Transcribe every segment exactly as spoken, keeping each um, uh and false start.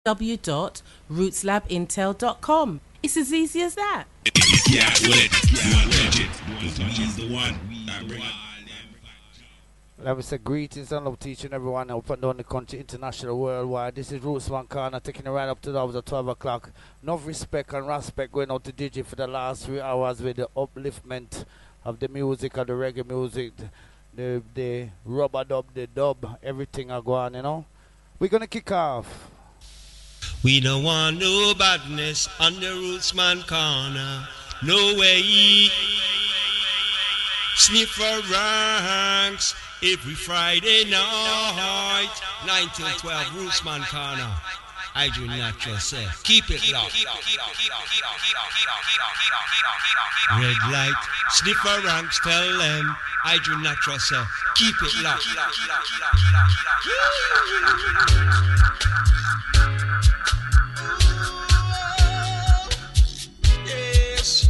w dot roots lab intel dot com. It's as easy as that. Yeah, well, it, yeah, legend. He's the one. Let me say greetings and love to each and everyone up and down the country, international, worldwide. This is Roots One Corner, taking it right up to the hours of twelve o'clock. Enough respect and respect going out to D J for the last three hours with the upliftment of the music, of the reggae music, the, the rubber dub, the dub, everything are going, you know. We're going to kick off. We don't want no badness on the Rootsman Corner. No way. Sniffer ranks every Friday night. nine till twelve, Rootsman Corner. I do not just say, keep it locked. Red light, sniffer ranks, tell them. I do not just say, keep it locked. Yes.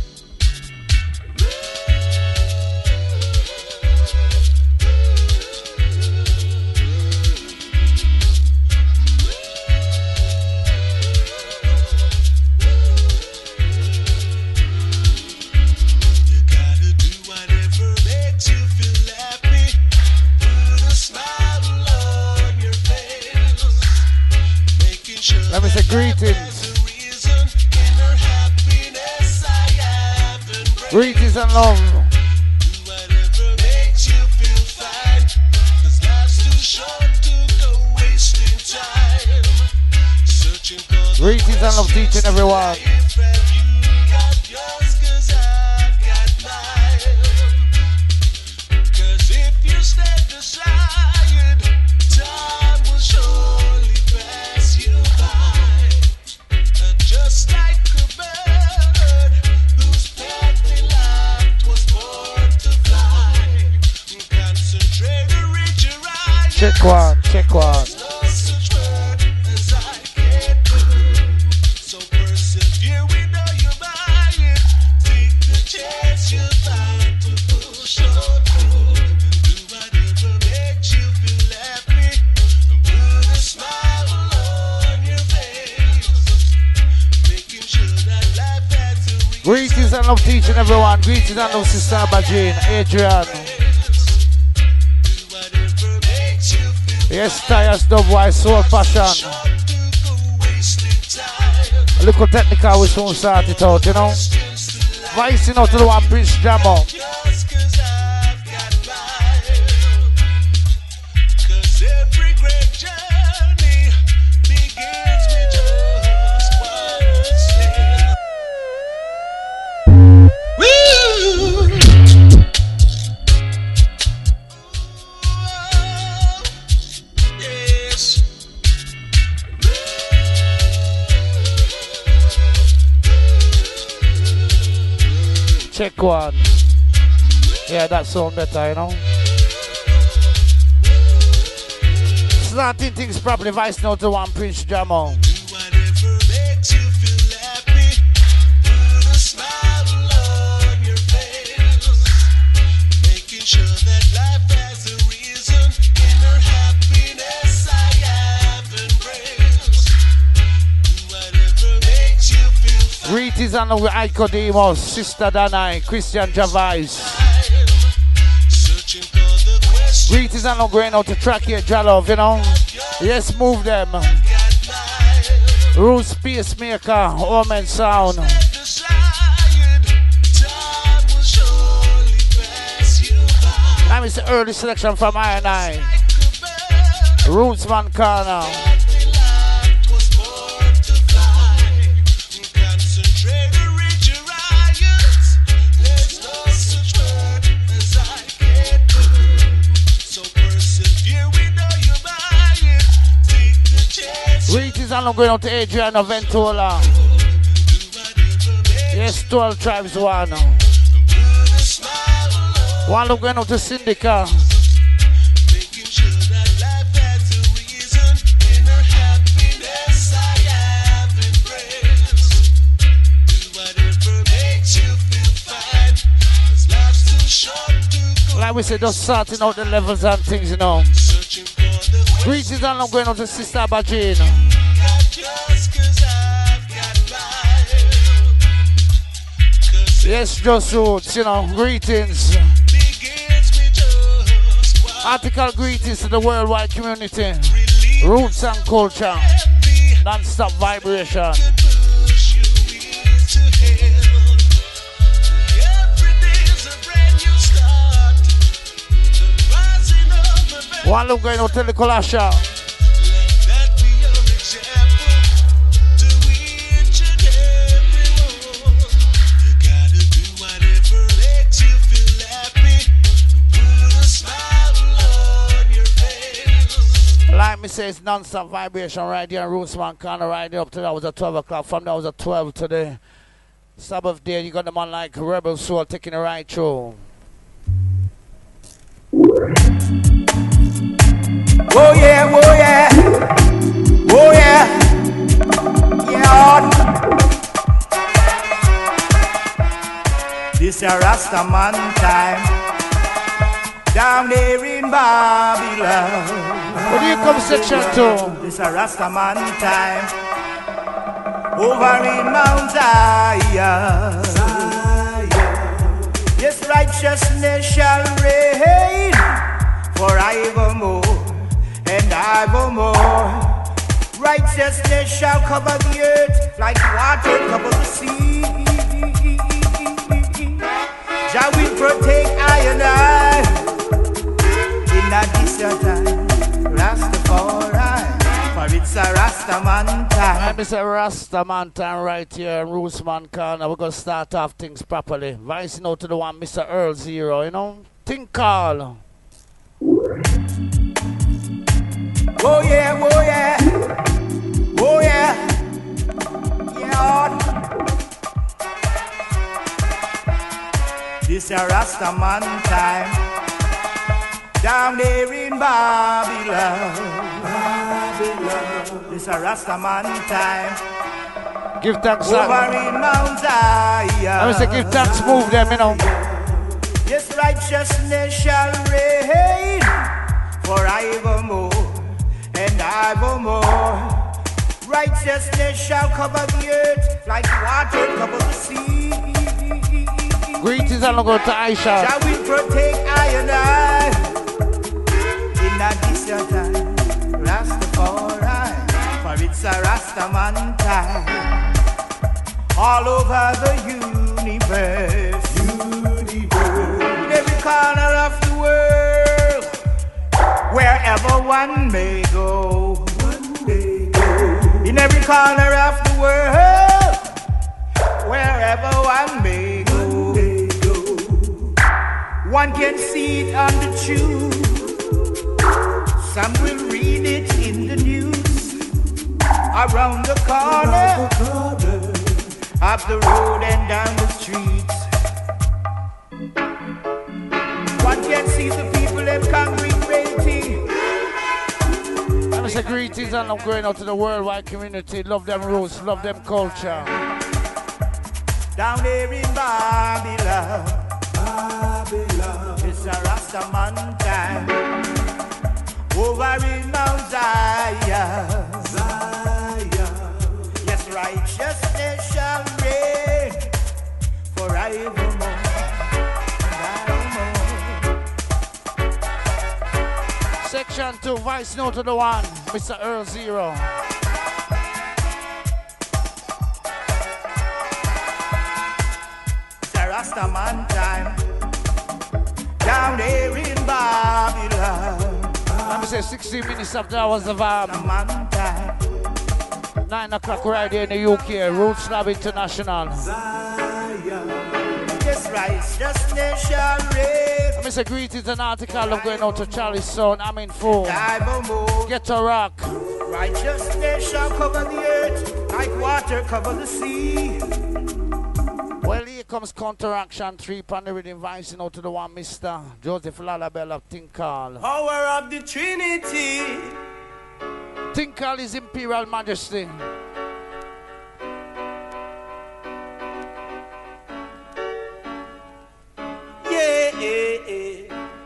Let me say greetings. Greetings and love. Greetings and love to each and everyone. Check one, check one. Greetings and love to each and everyone. Greetings and love Sister Abajin, Adrian. Yes, Tyres, Dubwise, Soul Passion. A little technical, we soon start it out, you know. Vicing out to the one Prince Jammo. Check one. Yeah, that sound better, you know. Starting things properly, Vice note to one Prince Jammo. Greetings and love with Iko Demos, Sister Danai, Christian Javais. Greetings and love going out to track here, Jalov, you know. Yes, move them. Roots Pacemaker, Omen Sound. That is the early selection from I and I. Roots One Corner. Greetings and I'm going out to Adrian Ventola. Yes, twelve Tribes one. One look going out to Syndica. Like we said, just sorting out the levels and things, you know. Greetings and I'm going out to Sister Bajin. Yes, just roots, you know, greetings. Article greetings to the worldwide community. Roots and culture. Non-stop vibration. One look going out to the Colasha. Like me say, it's non-stop vibration right here in Rootsman Corner, right here up to that was at twelve o'clock. From that was at twelve today. Sabbath day, you got the man like Rebel Soul taking it right through. Oh yeah, oh yeah, oh yeah, yeah. This a Rastaman time, down there in Babylon. What do you come section to? This a Rastaman time, over in Mount Zion. Yes, righteousness shall reign forevermore and evermore. Righteousness shall cover the earth like water cover the sea. Jah will protect I and I in a distant time. Rastafari, for it's a Rastaman time. It's a Rastaman time right here in Rootsman Corner. We're going to start off things properly. Vice note to the one, Mister Earl Zero, you know? Think call. Oh yeah, oh yeah, oh yeah, yeah. This a Rastaman time, down there in Babylon. Babylon. This a Rastaman time. Give thanks. Over in Mount Zion. I was say give thanks, move them, you know. Yes, righteousness shall reign forevermore and evermore. Righteousness shall cover the earth like water cover the sea. Greetings and go to Aisha. Shall we protect I and I in a distant time? Rastafari, for it's a Rastaman time. All over the universe, universe. In every corner of the world, wherever one may go, one may go. In every corner of the world, wherever one may go, one may go. One can see it on the tube, some will read it in the news. Around the corner up the road and down the streets, one can see the people them congregating. I'm say greetings and I'm going out to the worldwide community. Love them roots, love them culture. Down there in Babylon, Babylon. It's a Rastaman time. Over in Mount Zion, Zion. Yes, righteousness shall reign forevermore. Section two, Vice note to the one, Mister Earl Zero. It's a Rastaman time, down there in Babylon. Let me say sixteen minutes after hours of um, nine o'clock right here in the U K, Roots Lab International. Yes, righteousness shall reign. Let me say greetings and article of going out to Charlie's son. I'm in full. Get to rock. Righteousness shall cover the earth like water cover the sea. Well, here comes Counteraction three on the rhythm, Vice out to the one, Mister Joseph Lalabelle of Tinkal. Power of the Trinity. Tinkal is Imperial Majesty. Yeah, yeah, yeah.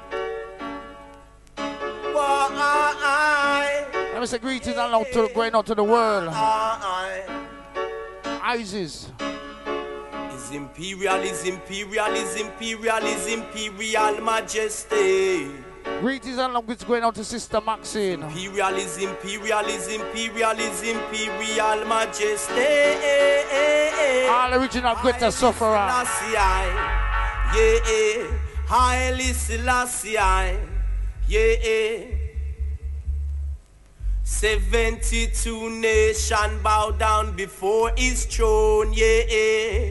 Why? Let me say greetings and out to going out to the world. I, ISIS. Is His imperial, his imperial, his imperial, his imperial majesty. Greetings and love going out to Sister Maxine. Imperial is imperial is imperial is imperial majesty. All original greater sufferer. Yeah, Haile Selassie. Yeah. seventy-two nations bow down before his throne. Yeah.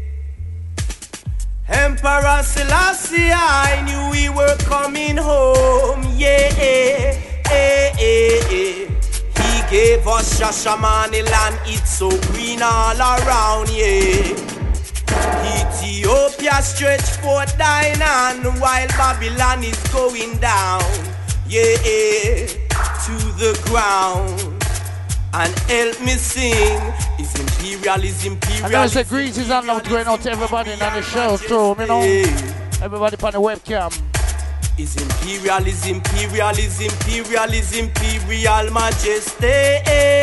Emperor Selassie, I knew we were coming home, yeah, eh, eh, eh, eh. He gave us Shashamane land, it's so green all around, yeah. Ethiopia stretched forth thine hand while Babylon is going down, yeah, eh, to the ground. And help me sing, is imperial, is imperial. And there's a greetings and love going out to everybody on the show too, you know. Everybody on the webcam. Is imperial, is imperial, is imperial, is imperial majesty.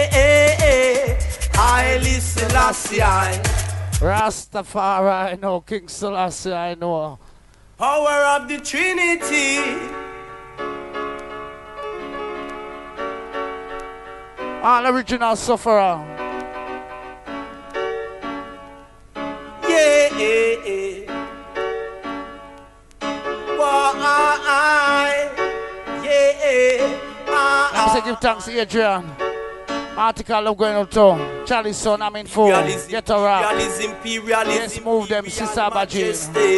Haile Selassie. Rastafari, I know. King Selassie, I know. Power of the Trinity. All original sufferer. Yeah, yeah, yeah. Why? Yeah, I'm saying give thanks to Adrian. Article of going out to Charlie's son, I'm in full. Get a rap. Yes, move them, Sister Abajin.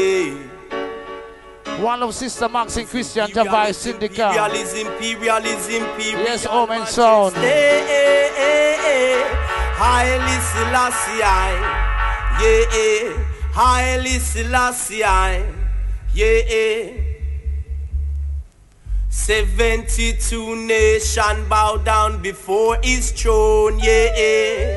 One of Sister Max and Christian Tavai Syndicate. Yes, Omen Sound. Haile Selassie. Yeah, Haile Selassie. Yeah. seventy-two nations bow down before his throne. Yeah.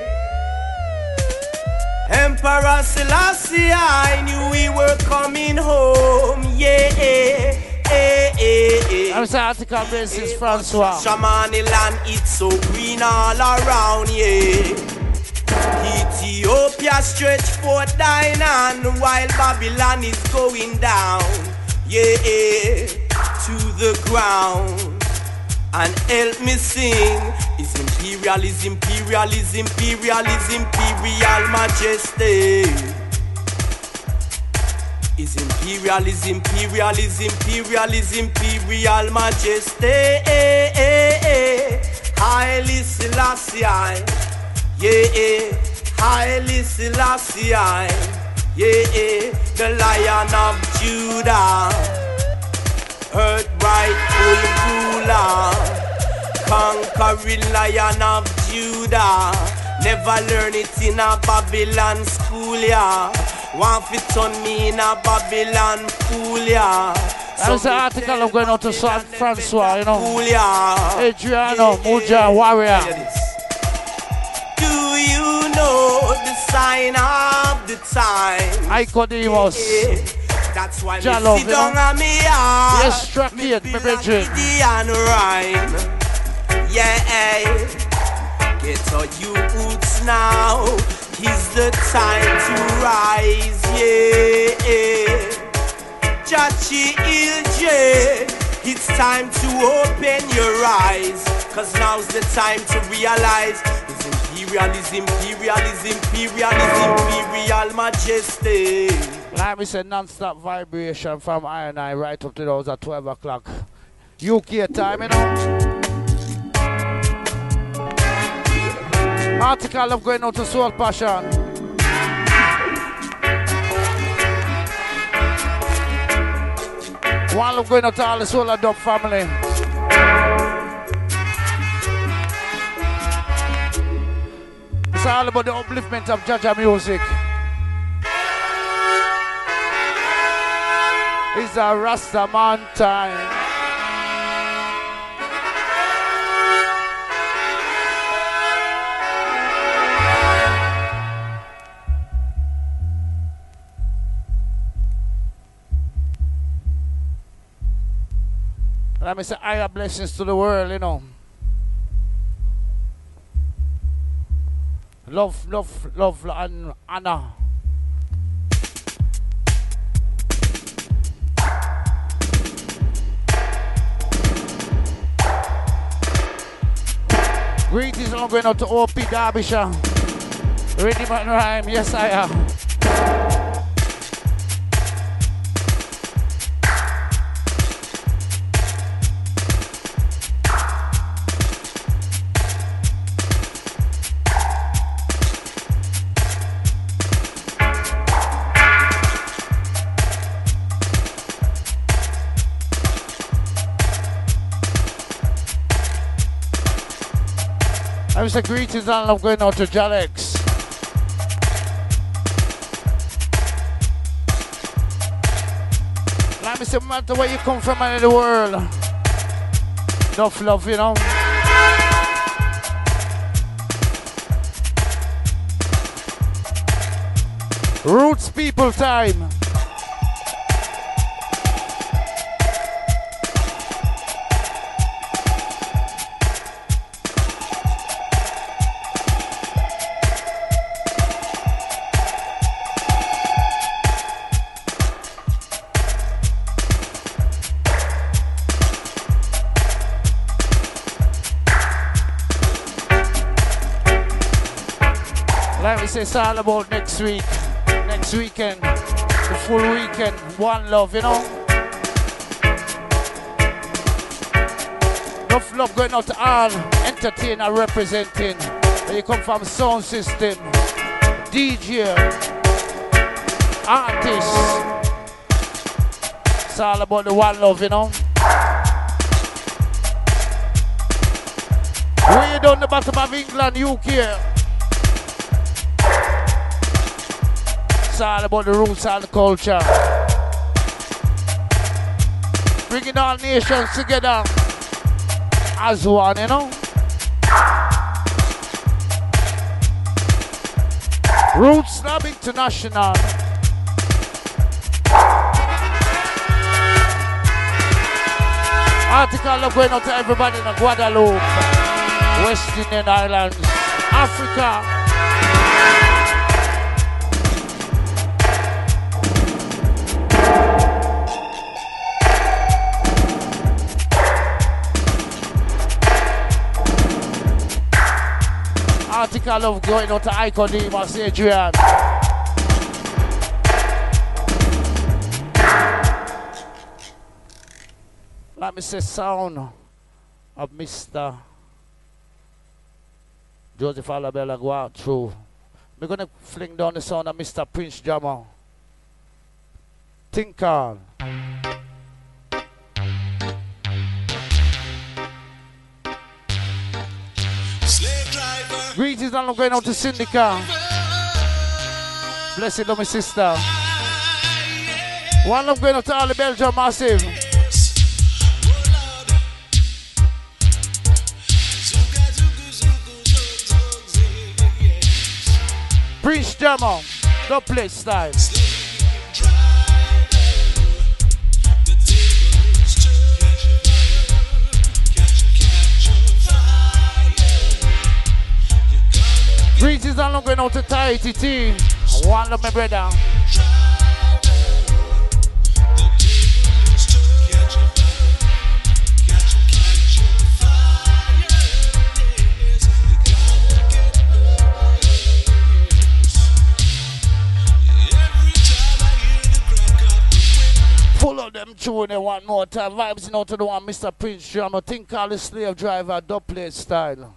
Emperor Selassie, I knew we were coming home. Yeah, eh, eh, eh. I'm saying article basis Francois. Shamani land, it's so green all around, yeah. Ethiopia stretched forth thine hand while Babylon is going down, yeah, eh, to the ground. And help me sing, is imperial, is imperial, is imperial, is imperial majesty. Is imperial, is imperial, is imperial, is imperial majesty. Haile Selassie, yeah, Haile Selassie, yeah, the Lion of Judah. Earth rightful ruler, conquering Lion of Judah. Never learn it in a Babylon school, yeah. Want to turn me in a Babylon fool, yeah. There's an article I'm going out to San Francois, you know. Adriano, Muja, Warrior. Do you know the sign of the time? Icodemos. Yeah. That's why Jalo, me sit down on me yard. Yes, struck it, me bedroom. And rhyme. Yeah, get all you boots now. It's the time to rise. Yeah, Jachi Ilje. It's time to open your eyes. Cause now's the time to realize. It's imperial, it's imperial, it's imperial, it's imperial majesty. Like we said, non-stop vibration from I and I right up to those at twelve o'clock. U K time, you know. Article of going out to Soul Passion. One of going out to all the Solar Dub family. It's all about the upliftment of Jaja music. It's a Rastaman time. Let me say higher blessings to the world, you know. Love, love, love, and honor. Greetings, I'm going out to O P Derbyshire. Rhythm and rhyme, yes I am. I was a greetings and love going out to Jalex. Let me say, no matter where you come from in the world, enough love, you know. Roots people time. Like we say, it's all about next week, next weekend, the full weekend, one love, you know. Enough love going out to all entertainer representing. Where you come from, sound system, D J, artists. It's all about the one love, you know. Where you down the bottom of England, U K. It's all about the roots and the culture. Bringing all nations together as one, you know. Roots Lab International. Article of going out to everybody in Guadeloupe, West Indian Islands, Africa. Article of going out to Icodemus, Adrian. Let me say sound of Mister Joseph Alabella go out through. We're gonna fling down the sound of Mister Prince Jammer. Think on. Greetings and I'm going out to Syndica. Blessed love my sister. One love going out to all the Belgium Massive. Prince Jammer, the play style. Greetings and I'm going out to Tahiti T. One love my brother. Full of them tune they one more time. Vibes out to the one Mister Prince Jammer. Think all the slave driver, dub plate style.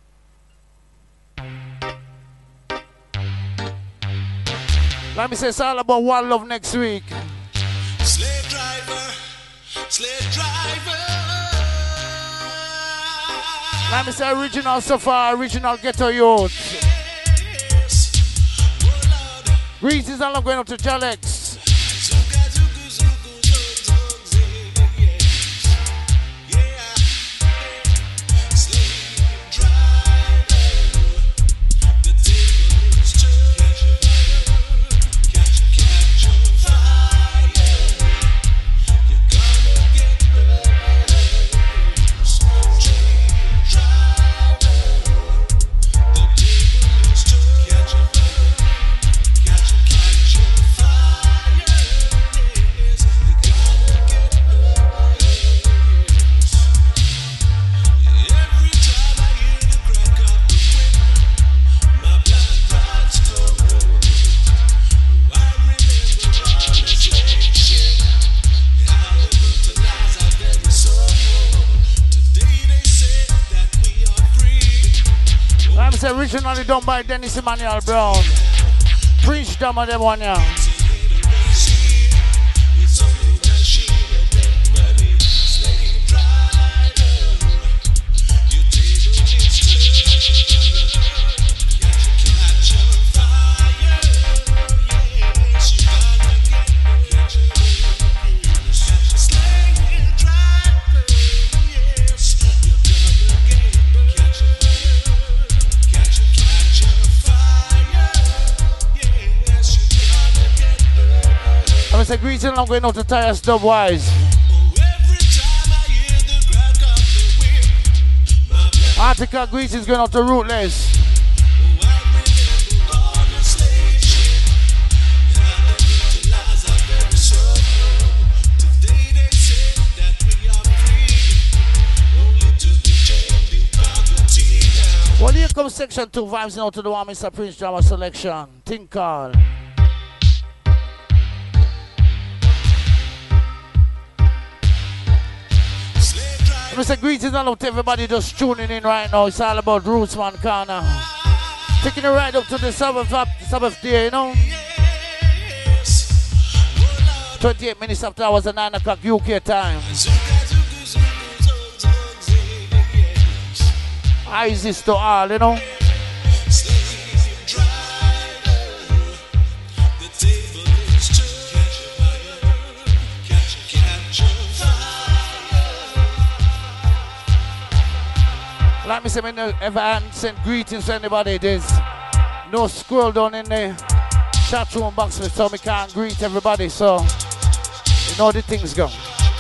Let me say it's all about one love next week. Slave driver, slave driver. Let me say original so far, original ghetto youth. Yes. Oh, Greetings and I'm going out to Jalex. Catch a fire. Originally done by Dennis Emmanuel Brown. Prince Drama them one yeah. It's a greeting I'm going out to Tyus Dubwise. Article greetings going out to Rootless. Well, here comes section two vibes now to the one Mister Prince Drama selection. Think call. Mister Greetings and love to everybody just tuning in right now. It's all about Rootsman Corner. Taking it right up to the Sabbath, Sabbath day, you know. twenty-eight minutes after hours at nine o'clock U K time. Eyes this to all, you know. Like me say, I never ever send greetings to anybody. There's no scroll down in the chat room box, so I can't greet everybody. So, you know the things go.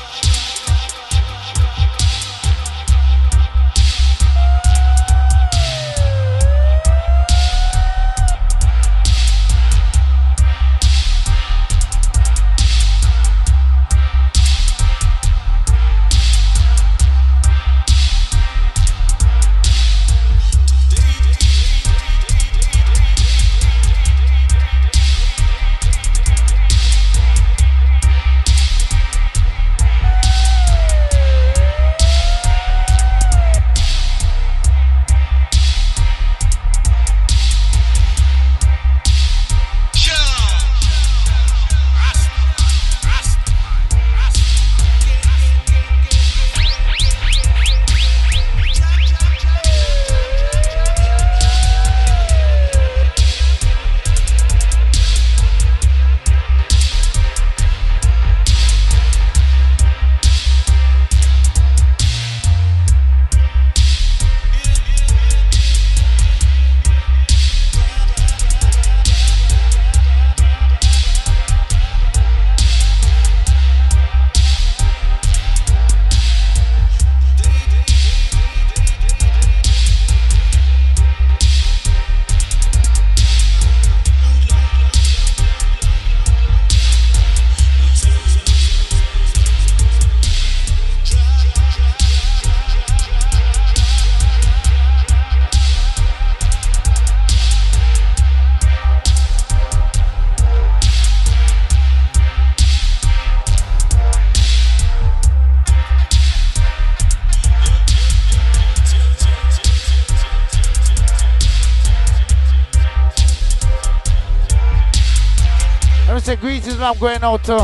Say greetings I'm going out to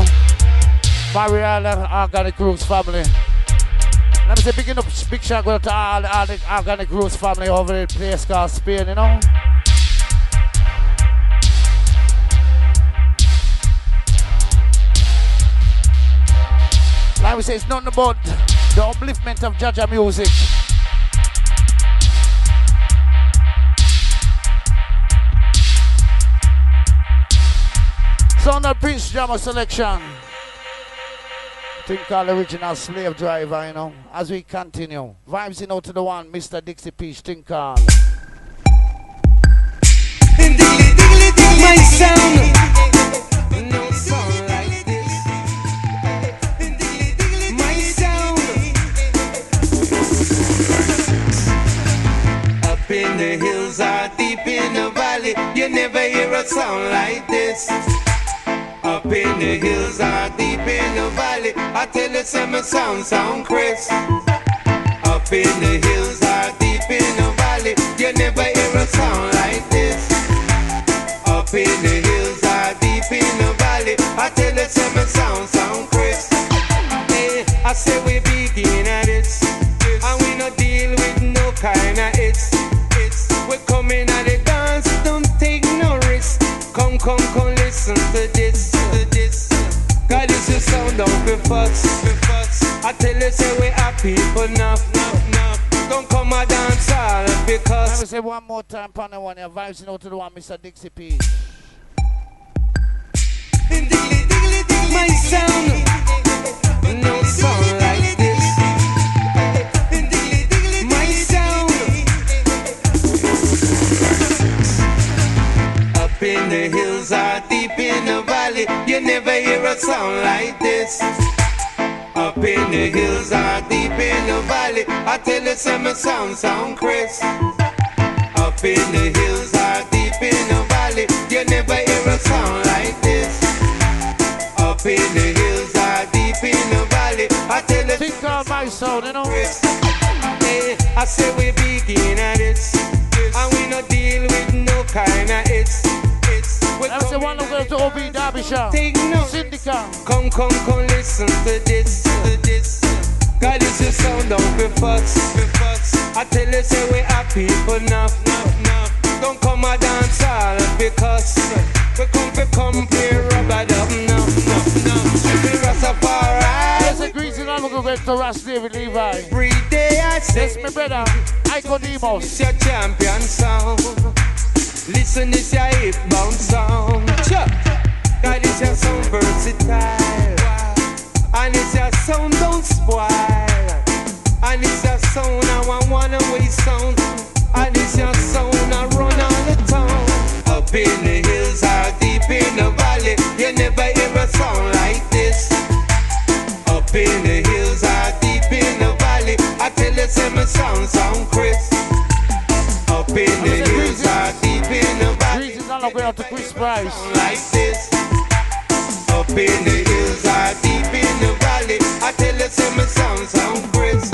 Mariella Organic Roots family. Let me say big up, big shout out to all the, all the Organic Roots family over in the place called Spain, you know. Like we say, it's nothing about the upliftment of Jaja music. Sound of Prince Drama selection. Think called original slave driver, you know. As we continue. Vibes in out to the one, Mister Dixie Peach, think call. My sound. No sound like this. My sound. Up in the hills or deep in the valley, you never hear a sound like this. Up in the hills or deep in the valley, I tell you some sound sound crisp. Up in the hills or deep in the valley, you never hear a sound Come, come, come, listen to this, to this. God is the sound of the fuss, I tell you, say we happy, but enough, enough, enough. Don't come a dance all because. Let me say one more time, panel one, your vibes out to the one, Mister Dixie P. My sound, no sound like this. My sound, up in the hills or deep in the valley, you never hear a sound like this. Up in the hills or deep in the valley, I tell you, say my sound sound crisp. Up in the hills or deep in the valley, you never hear a sound like this. Up in the hills or deep in the valley, I tell you, think of my sound, you know. Hey, I say we begin at this, and we no deal with no kind of hits. That's the one who goes to O B Derbyshire. Take no Syndica. Come, come, come, listen to this, to this. God is the sound of the fuss, I tell you, say we happy, but enough, enough, enough. Don't come a dance all because we come to come play rubber dub, no, no, no. We Rastafari. There's a greasy and I'm going to go to Ras David Levi. Every day I say, that's my brother, Icon Demos. It's your champion sound. Listen, it's your hip bound sound. Chuck. God is your sound versatile. And it's your sound don't spoil. And it's your sound I want one away sound. And it's your sound I run on the town. Up in the hills or deep in the valley, you never hear a sound like this. Up in the hills or deep in the valley, I tell you, say my sound sound crisp. Up in the hills or deep in the valley, Greasy not going out to Chris Price. Like this. Up in the hills or deep in the valley, I tell you, say my sound sound crisp.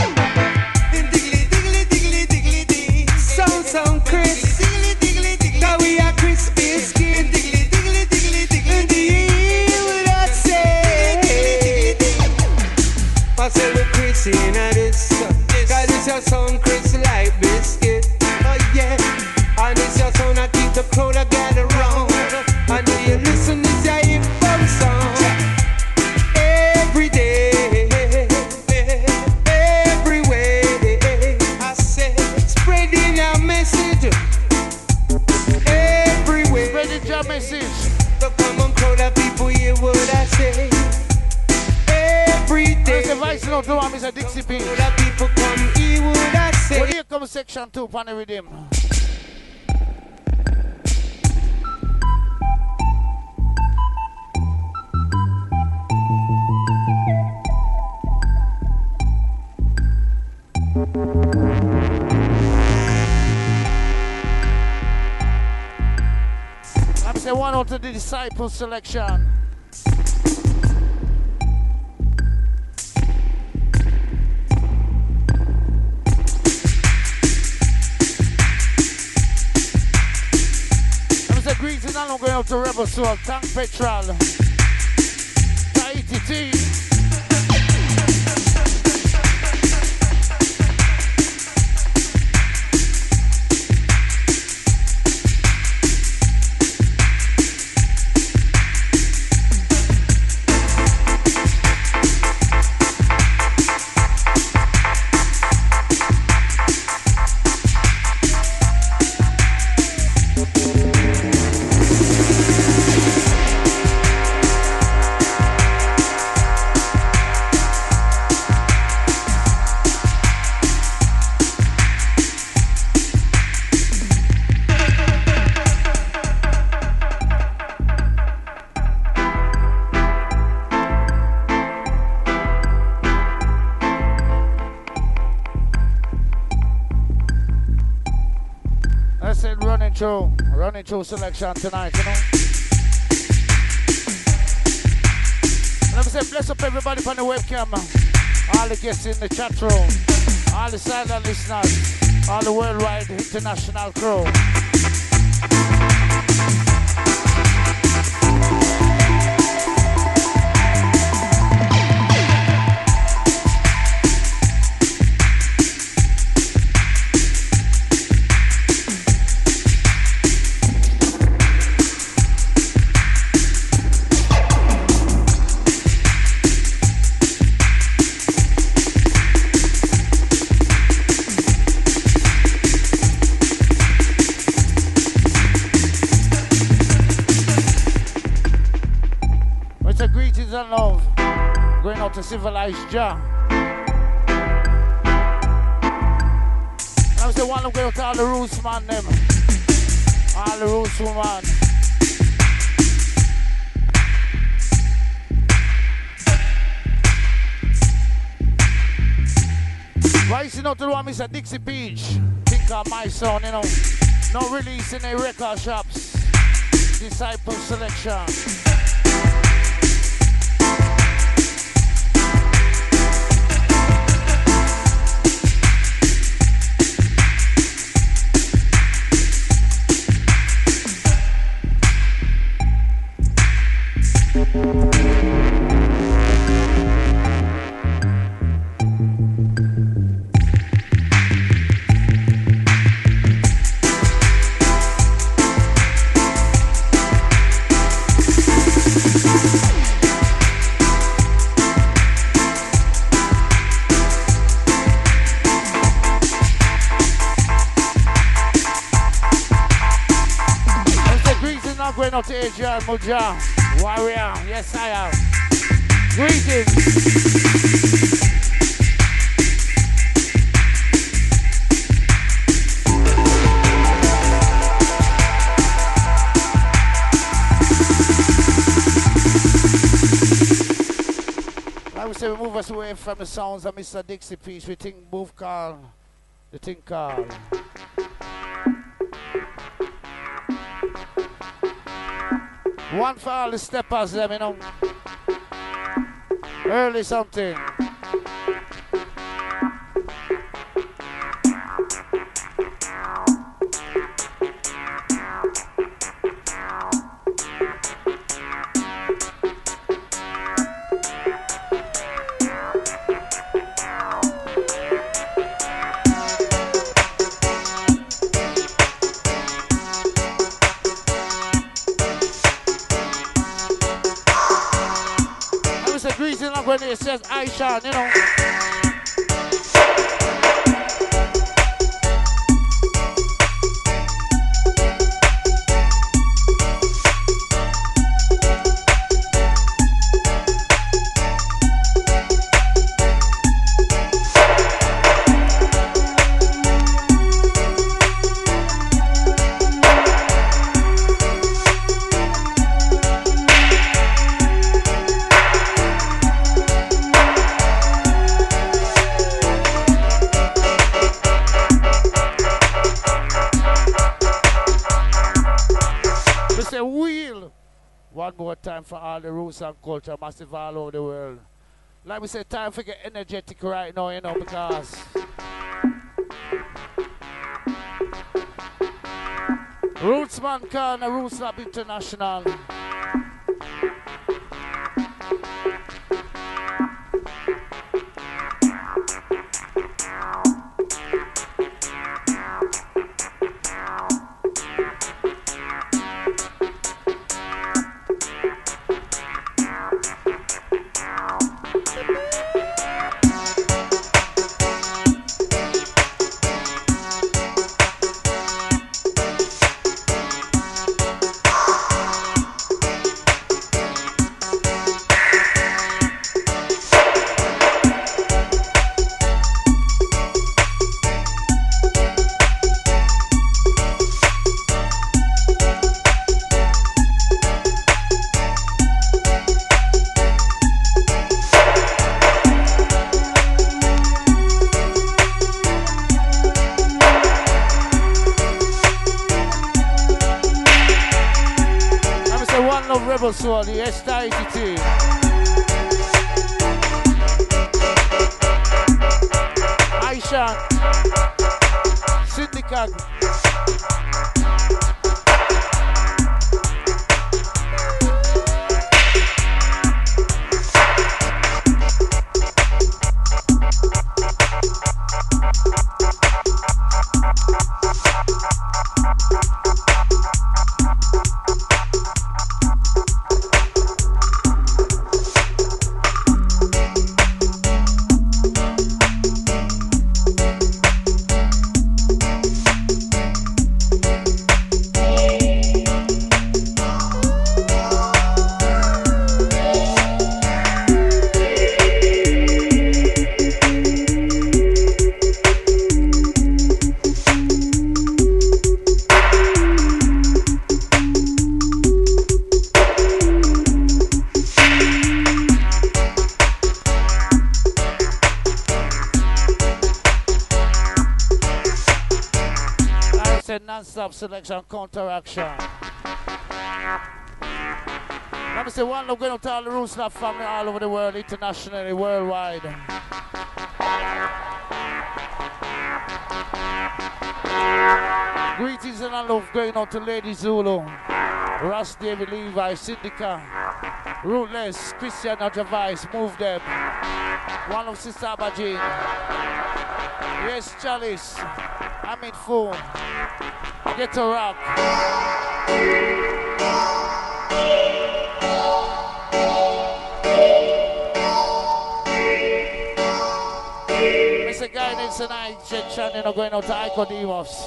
Diggly, diggly, diggly, diggly, diggly. Sound sound crisp. Cause we are crispy skin. Diggly, diggly, diggly, diggly. And the hill without say. I say we're crispy in this. Cause it's your sound crisp like biscuit. Oh yeah. And it's your sound that keep the crowd together round. And do you listen, it's your hip hop song. Every day, every way, I say, spreading our message. Every way, spreading your message. The common crowd of people hear what I say. Every day, the vice note to one, Mister Dixie P. The people come hear what I say. Well, here comes section two, Panny Rhythm. I'm saying one out of the disciple selection. I'm saying greetings and I'm going out to Rebel Soul, Tank Petrol, Tahiti T. Through, running through selection tonight, you know. Let me say bless up everybody on the webcam, all the guests in the chat room, all the silent listeners, all the worldwide international crew. Greetings and love. Going out to civilized Jah. I was the one who going out to all the roots man them. All the roots woman. Rising out to the one Mister Dixie Peach. Think of my son, you know. No release in the record shops. Disciple selection. Going out to Adrian Muja, warrior, yes I am. Greetings. I would say we move us away from the sounds of Mister Dixie Peace. We think move call, the thing call. One for all the steppers, them, you know. Early something. When it says Aisha, you know. One more time for all the roots and culture, massive all over the world. Like we said, time to get energetic right now, you know, because Rootsman Corner, Roots Lab International. So the S ninety-two. Aisha Syndicate. non-stop selection, counteraction. Let me say one love going out to all the Roots Lab family all over the world, internationally, worldwide. Greetings and love going out to Lady Zulu, Ross David Levi, Syndica, Rootless, Christian Javice, Move Them. One of Sister Abajin. Yes, Chalice. Amit Foon. Get a rock. Mister Guidance tonight, Chechen, you know, going out to Iko Demos.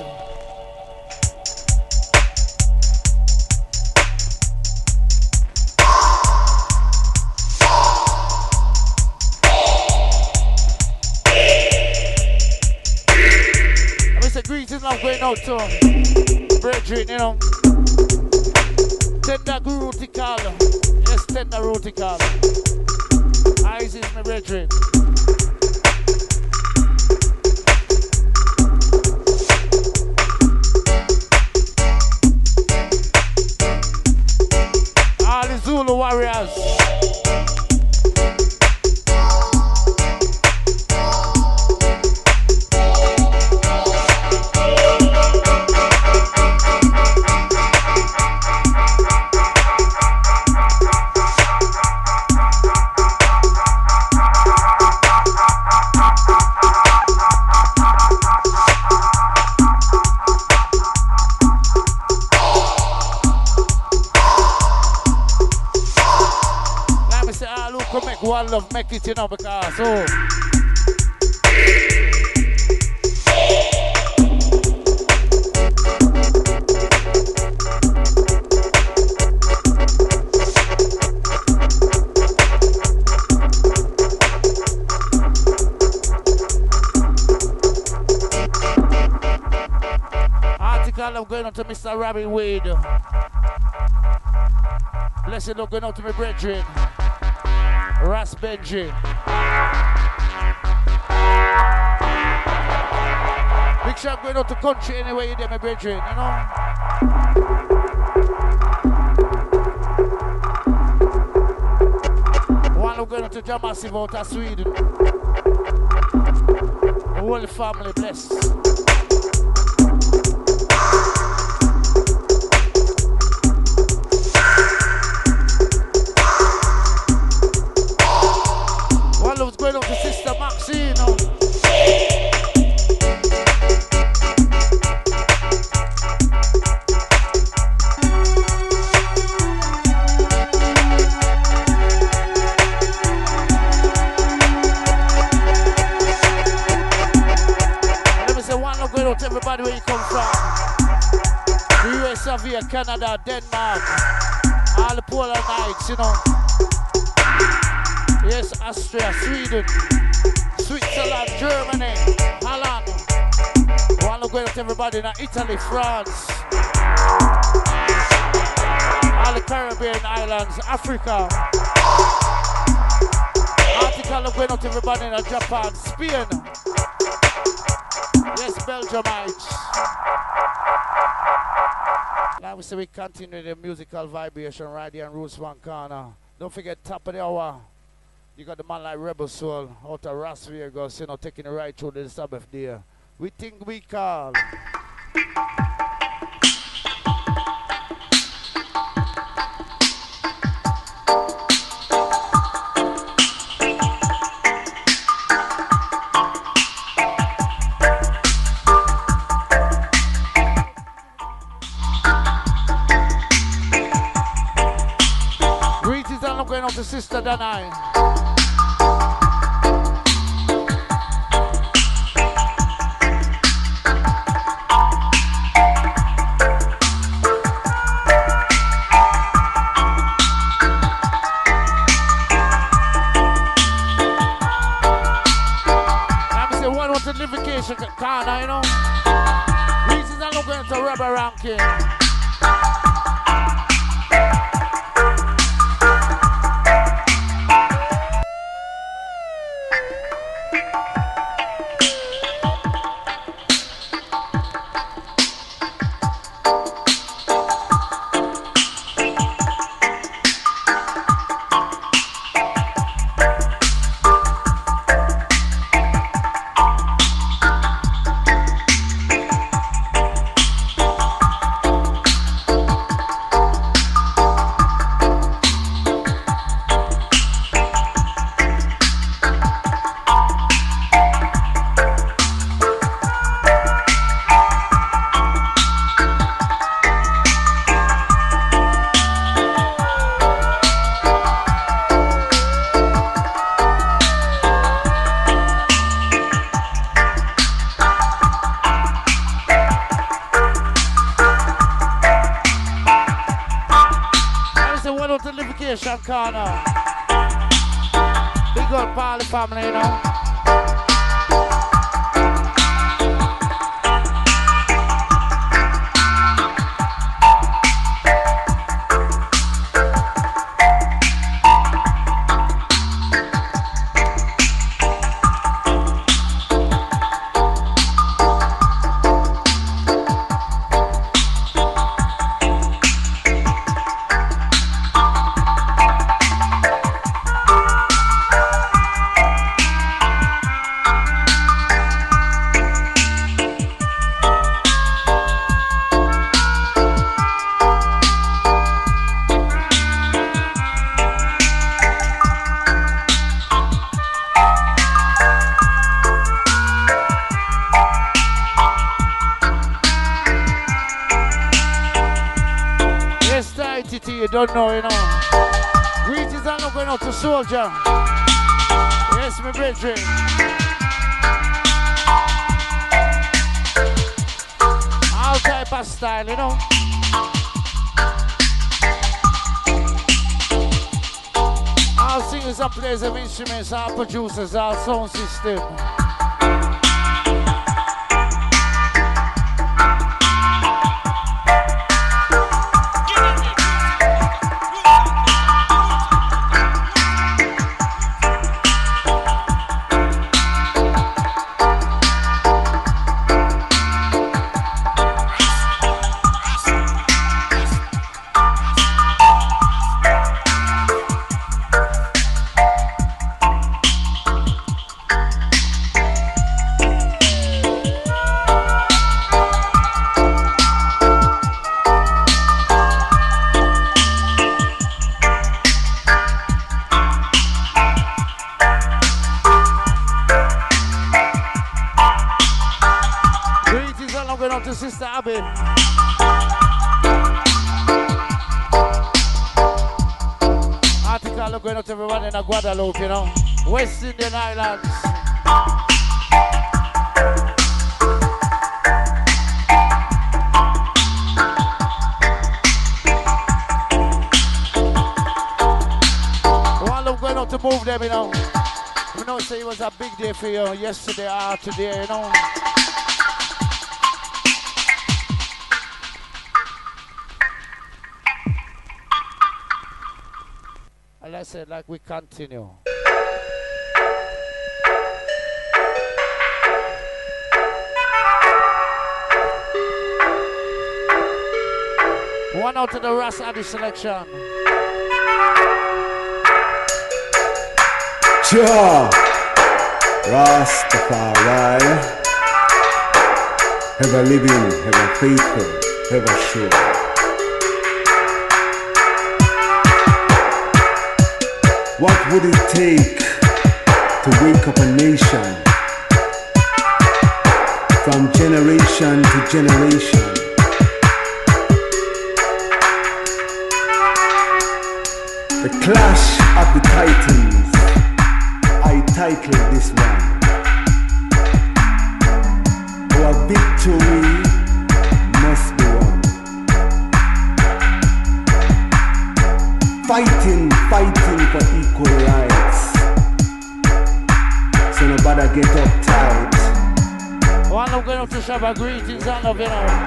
Greetings, I'm going out to Brethren, you know. Tender Rutical. Yes, Tender Rutical. Eyes is my brethren. All the Zulu warriors. One love, make it, you know, because oh. Article I'm going on to Mister Robbie Wade. Blessed love going out to my brethren. Ras Benji. Big shot going out to country anyway you there, my brethren, you know? One who going out to Jamassive out of Sweden. The whole family blessed. What's going on to Sister Maxine, you know? Let me say one love going on to everybody where you come from. The U S of here, Canada, Denmark, all the polar nights, you know. Yes, Austria, Sweden, Switzerland, Germany, Holland. One look going to everybody in Italy, France, all the Caribbean islands, Africa. Article going out to everybody in Japan, Spain. Yes, Belgiumites. Now we say we continue the musical vibration right here in Roots One Corner. Don't forget, top of the hour. You got the man like Rebel Soul out of Las Vegas, you know, taking it right through the Sabbath there. We think we call. Greetings and I'm going on to Sister Danai. Corner, you know. Reasons I'm not going to rubber ranking. to Livification Corner. Big up all the family, you know. Don't know, you know. Greetings are not going out to Soldier. Yes, my brethren. All type of style, you know. All singers and players of instruments, all producers, all sound system. Sister Abby. Article going out to everyone in Guadeloupe, you know. West Indian Islands. One of them going out to move them, you know. You know, say it was a big day for you yesterday or today, you know. I said, like we continue. One out of the Ras Addy selection. Sure. Rastafari. Ever living, ever faithful, ever sure. What would it take to wake up a nation from generation to generation? The Clash of the Titans, I titled this one. Our victory must be won. Fighting, fighting for equal rights. So nobody get uptight. One of them to Shabbat greetings and love, you know.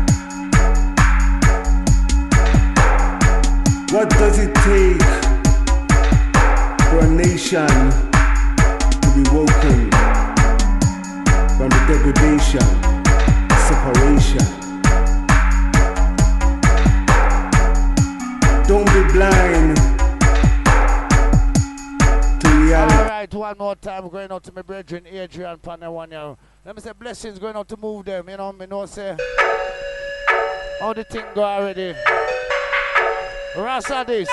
What does it take for a nation to be woken from the degradation, separation? Don't be blind to reality. Alright, one more time going out to my brethren Adrian Panner one year. Let me say blessings going out to move them, you know, me know say how the thing go already. Rasa this.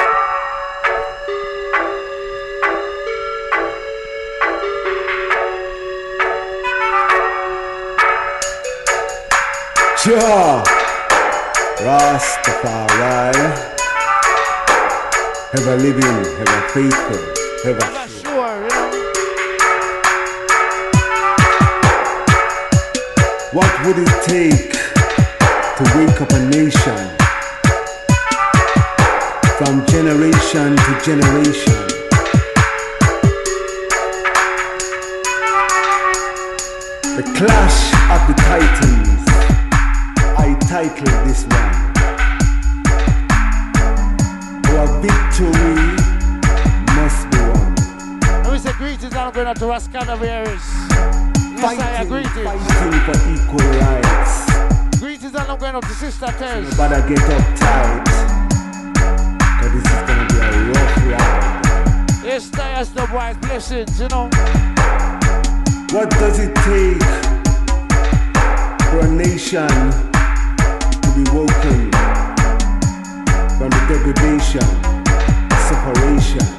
Sure. Rastafari. Ever living, ever faithful, ever I'm sure. sure, you know. What would it take to wake up a nation from generation to generation. The Clash of the Titans. I titled this one. Our victory must be won. Let me say greetings and I'm going out to Rascanaveris. Yes, I agree to Fighting for equal rights. Greetings and I'm going out to Sister Tess. Nobody get uptight, cause this is gonna be a rough ride. Yes, Tess, the boys, blessings, you know. What does it take for a nation to be woken from the degradation, separation?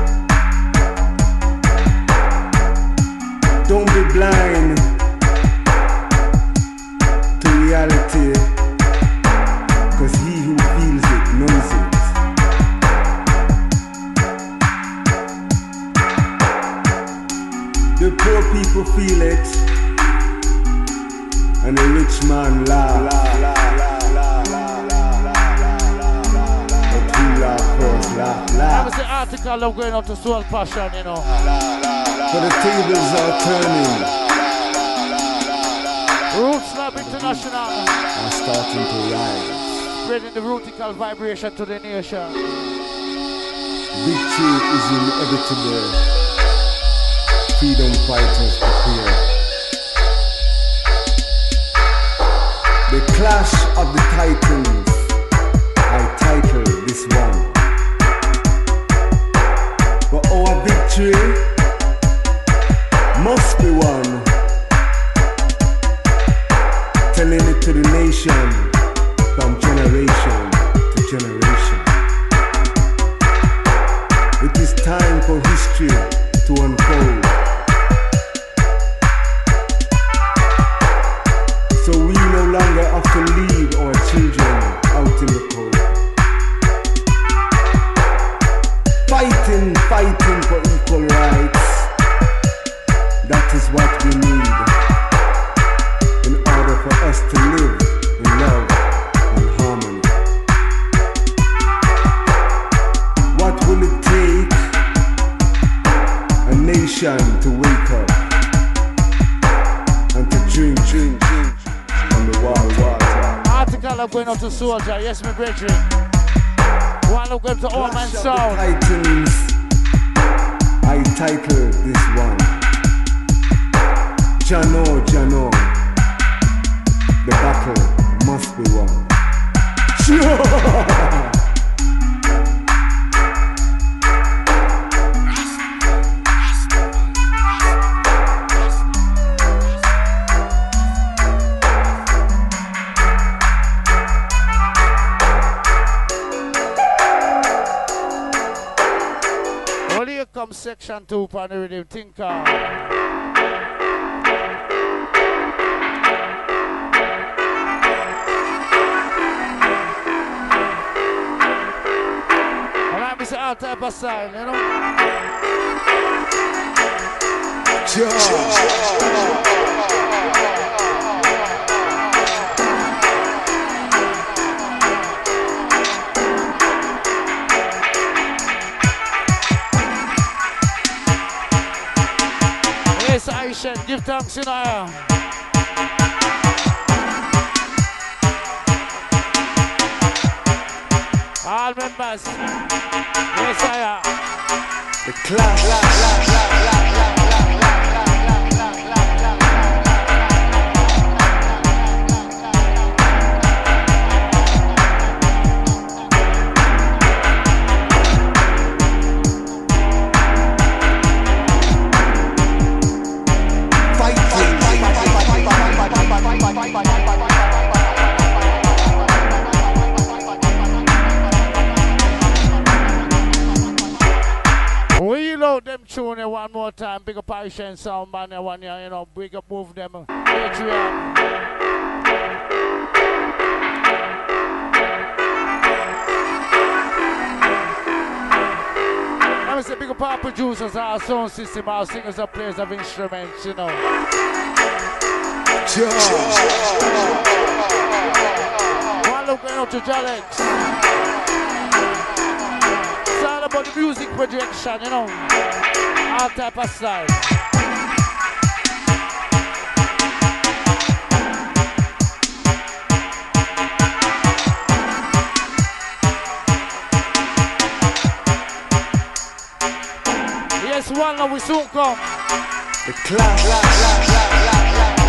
Don't be blind to reality, cause he who feels it knows it. The poor people feel it, and the rich man laugh. But who laugh first, laugh, That laugh. was the article I'm going out to Soul Passion, you know. For the tables are turning, Roots Lab International. are starting to rise. Spreading the rootical vibration to the nation. Victory is inevitable. Freedom fighters prepare. The Clash of the Titans. I title this one. For our victory must be won. Telling it to the nation from generation to generation. It is time for history to unfold. So we no longer have to leave our children out in the cold. Fighting, fighting for equal rights. That is what we need in order for us to live in love and harmony. What will it take a nation to wake up and to drink, drink, drink on the wild water? Article I'm going out to Soldier, yes, my brethren. One I'm going to All Man Clash of the Sound. Titans. I title this one. Jano, Jano. The battle must be won. Sure. Well, here comes section two upon the rhythm thinker. Alright, Mister All type of style, you know? Yes, Aisha, give thanks, you know. All members. Yes, I am. The Clash. Wheel out them tune here one more time. Big up Aisha and Sound Man here one year, you know, big up move them. Patreon. Let me say big up our producers, our sound system, our singers, our players of instruments, you know. One look going out to Jalex. about the music projection, you know. All type of style. Yes, one love, we soon come. The class. class, class, class, class.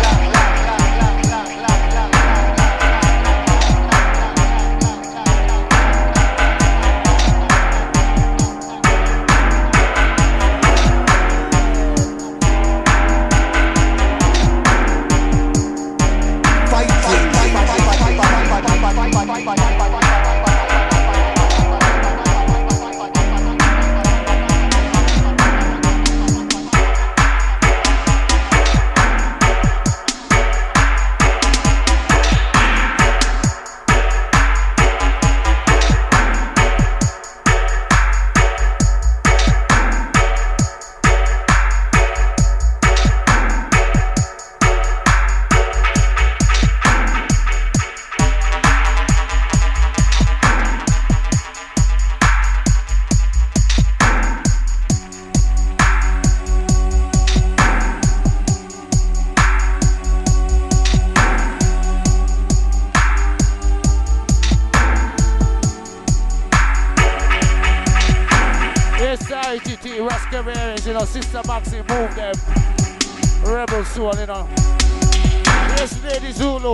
You know, Sister Maxi move them. Rebel soul, you know. Yes, Lady Zulu.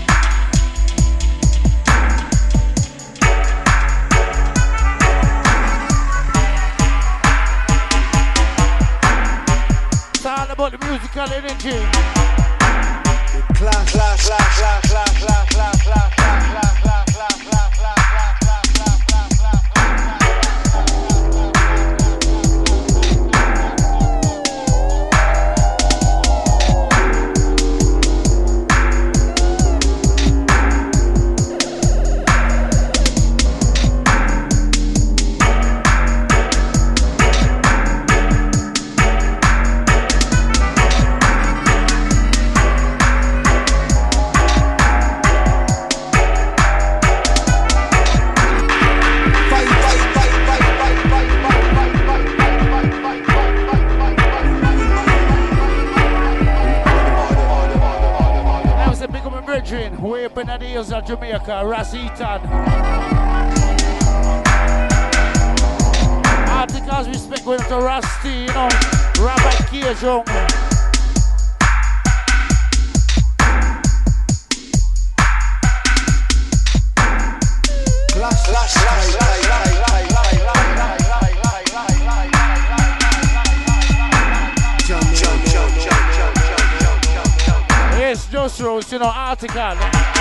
It's all about the musical energy. Class, class, class, class, class, class, class, class, class, class, class, class, class, class. Way up in the hills of Jamaica, Rasitan. Articles respect going to Rusty, you know, Rabbi Kejong. Clash, clash, clash, clash, yes, Just Rose, you know, article.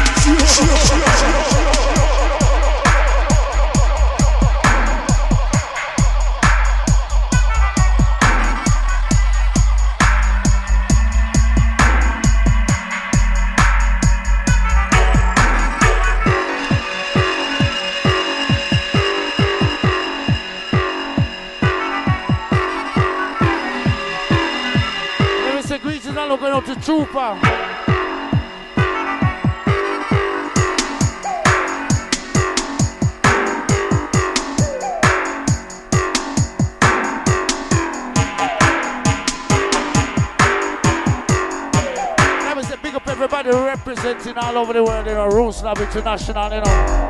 Let me say greetings and looking up to Trooper. Everybody representing all over the world, you know, Roots Lab International, you know.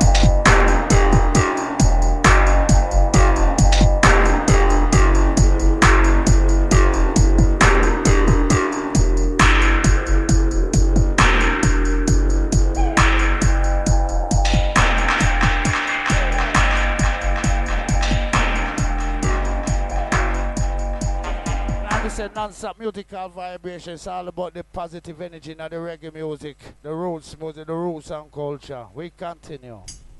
Non-stop musical vibration. It's all about the positive energy and the reggae music, the roots music, the roots and culture. We continue.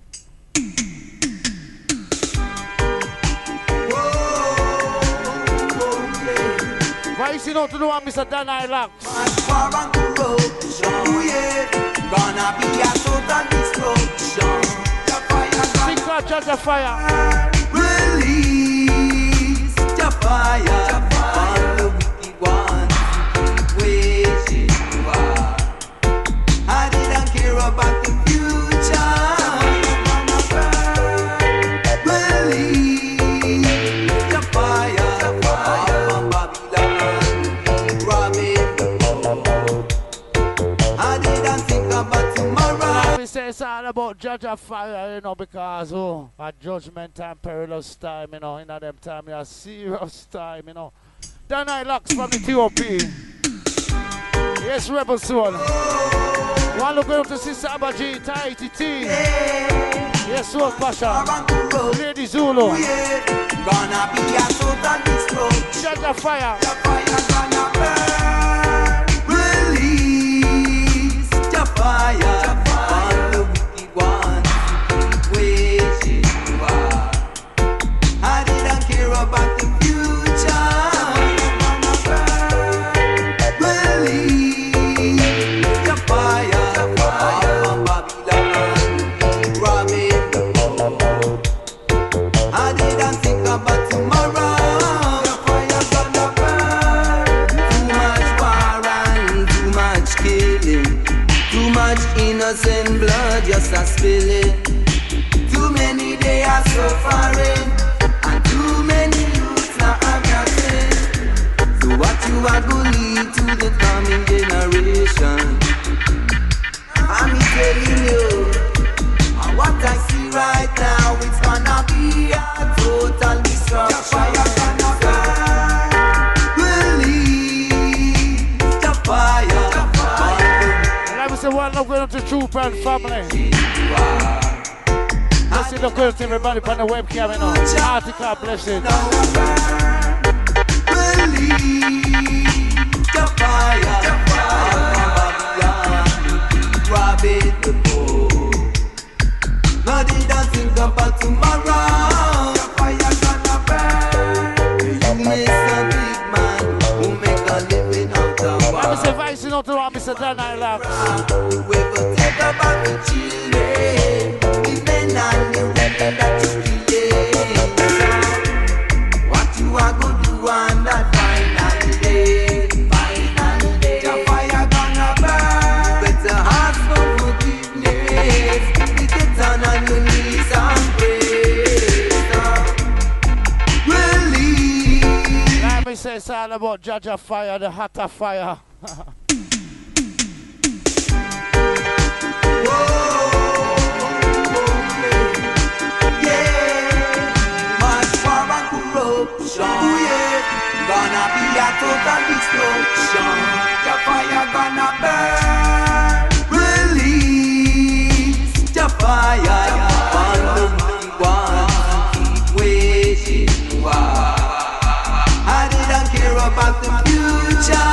Voice you know to the one, Mister Dan Ilax. Far on the road, yeah. Gonna be a total destruction. The fire, think God, judge the fire. Release the fire. One waging war. I didn't care about the future. Believe judge a fire, you know, because, oh, a judgment time, perilous time, you know, in a them time, a serious time, you know. Dan I Locks from the T O P. Yes, Rebel Soul. One look up to Sister Abaji, Tahiti T. Yes, Soul Pasha. Lady Zulu. Gonna be a total destruction. Judge a fire. The fire gonna burn. Release the fire. On the wicked ones who keep waging war. I didn't care about the future. Release the fire. On Babylon, robbing the poor. I didn't think about tomorrow. The fire gonna burn. Too much war and too much killing. Too much innocent blood just a spilling. Too many they are suffering, and too many youths are abusing. So what you are gonna leave to the coming generation? I'm telling you, and what I see right now, it's gonna be a total destruction. The fire gonna burn. Release the fire. Let me say one love going to Troop and family. Let's see the good to everybody on the webcam, you know. Article blessing. Release the fire. Babylon, robbing the poor. No, they don't think about tomorrow. The fire gonna burn. You miss a big man who make a living out of war. Let me say vice out to Mister Dan I Locks. Whoever think about the children, the men and the women that you killing. What you are gonna do on that final day? Final day. The fire gonna burn. Better ask for forgiveness. You get down on your knees and pray. Release. Let me say it's all about Jaja Fire, the hotter fire. Gonna be a total destruction. The fire gonna burn. Release the fire. On the wicked ones who keep waging war. I didn't care about the future.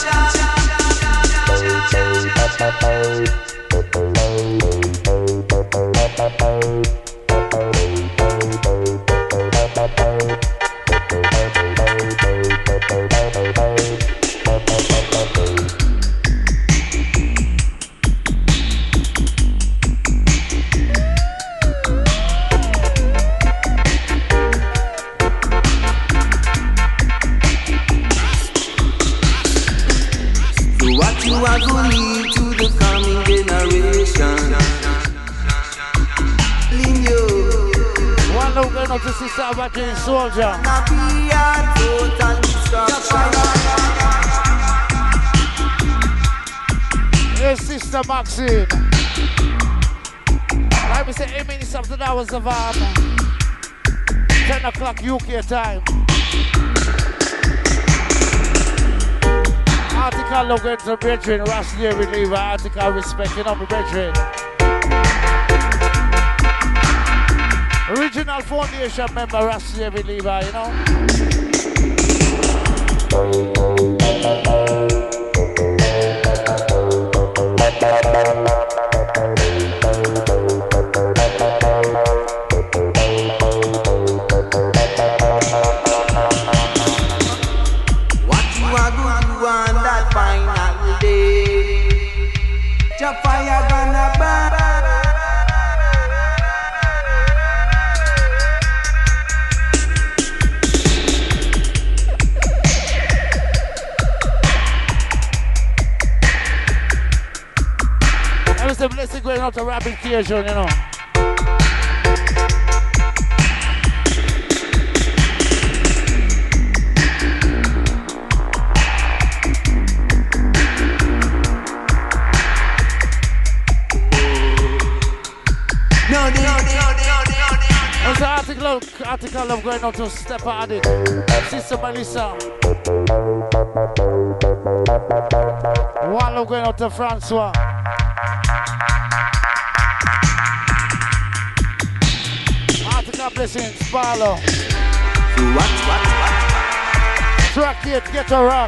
What you are gonna leave to the coming generation? Lingo. One love going up to Sister Abaji Soldier. Gonna be a total destruction. Yes, Sister Maxine. Let me say eight minutes after that was of um, ten o'clock U K time. Article love going to Brethren, Rastly Reliever, article respecting on the Brethren. Original foundation member, Rastly Reliever, you know. What you are gonna do on that final day? The fire gonna burn. That was the blessing going out to Rapid Occasion, you know. Article, article of going out to Step at it. Sister Melissa. One of going out to Francois. Article blessings, Barlow. What, what, what? Track it, get a rock.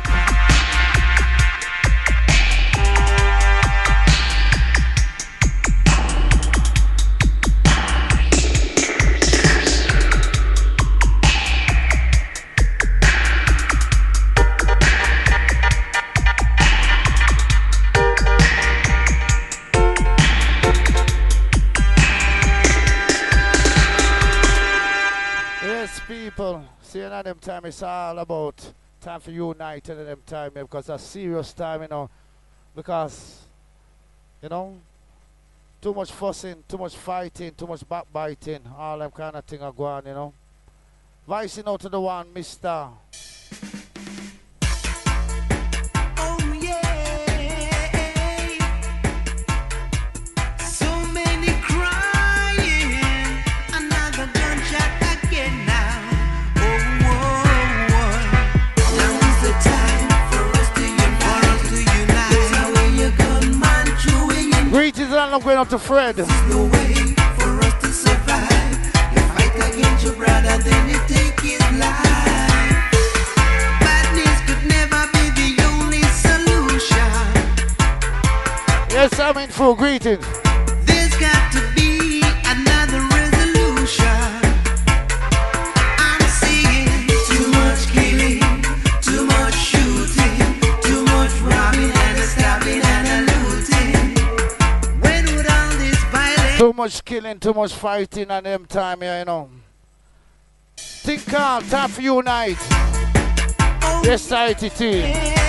See, you know, them time it's all about time for unite and them time, yeah, because that's serious time, you know, because, you know, too much fussing, too much fighting, too much backbiting, all them kind of thing are going, you know. Vicing out to the one, Mister Greetings and I'm going out to Fred. There's no way for us to survive. You fight against your brother, then you take his life. Badness could never be the only solution. Yes, I'm in full greetings. There's got to be another resolution. I'm seeing too much killing, too much shooting, too much robbing and stabbing and looting. Too much killing, too much fighting and them time here, you know. Think calm, time for unite. Oh, yes, I T T.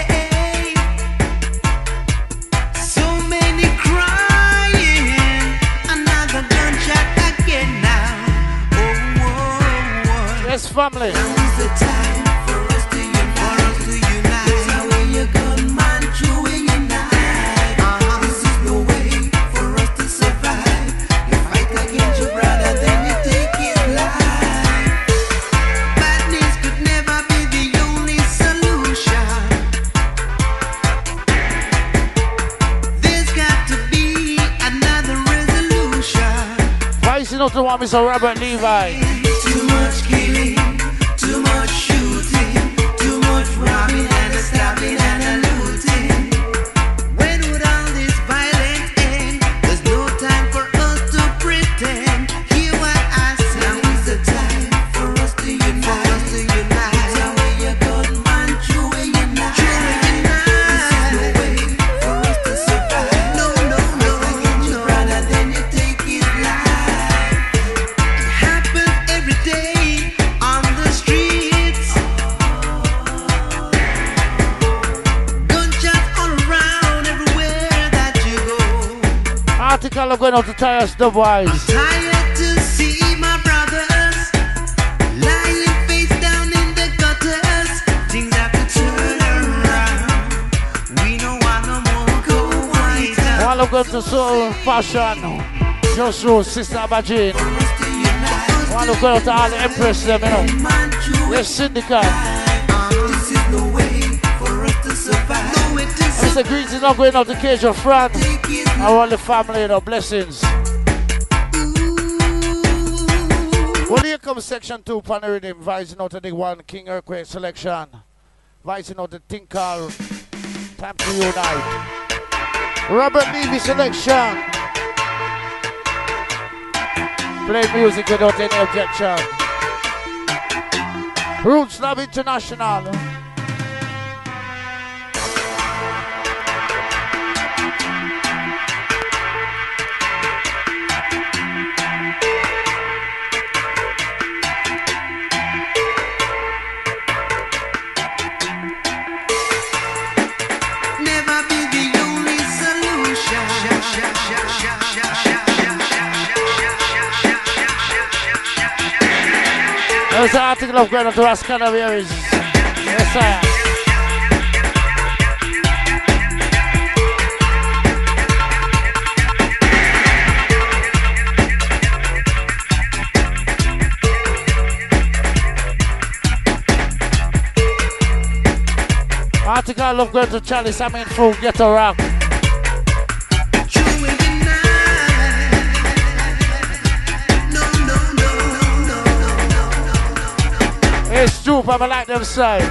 So many crying, another gunshot again now. Oh, oh, oh. Yes, family. Now's the time for us to unite. For us to unite. This is where you gunman chewing your knife. Uh-huh. This is no way for us to survive. Against your brother, then you take his life. Badness could never be the only solution. There's got to be another resolution. Vicing out to one, Mister Robert Levi. Too much killing, too much shooting, too much robbing and stabbing and looting. When would all this violence end? There's no time for us to pretend. Hear what I say. Now is the time for us to unite. For us to unite. It's a way you gun man, true way you not. True way you not. This is no way for us to survive. No, no, no, no. Brother, then you take his life. It happens every day on the streets. Gunshots all around everywhere that you go. Article of going out to Tyus Dubwise. I'm tired to see my brothers lying face down in the gutters. Things have to turn around. We don't want no more go white. While I'm going to Soul Fashion, Just Rose, Sister Abajin. While I'm going to all the Empress, them, you know. Yes, Syndicate. This is no way for us to survive. No, it is Mister Greetings, I'm going out to Cajun Front. I want the family, you know, blessings. Well, here comes section two, Paneridim, Vicing out to the one King Earthquake selection. Vicing out the Tinkal, time to unite. Robert Levy selection. Play music without any objection. Roots Lab International. never be the only solution. There's an article of going to Rascana Berries. Yes, sir. Automatic I love going to Chalice. I'm in full ghetto rock. It's true, but I like them say.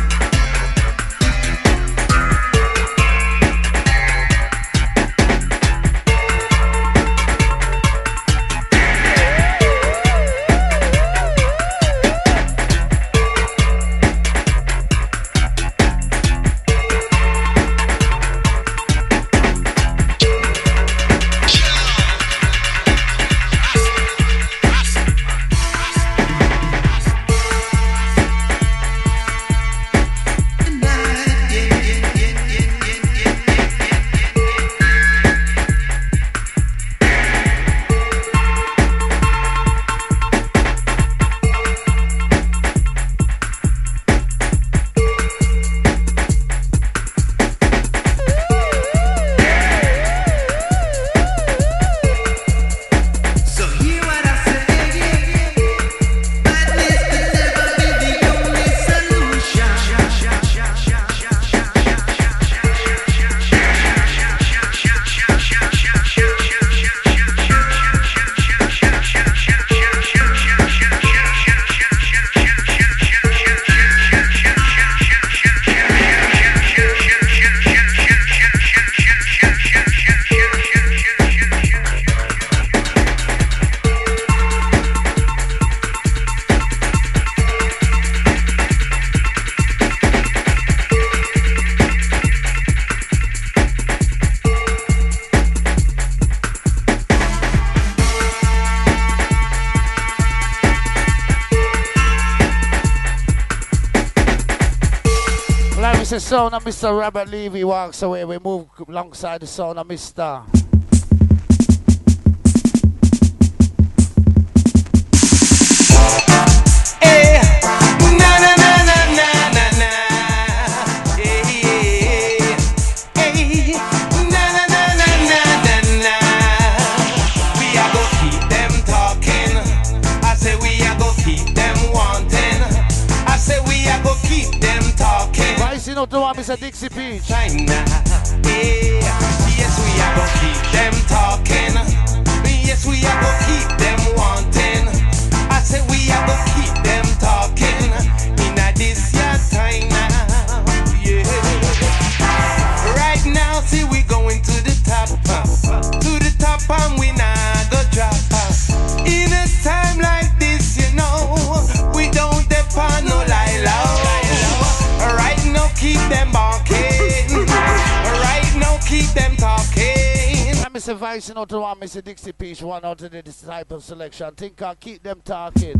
The sound of Mister Robert Levy walks away. We move alongside the sound of Mister Hey, na na na na na na na. Hey, hey, na na na na na na na. We are gonna keep them talking. I say we are gonna keep them wanting. I say we are gonna keep them talking. You know, to want Mister Dixie Peach. China, yeah. Yes, we are gonna keep them talking. Yes, we are gonna keep them wanting. I say we are gonna keep them talking. In a this year time now, yeah. Right now, see we going to the top, to the top, and we not go drop. In a time like this, you know, we don't depend no lie low. Right now, keep them barking. Right now, keep them talking. I'm Mister Vice, you know, to want Mister Dixie Peach, one out of the disciple selection. Think I'll keep them talking.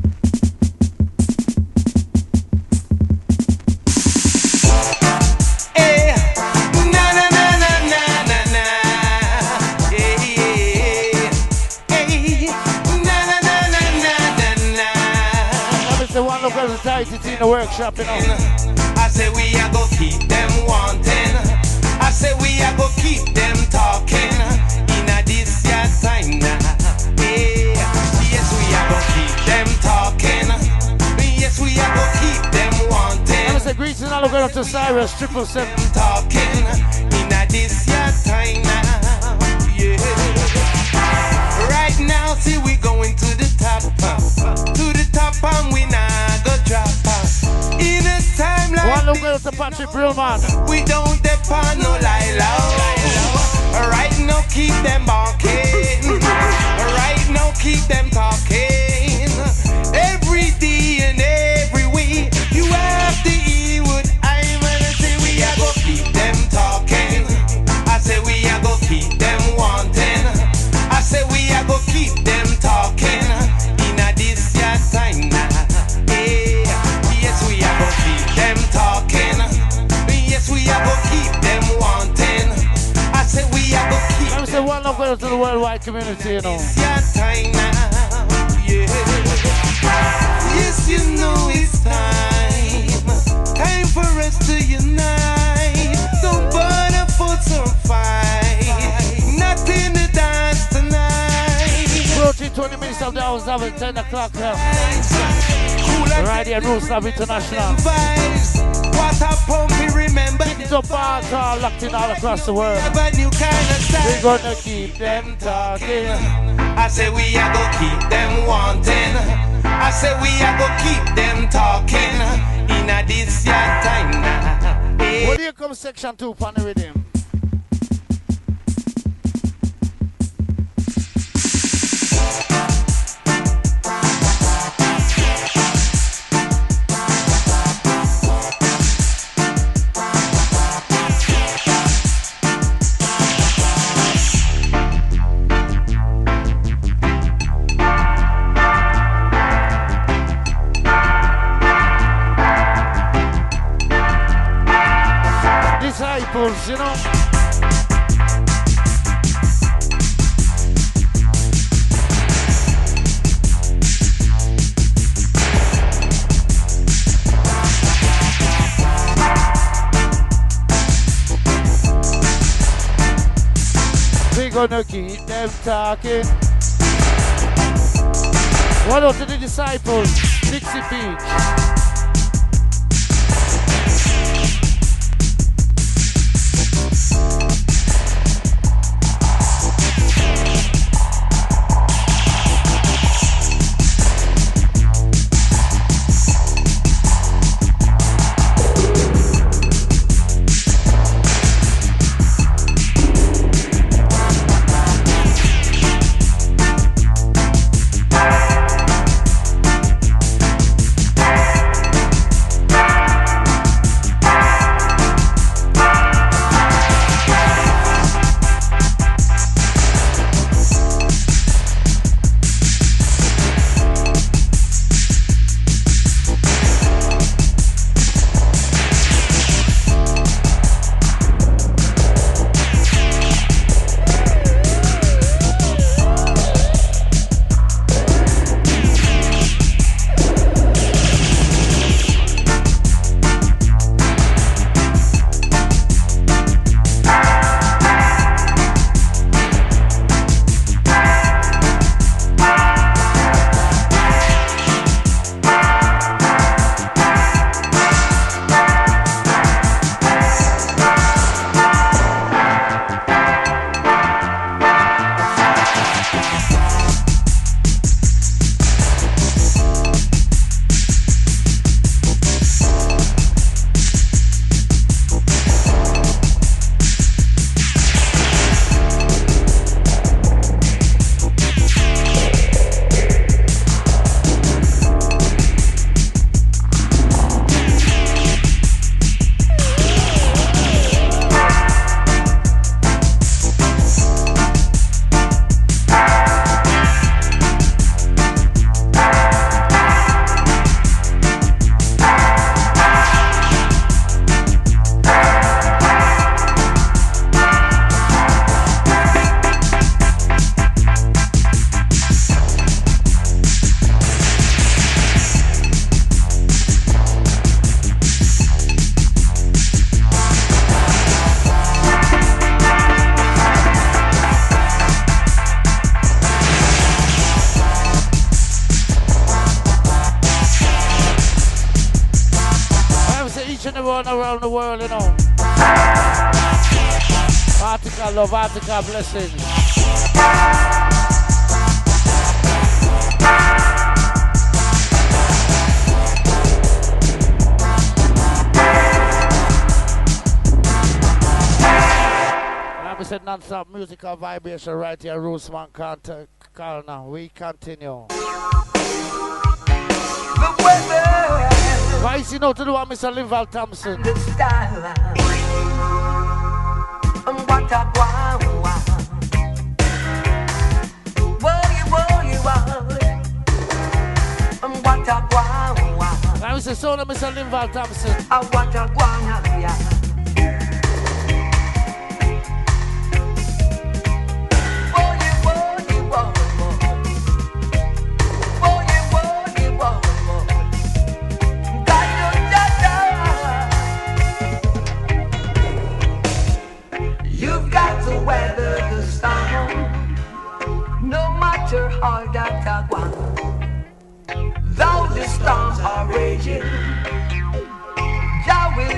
Hey, na na na na na na na. Yeah, yeah. Hey, na na na na na na na. I'm Mister One Look at the tight, in the workshop, you know. I say we are gonna keep them wanting. I say we are gonna keep them talking. In a this year time now, yeah. Yes, we are gonna keep them talking. Yes, we are gonna keep them wanting. I'm say greetings all over to Cyrus triple seven talking. In a this year time now, yeah. Right now, see we going to the top, to the top, and we not go drop. In a time like one look at the Patrick Brillman. We don't depend no lie low. Right now keep them barking. Right now keep them talking. Every day and every week you have to eat what I'm gonna say. We are gonna keep them talking. I say we are gonna keep them wanting. I say we are gonna keep them talking. In a this year time now. Them talking, yes, we are gonna keep them wanting. I say we are gonna keep. I'm say one love to the worldwide community, you know. It's your time now, yeah. Yes, you know it's time, time for us to unite. Don't burn a foot or fight, nothing to dance tonight. Approaching twenty minutes of the hours of ten o'clock. Right here, Roots Lab International. What a pumpy remember. It's a part all locked in all across the world. Never new kind of style. We're gonna keep them talking. I say we are gonna keep them wanting. I say we are gonna keep them talking. In a this year time now. Hey. When you come section two, partner with him. You know, we're gonna keep them talking. What up to the disciples? Dixie Beach. Around the world, you know. Article love, article blessings. I'm said non-stop musical vibration right here, Rootsman Corner. We continue. The weather. Why is he not to do what Mister Linval Thompson? The style. What a wow, wow. Worry, worry, worry. What a wow, wow. I was the son of Mister Linval Thompson. What a wow, yeah. All that I want. Though the storms are raging, Jah will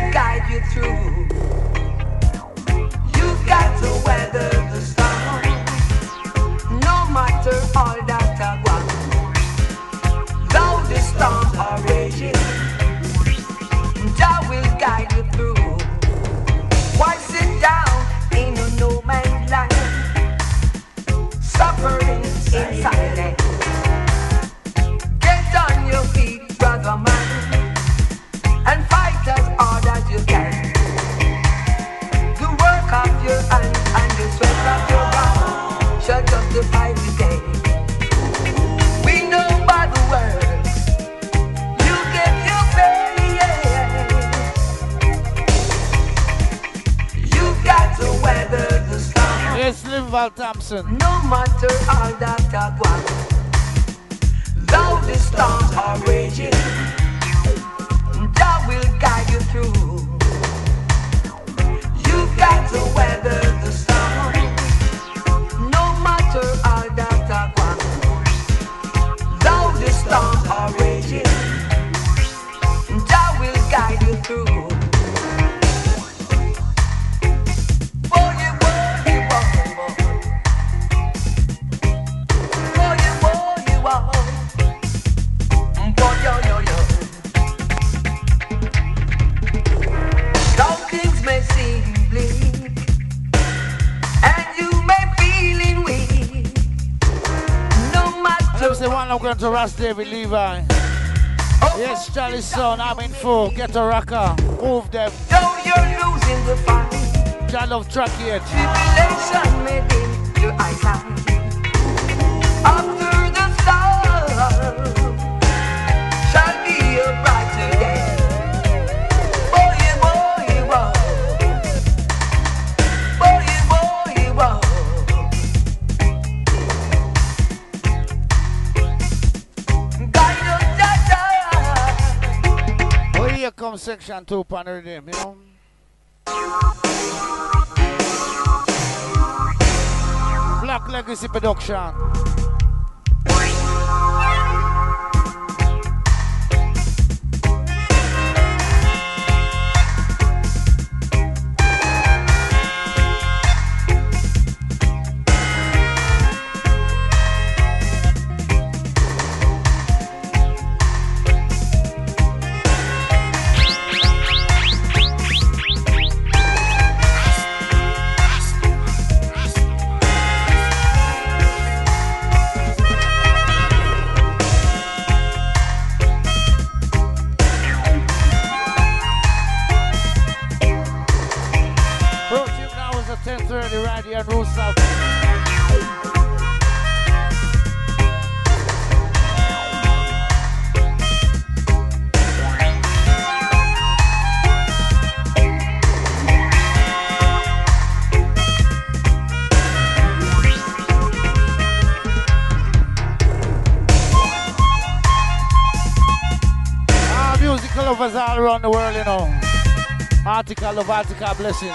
Val Thompson. No matter all that I want, though the storms are raging, I will guide you through. You've got to weather the storm. No matter all that I want, though the storms are raging, I will guide you through. Say one I'm going to Ross David Levi. Yes, Charlie's son, I'm in full. Get a rocker. Move them. Though you're losing the fight, John Love track yet. Tribulation may be your eyesight. After the storm shall be a brighter day. Boy, boy, boy. Boy, boy, boy. Here comes section two upon the rhythm, you know. Black Legacy Production. Lovers all around the world, you know. Article of article blessings.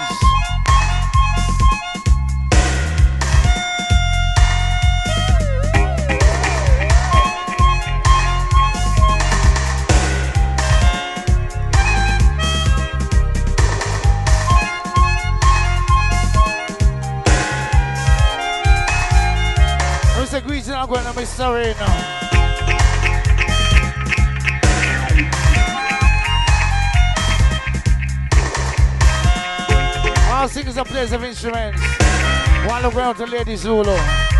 Mister Greasy, I'm going to be sorry now. All singers and players of instruments. One look around to Lady Zulu.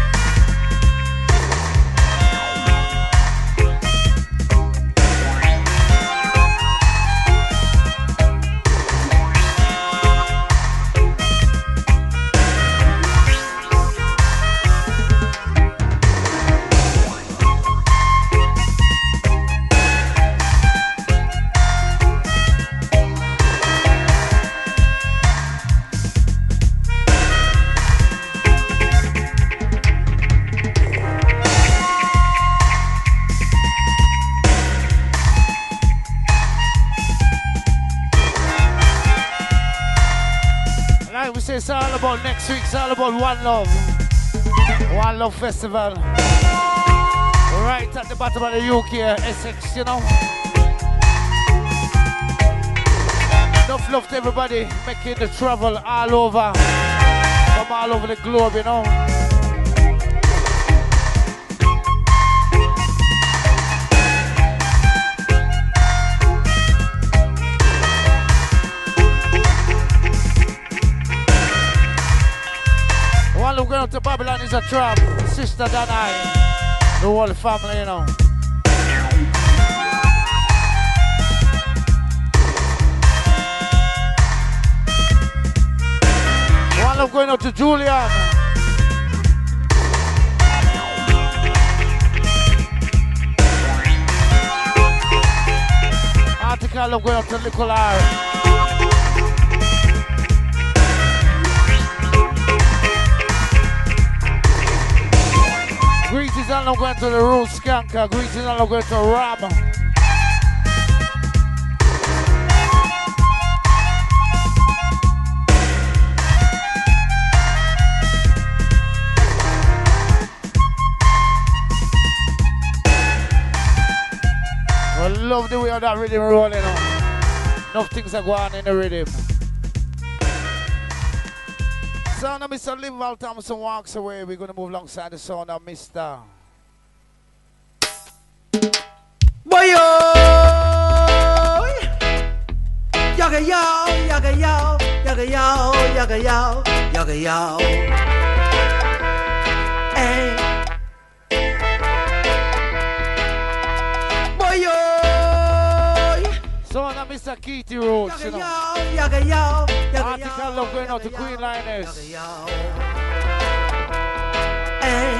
It's all about next week, it's all about One Love. One Love Festival. Right at the bottom of the U K, Essex, you know. Enough love to everybody making the travel all over. From all over the globe, you know. One look going to Babylon is a trap. Sister Danai. The whole family, you know. One look going out to Julian. Article of going out to Nicolai. Greetings and love going to the Roots Skanker. Greetings and love going to Ram. I love the way of that rhythm rolling on. Enough things are going on in the rhythm. Sound of Mister Linval Thompson walks away. We're going to move alongside the sound of Mister Boyo! Yaga yow, yaga yow, yaga yow, yaga yow, yaga yow. Hey. Boyo! Sound of Mister Keity Rhodes, you know. Yaga yow, yaga Article love going out to Queen Lioness. Hey.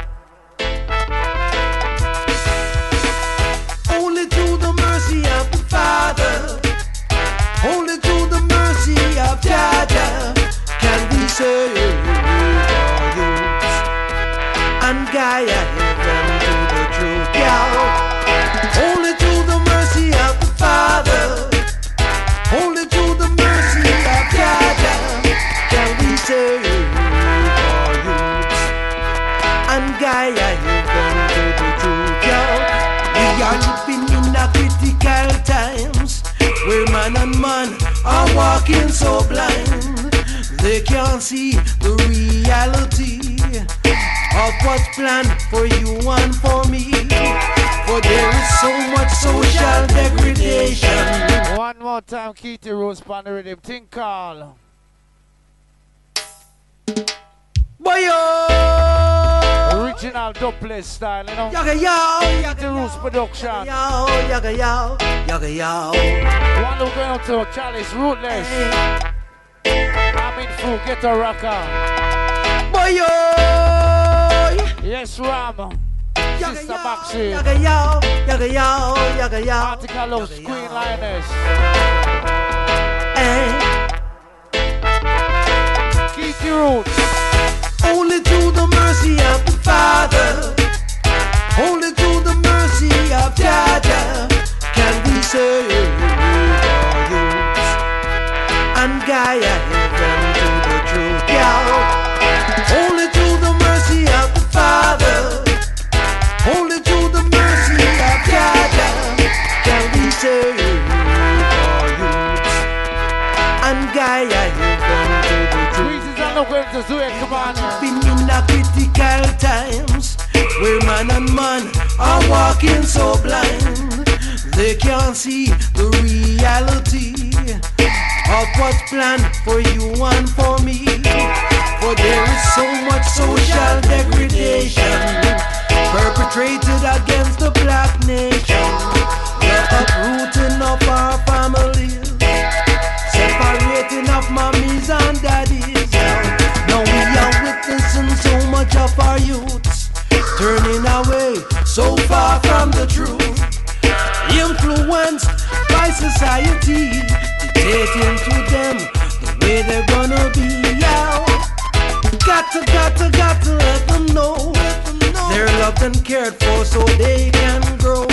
Only to the mercy of the Father, only to the mercy of Jaja can we save our youths and guide them to the truth. Yeah. Only to the mercy of the Father, only to the mercy of Jaja can we save our youths and guide them to the truth. Yeah. We are living in a critical times where man and man are walking so blind they can't see the reality of what's planned for you and for me. For there is so much social degradation. One more time, Keity Rhodes on the rhythm. Think call. Boyo! Original double style, you know. Yaga yow, Keity Rhodes production. yow, yaga yow, yaga yow. One who going out to Chalice Rootless. I'm in full ghetto rocker. Boyo! Yes, Ram. Sister Maxine. Yaga yow, yaga yow, yaga yow. Article loves Queen Lioness. Keity Rhodes. Only to the mercy of the Father, only to the mercy of Jaja can we save our youths and guide them to the truth. Yeah. Only to the mercy of the Father, only to the mercy of Jaja can we save our youths and guide them to the truth. Been in a critical times where man and man are walking so blind they can't see the reality of what's planned for you and for me. For there is so much social degradation perpetrated against the black nation. The uprooting of our families, separating of mommies and daddies. Now we are witnessing so much of our youths turning away so far from the truth, influenced by society, dictating to them the way they're gonna be. Yeah. Got to, got to, got to let them know they're loved and cared for so they can grow.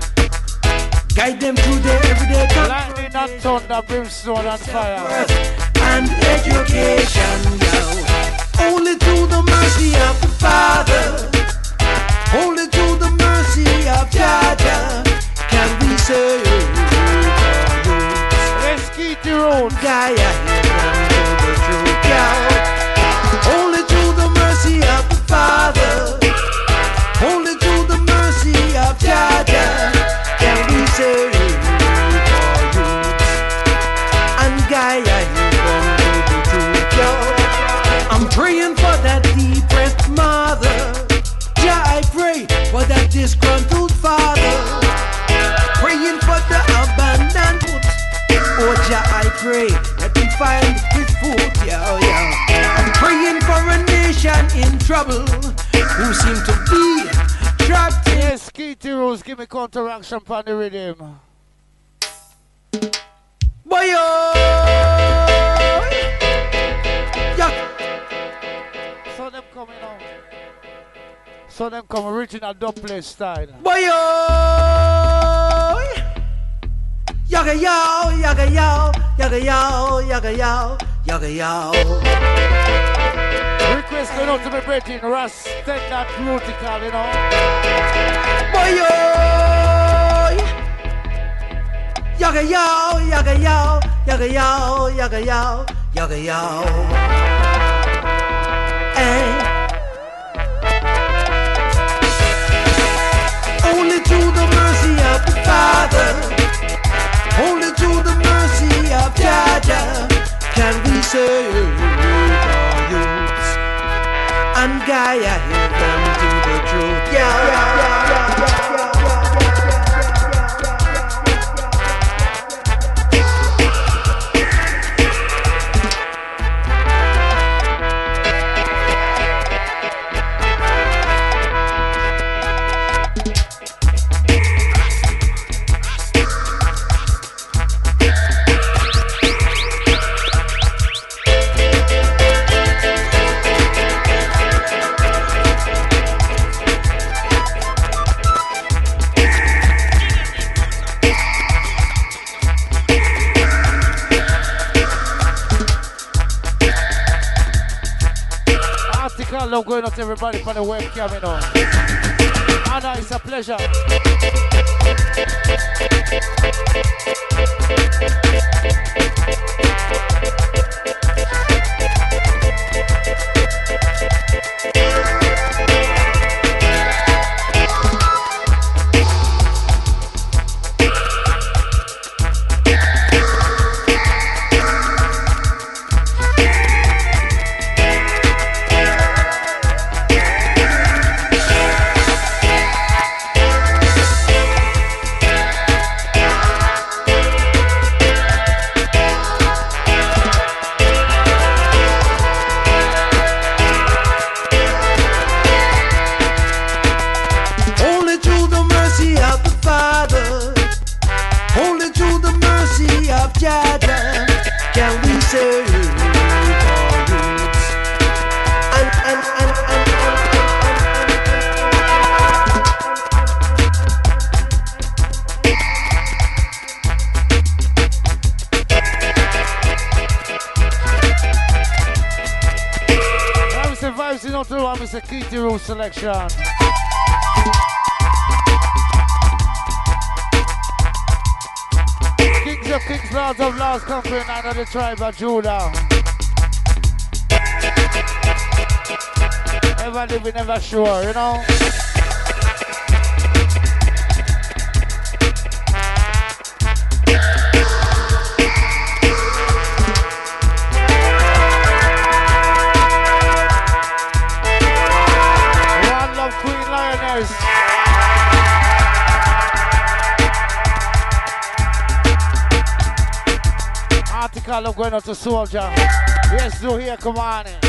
Guide them through their everyday lightning and thunder, brimstone and fire and education. Yeah. Only to the mercy of the Father, only to the mercy of Jaja can we save our youths. Let's keep the road. Gaia, to the truth. Yeah. Only to the mercy of the Father, only to the mercy of Jaja can we save our youths and Gaia, to the truth. Yeah. I'm praying for that depressed mother. Yeah, I pray for that disgruntled father. Praying for the abandoned foot. Oh, yeah, I pray that we find his foot. Yeah, yeah. I'm praying for a nation in trouble who seem to be trapped in. Yes, Keity Rhodes, give me counteraction on the rhythm. Boyo! Yeah. So them coming out. So them come original dub play style. Boy, yo, yaga yo, yaga yo, yaga yo, yaga yo, yaga yo. Request going out to my brethren, Russ, take that critical, you know. Boy, yo, yaga yo, yaga yo, yaga yo, yaga yo, yaga yo. Hey. Only through the mercy of the Father, only through the mercy of Jah can we save our youths and guide them to the truth. Yeah, yeah, yeah, yeah, yeah, love going out to everybody for the webcam, you know. Anna, it's a pleasure. Mister Keith Rule selection. Kings of Kings, Lords of Lords, conquering under the tribe of Judah. Never living, never sure, you know. Article of going out to Soldier. Yes, do here, come on in.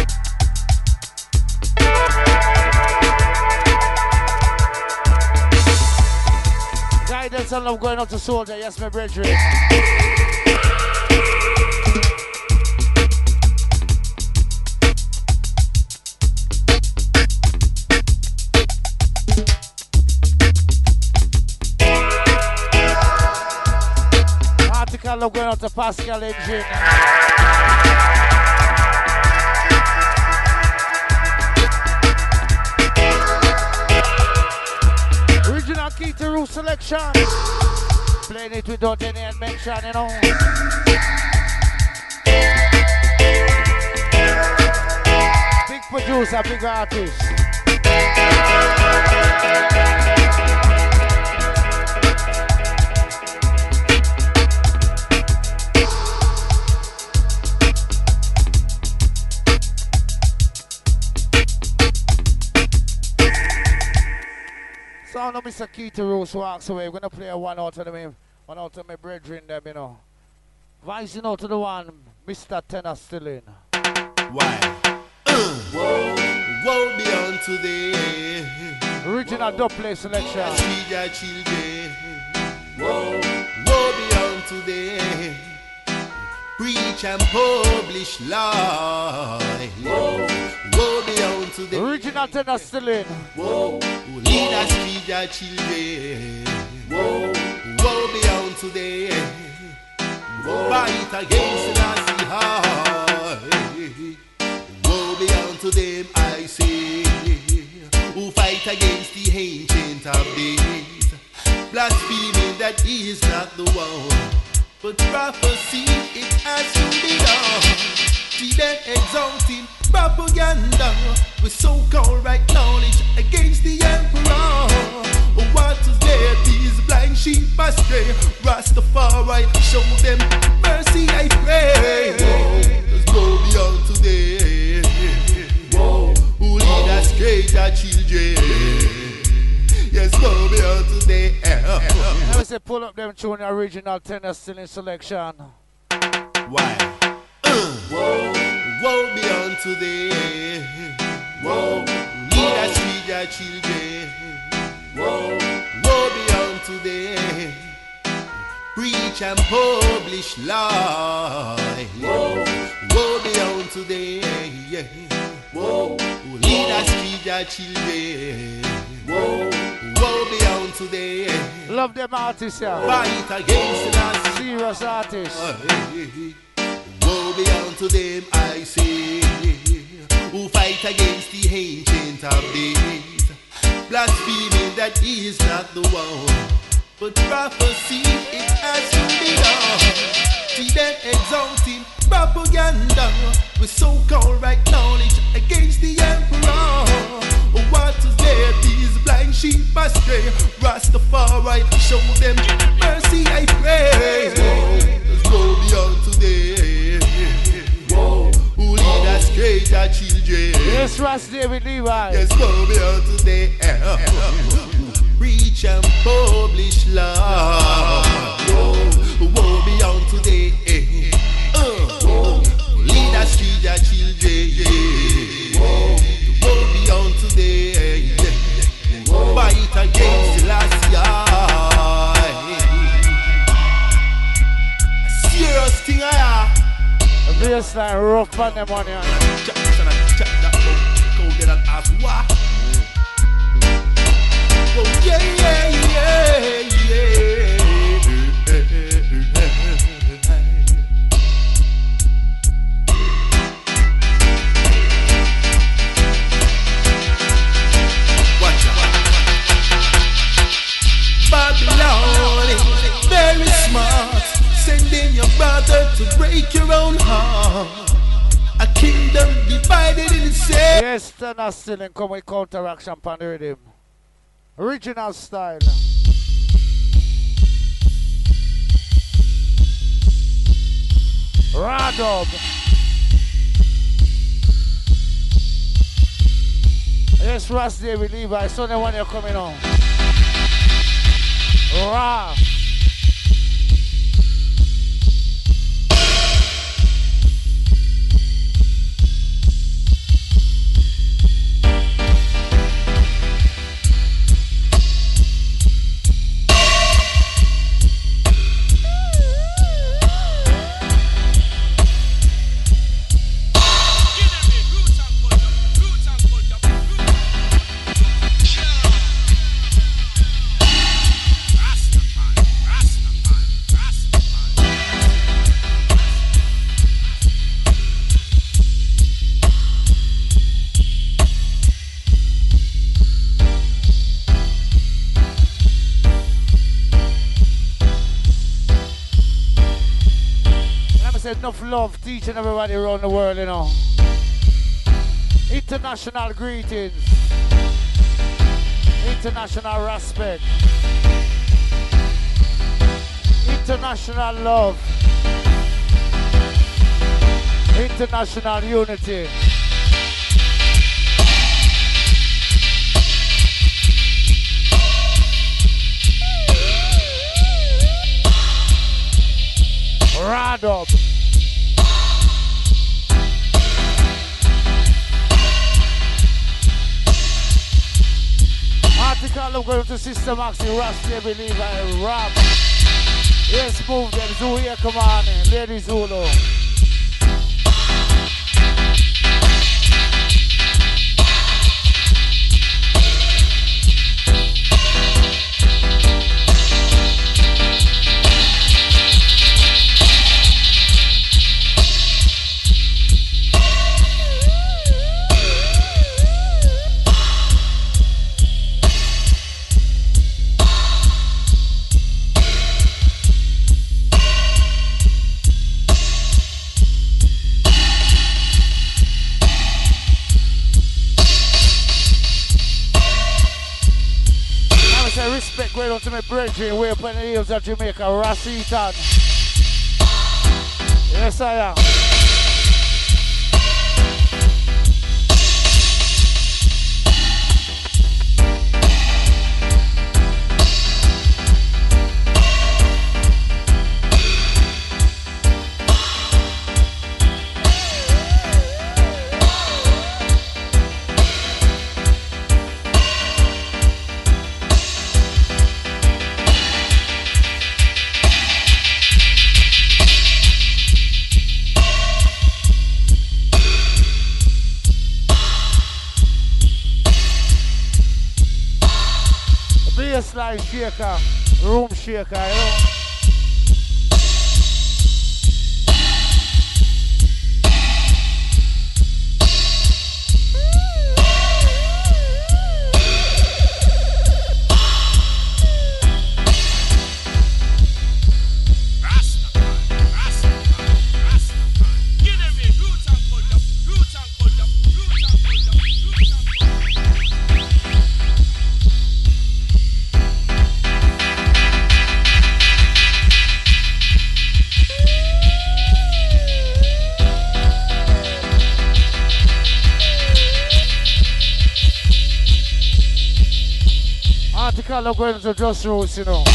Guidance and love going out to Soldier. Yes, my brethren. Love going out to Pascal Engine. Original Key to Roof selection. Playing it without any mention, you know. Big producer, big artist. Sound of Mister Keith Rose walks away. We're gonna play a one out of the one out of my brethren them, you know. Rising out to the one, Mister Tenor still in. Why? Uh, whoa, whoa beyond today. Original dub play selection. Children. Whoa, whoa beyond today. Preach and publish life. Whoa, whoa beyond beyond today. Original tenor still in. Whoa, who lead us feed your children. Whoa, woe beyond today. Whoa, fight against the Nazi high. Woe beyond to them, I say. Who fight against the ancient of days, blaspheming that he is not the one, but prophecy it has to be done. See them exalting propaganda with so-called right knowledge against the emperor. What is there? These blind sheep astray. Rastafari, show them mercy, I pray. Let's go beyond today. Whoa, who lead us greater children? Yes, go beyond today. I say pull up them tune original tenor still in selection. Why? Uh, whoa, whoa beyond today. Whoa, lead us feed your children. Whoa, whoa beyond today. Preach and publish lies. Whoa, whoa beyond today. Whoa, lead us feed your children. Whoa, whoa beyond today. Love them artists, yeah. Fight against the Nazi. Serious artists. Uh, hey, hey. Woe beyond to them, I say, who fight against the ancient of days, blaspheming that he is not the one, but prophecy it has to be done. See them exalting propaganda with so-called right knowledge against the emperor. What is there? These blind sheep astray. Rastafari, show them mercy, I pray. Let's go beyond today. Whoa, who lead us greater children? Yes, Ras David Levi. Yes, go beyond today. Preach and publish love. Whoa, whoa beyond today. Uh, lead us greater children. Whoa, whoa beyond today. Fight against the last year. Serious thing I have. The bassline rough on them on you. Check this and check that out. Go get that ass. What? Oh yeah, yeah, yeah, yeah. Watch out. Babylon is very smart, sending your brother to break your own heart. A kingdom divided in itself. Yes, tenor still in come with counteraction pan the rhythm. Original style. Radom. Yes, Ras David Levi. So the one you're coming on. Ra. Enough love teaching everybody around the world, you know. International greetings. International respect. International love. International unity. Rad up. Article of going to Sister Maxi, Ras David Levi, Rob. Yes, move them. Zulu here, come on in. Lady Zulu. to my brethren way up on the hills of Jamaica, Rasitan. Yes, I am. Baseline shaker, room shaker, you know? I'm going to just roots, you know.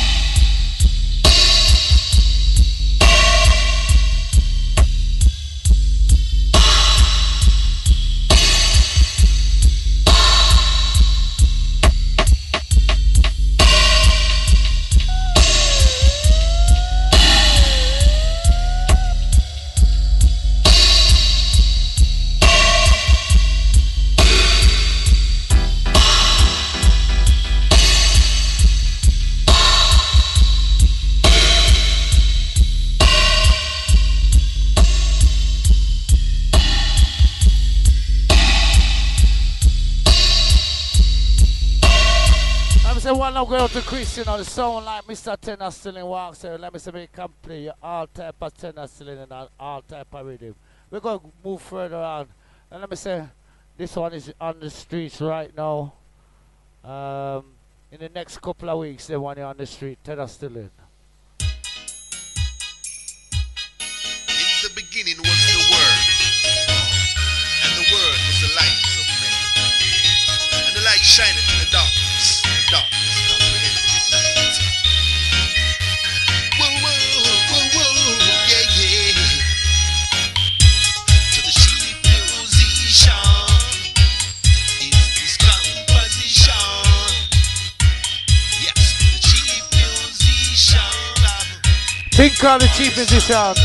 One now go to Chris, you know, the sound like Mister Tenor still in walks here. Let me say me can play all type of tenor still in and all type of rhythm. We're going to move further on. And let me say, this one is on the streets right now. Um, in the next couple of weeks, they want you on the street. Tenor still in. In the beginning was the Word, and the Word was the light of men. And the light shineth in the darkness, and the darkness. Think call the chief musician.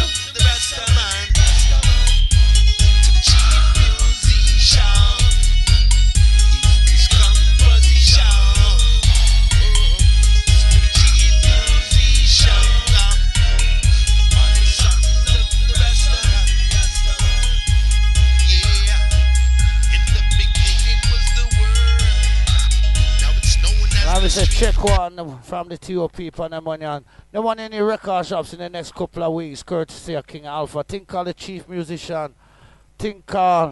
I will say check one from the T O people and them money on. They want any record shops in the next couple of weeks, courtesy of King Alpha. Think call the chief musician. Think call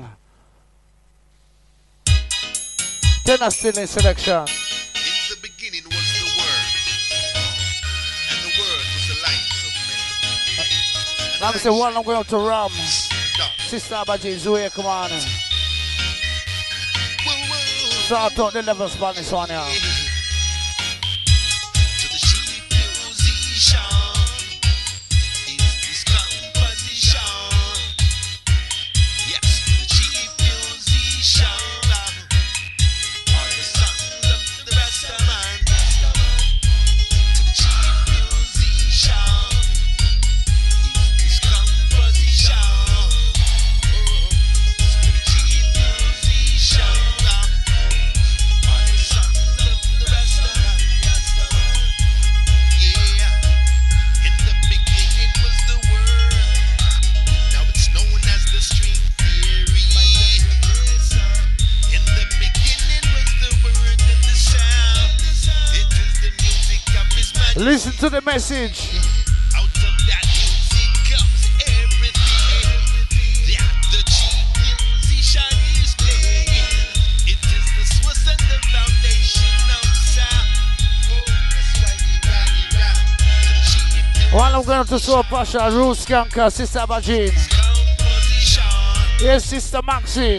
Tenor still in selection. In the beginning was the Word, and the Word was the light of men. Now I say one I'm going to Ram. Sister Abaji, Zoe, come on. Start out the level Spanish one here. Listen to the message. Out of that music comes everything that the chief musician is playing. It is the source and the foundation of sound. Oh, that's While I'm going to Soul Pasha, Ruth Skanker, Sister Bajin. Yes, Sister Maxine.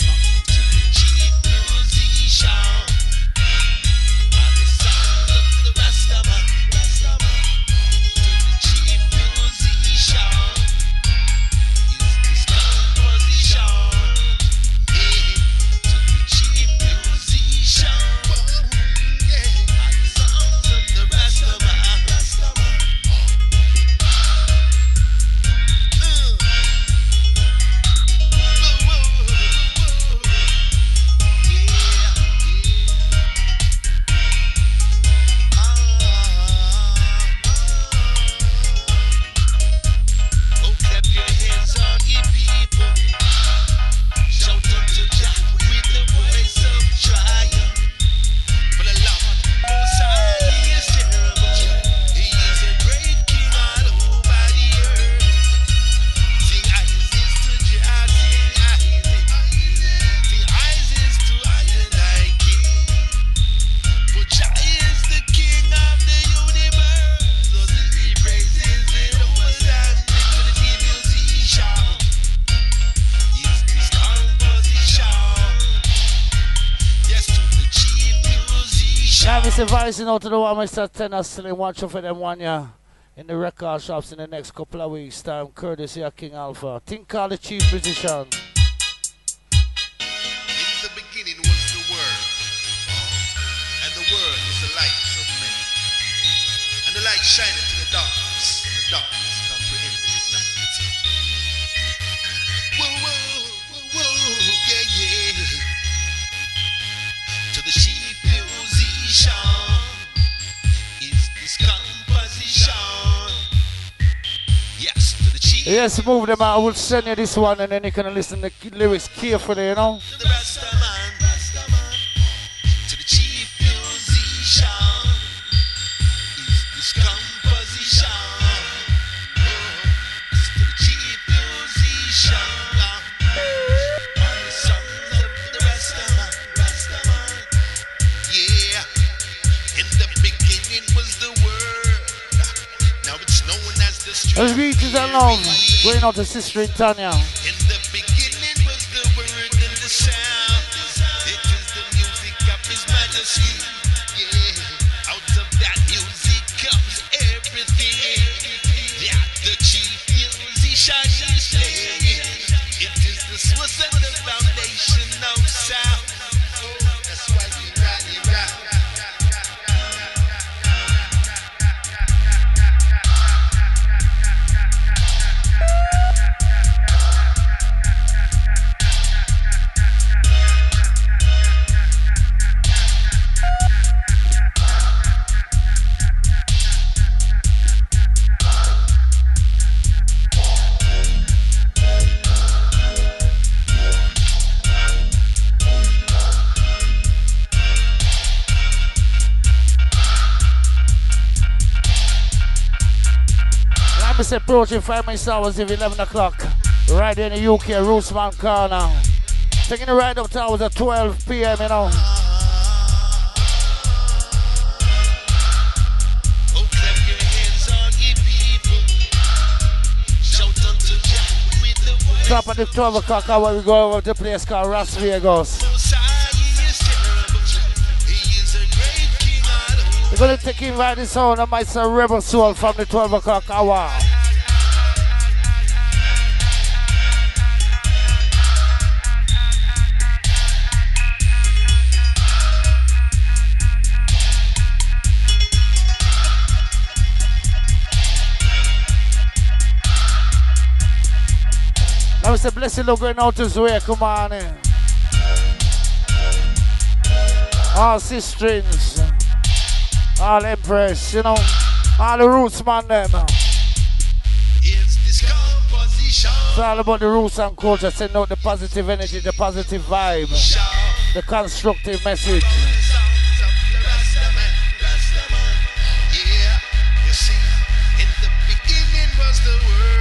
Advising out to the one Mister Tenor still watch out for them one year in the record shops in the next couple of weeks time, courtesy of King Alpha. Think call the chief musician. In the beginning was the Word, and the Word was the light of men. And the light shined into the darkness, and the darkness comprehended it not. Whoa, whoa, whoa, whoa, yeah, yeah. To the chief musician. Yes, move them out. I will send you this one and then you can listen to the lyrics carefully, you know. To the Rasta man, Rasta man, to the chief musician, is this composition. Oh, to the chief musician, and the sons of the Rasta man, Rasta man. Yeah, in the beginning was the word. Now it's known as the street. Let's read this along. Going out to Sister in Tanya. In the beginning was the word and the sound. It was the music of His Majesty. Yeah, out of that music comes everything that the chief musician is playing. It is the source and the foundation of sound. Oh, that's why we rock it rock. It's approaching five minutes hours of eleven o'clock. Right there in the U K, Rootsman Corner. Taking the ride up towards at twelve p m, you know. Top at the twelve o'clock hour, we go over to a place called Las Vegas. We're going to take in right this sound of my son Rebel Soul from the twelve o'clock hour. Now it's a blessed look going out his way, come on in. All sisters, all Empress, you know, all the roots man them. It's this composition. It's all about the roots and culture, send out the positive energy, the positive vibe, the constructive message. Yeah, you see, in the beginning was the word.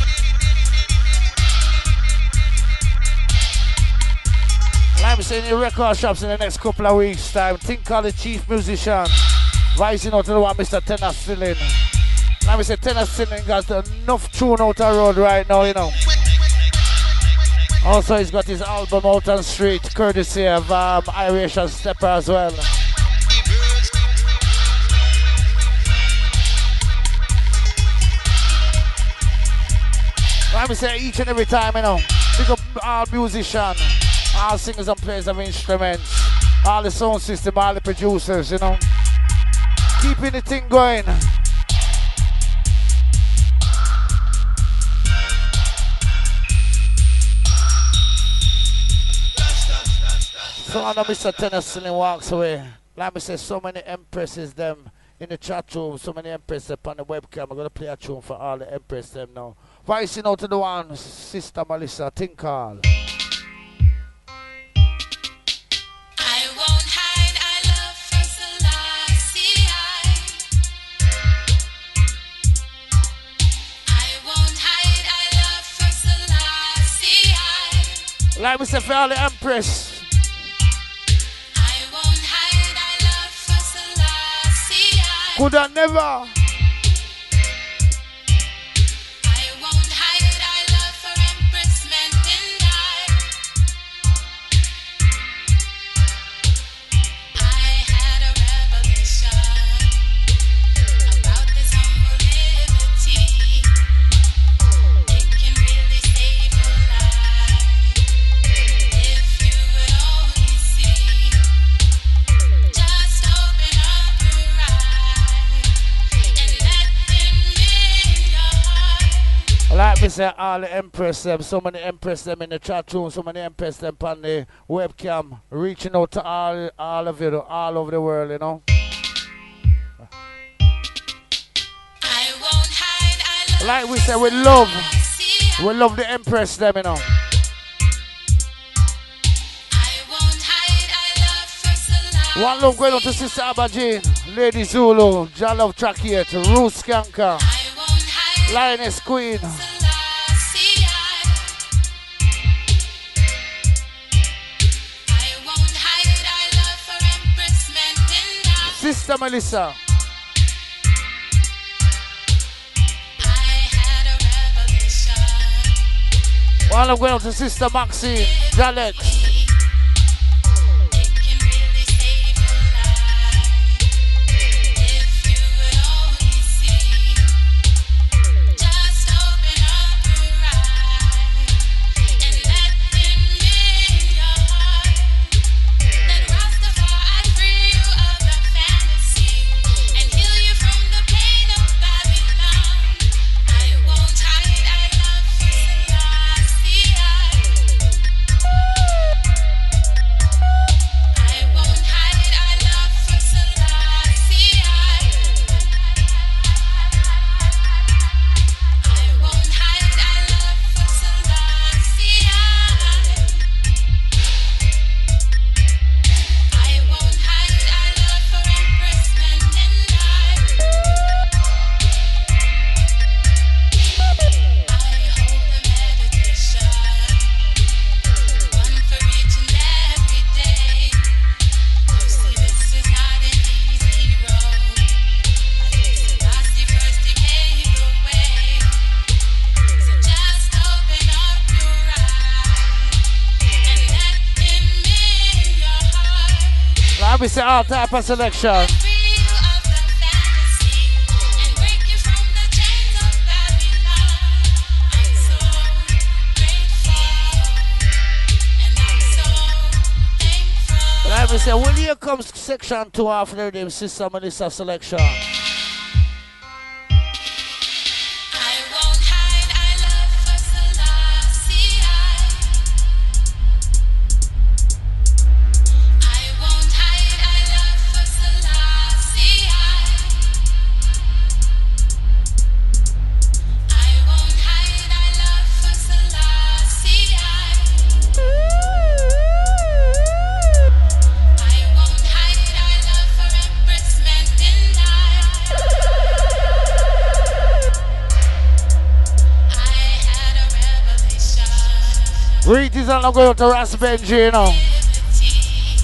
I'm saying the record record shops in the next couple of weeks' time. Think called the chief musician. Rising out to the one, Mister Tenor Stillin. Now we say Tenor Stillin got enough tune out the road right now, you know. Also, he's got his album out on street, courtesy of um, Irish and Stepper as well. Let me say each and every time, you know, pick up all musicians, all singers and players of instruments, all the sound system, all the producers, you know. Keeping the thing going. So I know Mister Tenor Stillin walks away. Like me say, so many empresses them in the chat room, so many empresses on the webcam. I'm gonna play a tune for all the empresses them now. Voicing out to the one, Sister Melissa, think call. I won't hide, I love for Selassie. I won't hide, I love for Selassie. Like me say, for all the empress. Could I never? I won't hide, I love for Empress Mentendai. I had a revelation about this humble liberty. It can really save your life if you would only see. Just open up your eyes. Like me say, all the empress them, so many empress them in the chat room, so many empress them on the webcam, reaching out to all, all of you, all over the world, you know. I won't hide, I love like we say, we love, we love the empress them, you know. I won't hide, I love for Selassie. One love going on to Sister Abba-Jean, Lady Zulu, Jalove Trackiet, Ruth Skanka, Lioness Queen. Sister Melissa. I had a revelation. One love going on to Sister Maxine, Jalex. We say all type of selection. Let me say, when here comes section two after them, Sister Melissa selection. Greetings and I'm going to Ras Benji, you know.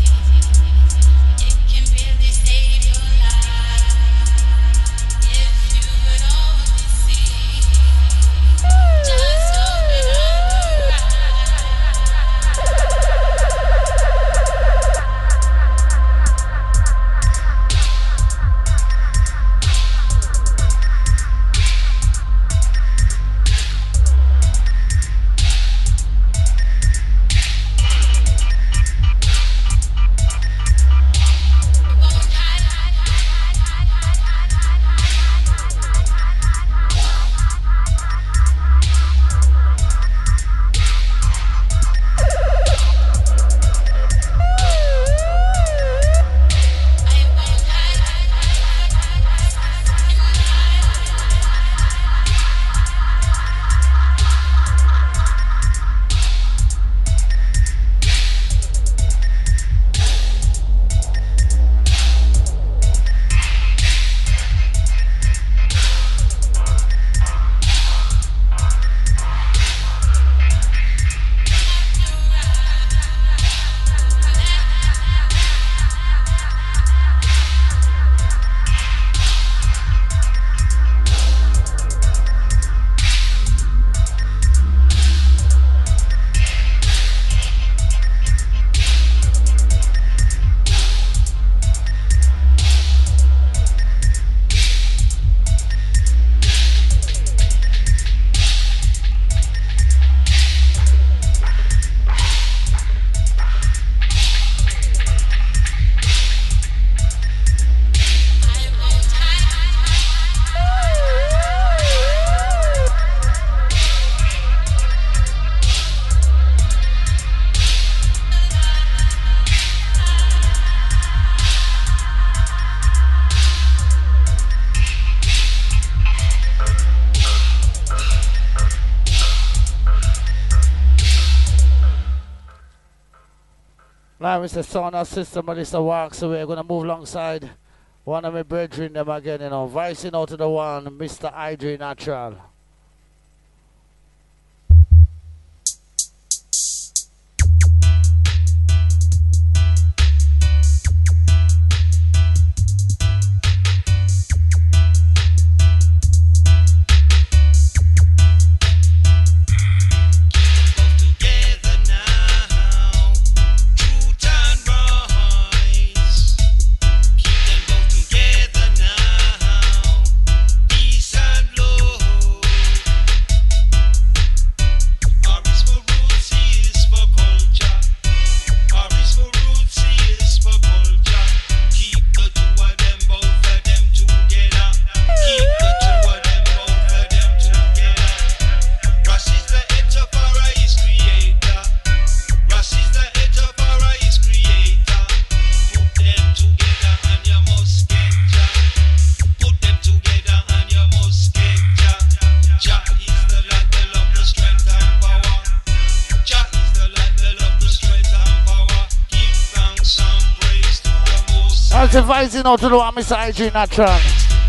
Alright, Mister Son, our sister Melissa walks away. We're gonna move alongside one of my brethren them again, you know. Vicing out to the one, Mister Idri Natural. Advising out to the one, Mister Idri Natural.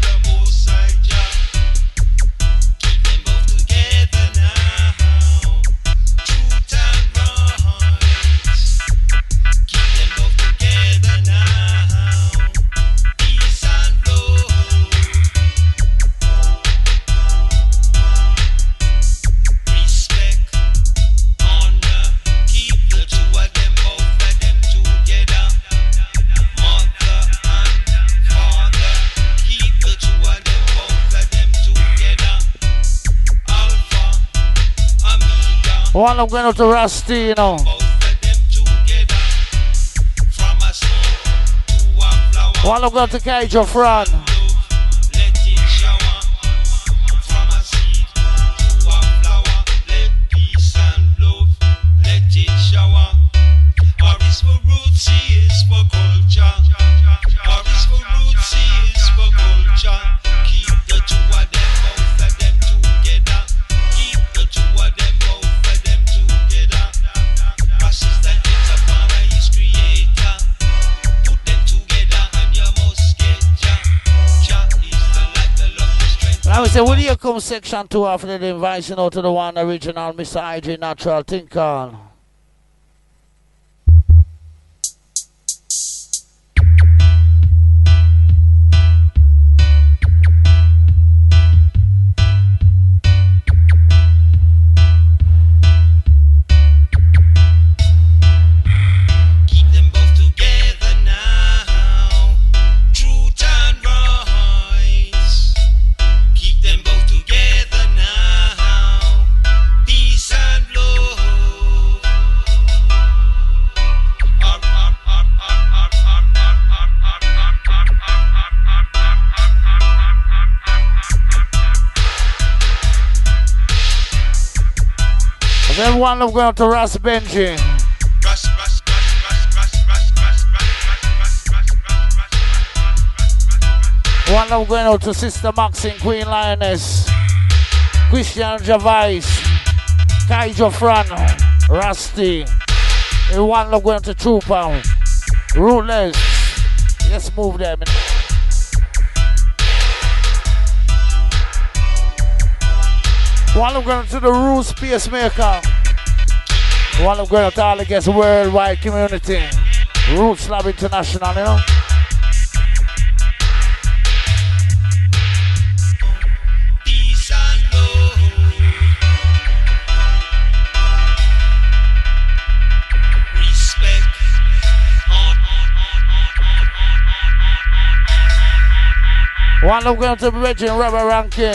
One I'm going out to Rusty, you know. One I'm going to Kaijo Fran. I would say, will you come section two after the invitation out to the one original Mister Idri Natural think on? Then one of going to Ras Benji. One of going out to Sister Maxine, Queen Lioness, Christian Gervais, Kaijo Fran, Rusty. And one of going to Trooper, Rootless. Let's move them. One of going to the Roots Pacemaker. One of going to all against worldwide community. Roots Lab International, you know. One of going to Reggie Rubber Rankin.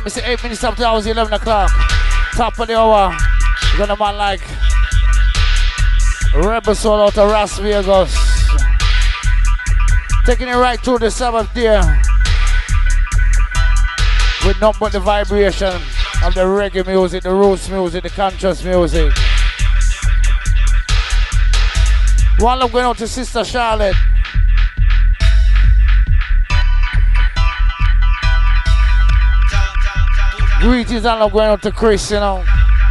me say eight minutes after hours, eleven o'clock. Top of the hour. We're gonna man like Rebel Soul out of Las Vegas. Taking it right through the seventh day. With nothing but the vibration of the reggae music, the roots music, the conscious music. One love going out to Sister Charlotte. Greetings and love going out to Chris, you know.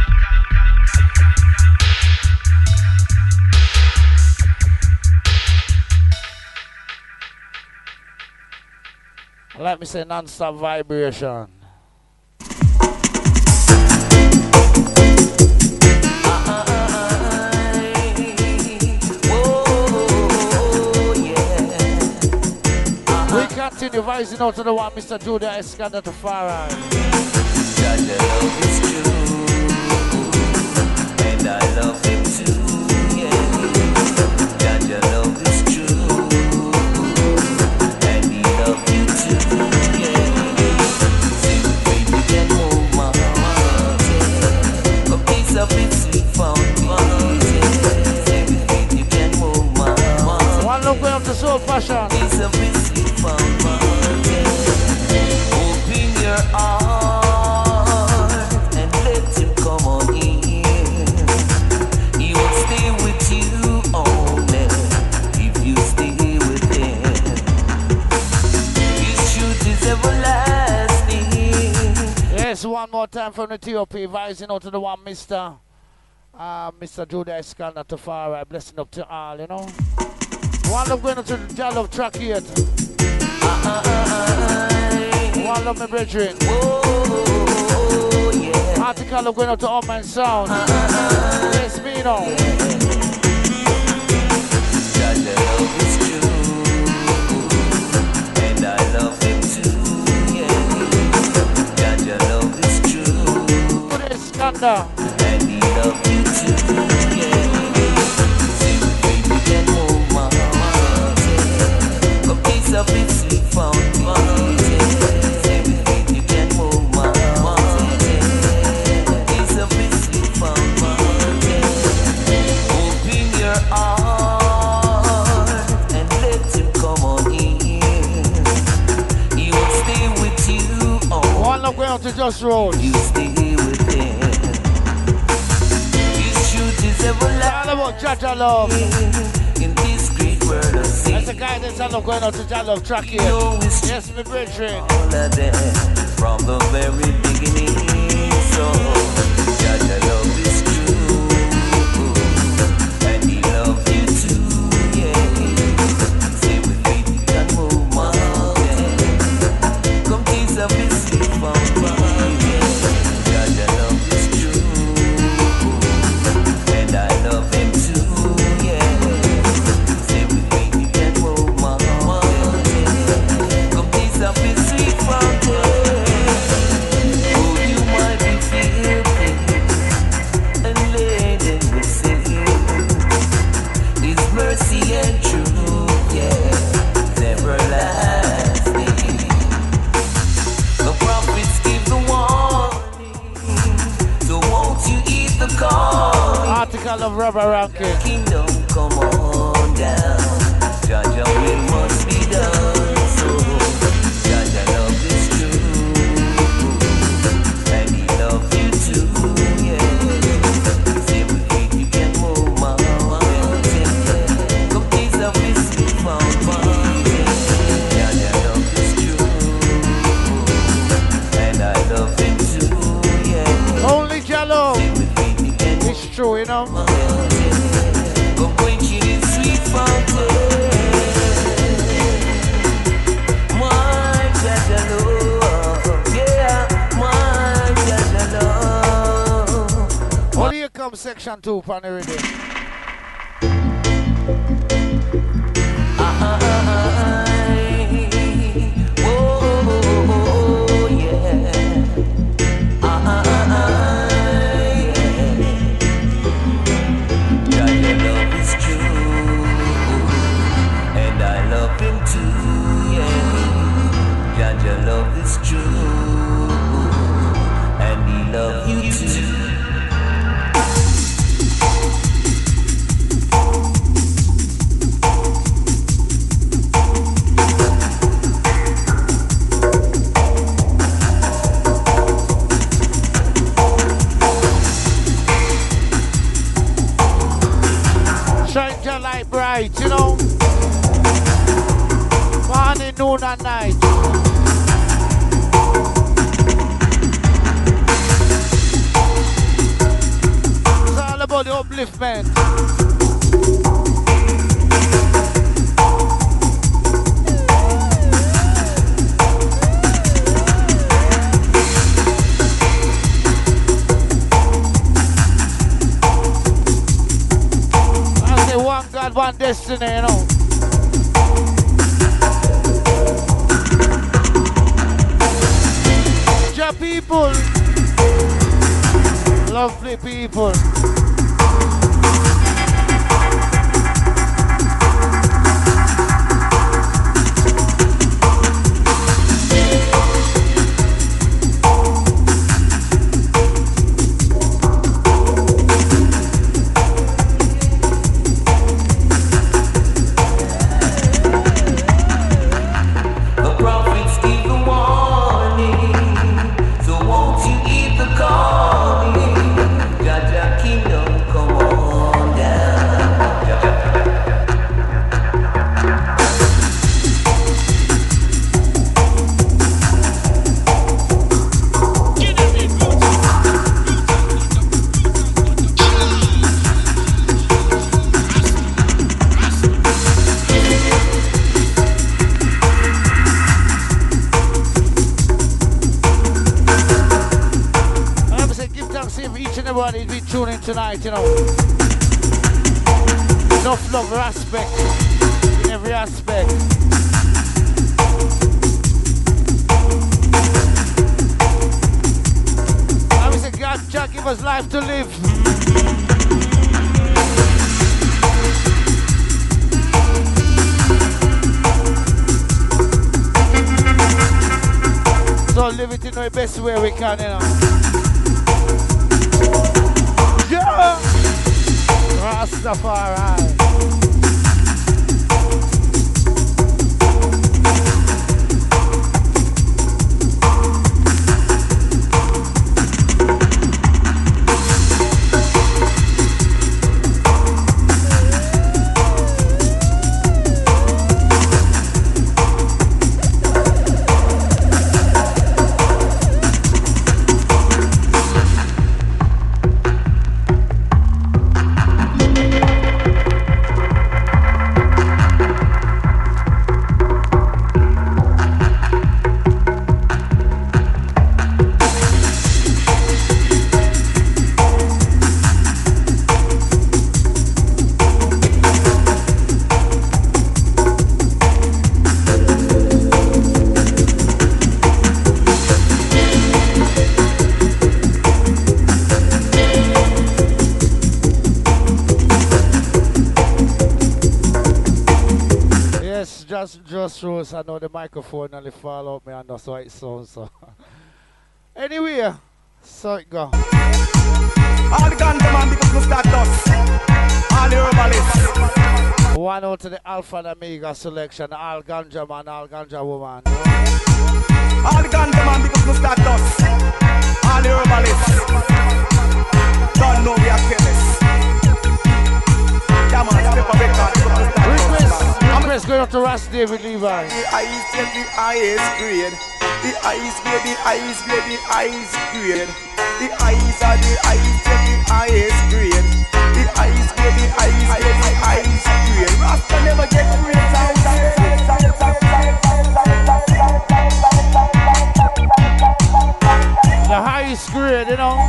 Let me say non-stop vibration. We continue rising out to the one Mister Judah Escanda to far right. God, your love is true, and I love him too, yeah. God, your love is true, and he loves you too, yeah. Say, baby, can hold my heart, yeah. A piece of it sweet fountain, yeah. Say, baby, you can hold my heart. One love going up to Soul Fashion. Piece of it sweet fountain, yeah. Open your heart. One more time from the T O P, rising out to the one Mister Uh, Mister Judah Escanda to far right, blessing up to all, you know. One love going out to the Jalove track here. One love my brethren. Oh, yeah. Article going out to all man sound. Yes, me know. God, your love is true, and I love him too, yeah. God, your love is Escanda. And he loves you too, yeah. Say, baby, can hold my heart, yeah. A piece of it sweet fountain, yeah. Say, baby, you can hold my heart, yeah. A piece of it sweet fountain, yeah. Open your heart and let him come on in. He will stay with you all. One love going out to Just Road. You stay with him. All about Jaja Love. In this great world of sin. That's the guy that's all going out to Jalove track here. Yes, my brethren. All of them from the very beginning. So Jaja Love is true, and he loves you too, yeah. Say with me, you can move mountains. Come tease up his sleep from me, yeah. Jaja Love is true. I love him too, yeah. Say with me, you can hold my heart, yeah. Come piece up his sweet fountain. Oh, you might be filthy and laden with sin. His mercy and truth, yeah, is everlasting. The prophets give the warning, so won't you eat the corn? Article of Rubber Ranking. Kingdom, come on down. Jaja will must be done. So Jaja love is true, and he love you too, yeah. Say with me, you can move my mountain. Come piece of his sweet fountain. Jaja love is true, and I love him too, yeah. Only Jallo. It's true, you know. Go quench it in sweet fountain. My Jaja love, yeah, my Jaja love. Only here comes section two, Panny Ready. Oh, yeah. Your love is true, It's all about the upliftment. One God, one destiny, you know. Ja people, lovely people. Tonight, you know, enough love and respect in every aspect. I was a God, Jah give us life to live. So live it in the best way we can, you know. Yeah! Rastafari. Just Rose, I know the microphone only fall out me and that's why it sounds so. Anyway, so it go. All the ganja man because we start us. All the herbalists. One out to the Alpha and Omega selection, all ganja man, all ganja woman. All the ganja man because we start us. All the herbalists. Don't know we are chemists. Yeah man, step a record. Request, request going up to Ras David Levi. The ice get the highest grade. The ice grade, the ice grade, the ice grade. The ice are the ice get the highest grade. The ice grade, the ice grade, the ice grade. Rasta never get grade. The highest grade, you know.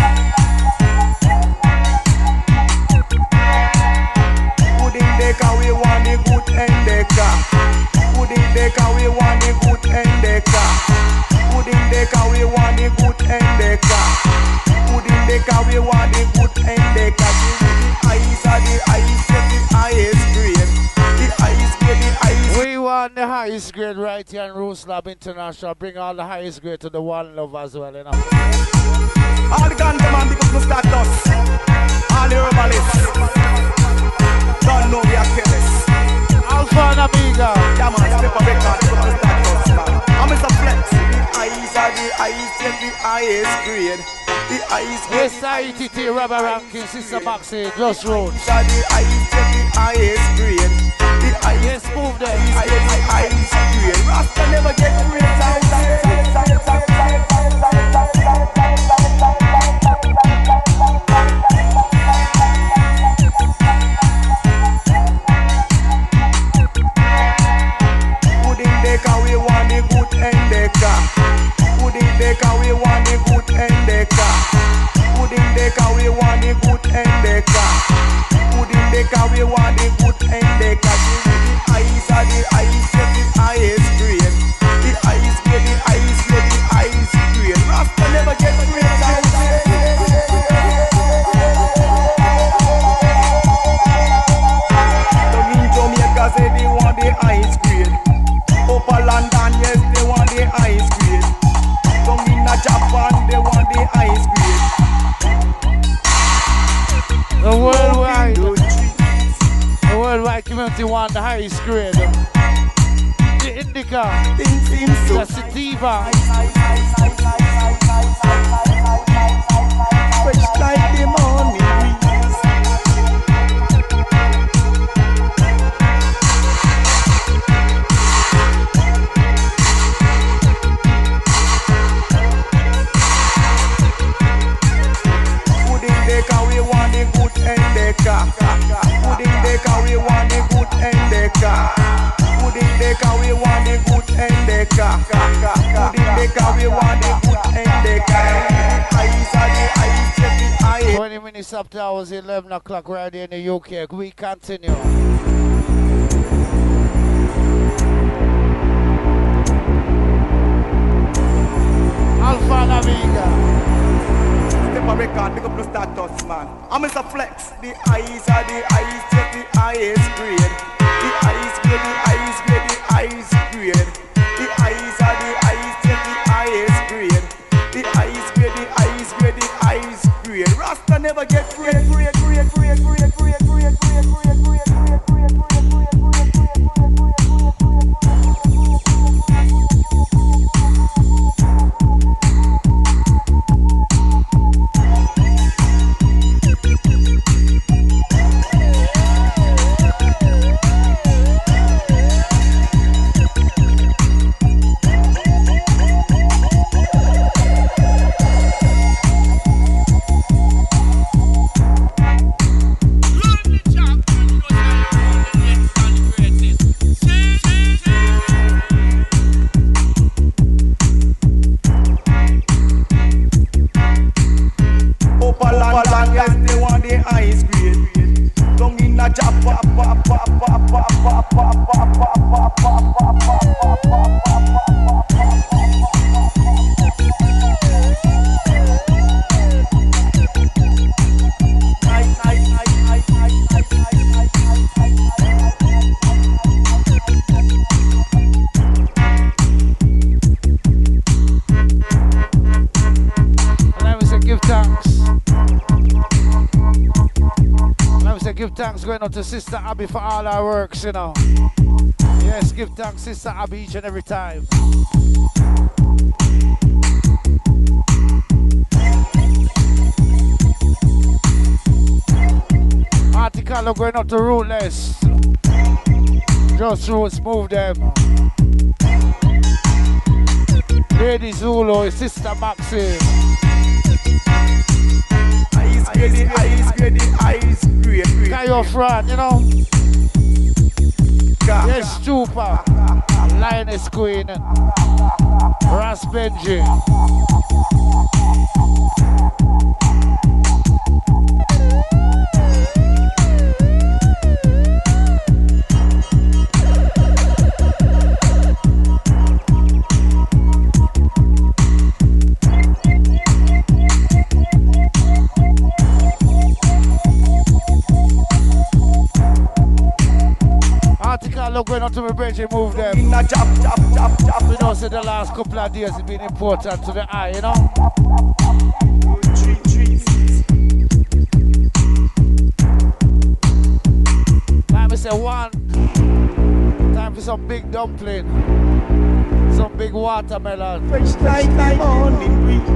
We want the good endeka. Pudding deka, we want the good endeka. Pudding deka, we want the good endeka. Pudding deka, we want the good endeka. The ice are the ice, the highest grade. The ice grade, the ice. We want the highest grade right here in Roots Lab International. Bring all the highest grade to the One Love as well, you know. All the ganja man because we start us. All the herbalists. Don't know we are chemists. Alpha and Omega. Yeah man, step a record. I'm Mister Flex. The eyes are the eyes, get the highest grade. The eyes get the I T T Rubber Ranking, Sister Maxi, Just Road. The eyes, get the highest grade. The ice. Yes, move there. Ice, ice, ice cream. Rasta never get great out. Pudding Deca, we want the good and Deca. Pudding Deca, we want the good and Deca. Pudding Deca, we want the good and Deca. Pudding Deca, we want the good and Deca. The ice are the ice, yeah, the ice cream. The ice, yeah, the ice, yeah, the ice cream. Rasta never get great out. Down in Jamaica, say they want the ice cream. Upper London, yes, they want the ice cream. Down in Japan, they want the ice cream. The worldwide, the worldwide community want the highest grade. The indica, the sativa, fresh like the morning breeze. Pudding Deca, we want the good and Deca. Pudding Deca, we want the good and Deca. Pudding Deca, we want the good and Deca. Pudding Deca, we want the good and Deca. Ice are the ice, check the ice. twenty minutes up to hours, eleven o'clock right here in the U K. We continue. Alpha and Omega. Step a record, pick up the status, man. I'm Mister Flex. The ice are the ice, check the ice grade. The ice grade, the ice grade, the ice grade. The ice are the ice, check the ice grade. The ice grade, the ice grade, the ice grade. Rasta never get grade, grade, grade, grade, grade, grade, grade, grade, grade, grade, grade, grade, give thanks going on to Sister Abby for all our works, you know. Yes, give thanks Sister Abby each and every time. Article going out to Rootless. Just Roots, move them. Lady Zulu, Sister Maxine. Ice grade, ice grade, ice grade. Got your friend, you know. Yes, Trooper, Lioness Queen, Ras Benji. Look, going on to my bridge, move them. We know say the last couple of days has been important to the eye, you know. Time to say one. Time for some big dumpling. Some big watermelon. Fresh like the morning breeze.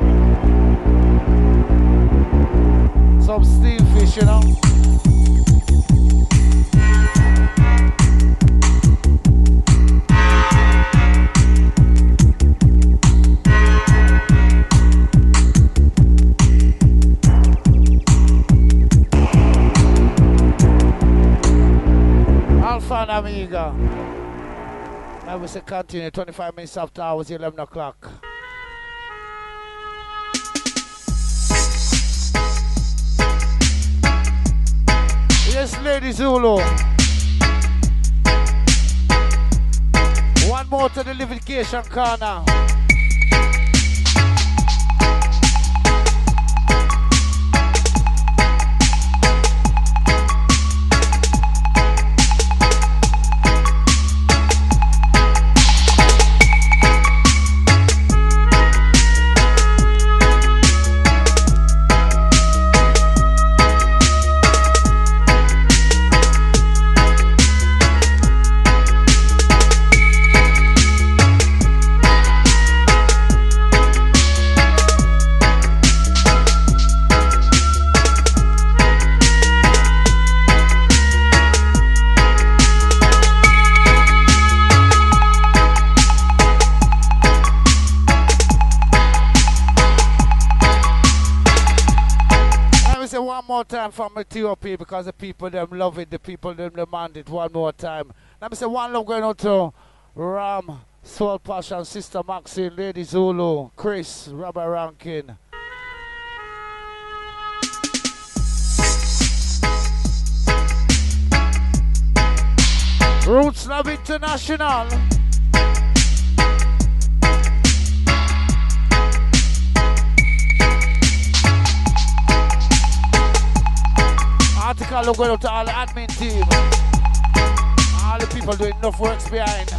Some steam fish, you know. Omega. I will say continue, twenty-five minutes after hours, eleven o'clock. Yes, Lady Zulu. One more to the Livification Corner. More time from my T O P because the people them love it, the people them demand it. One more time. Let me say one love going out to Ram, Soul Passion, Sister Maxine, Lady Zulu, Chris, Robert Rankin. Roots Love International. Article going out to all the admin team. All the people doing enough works behind.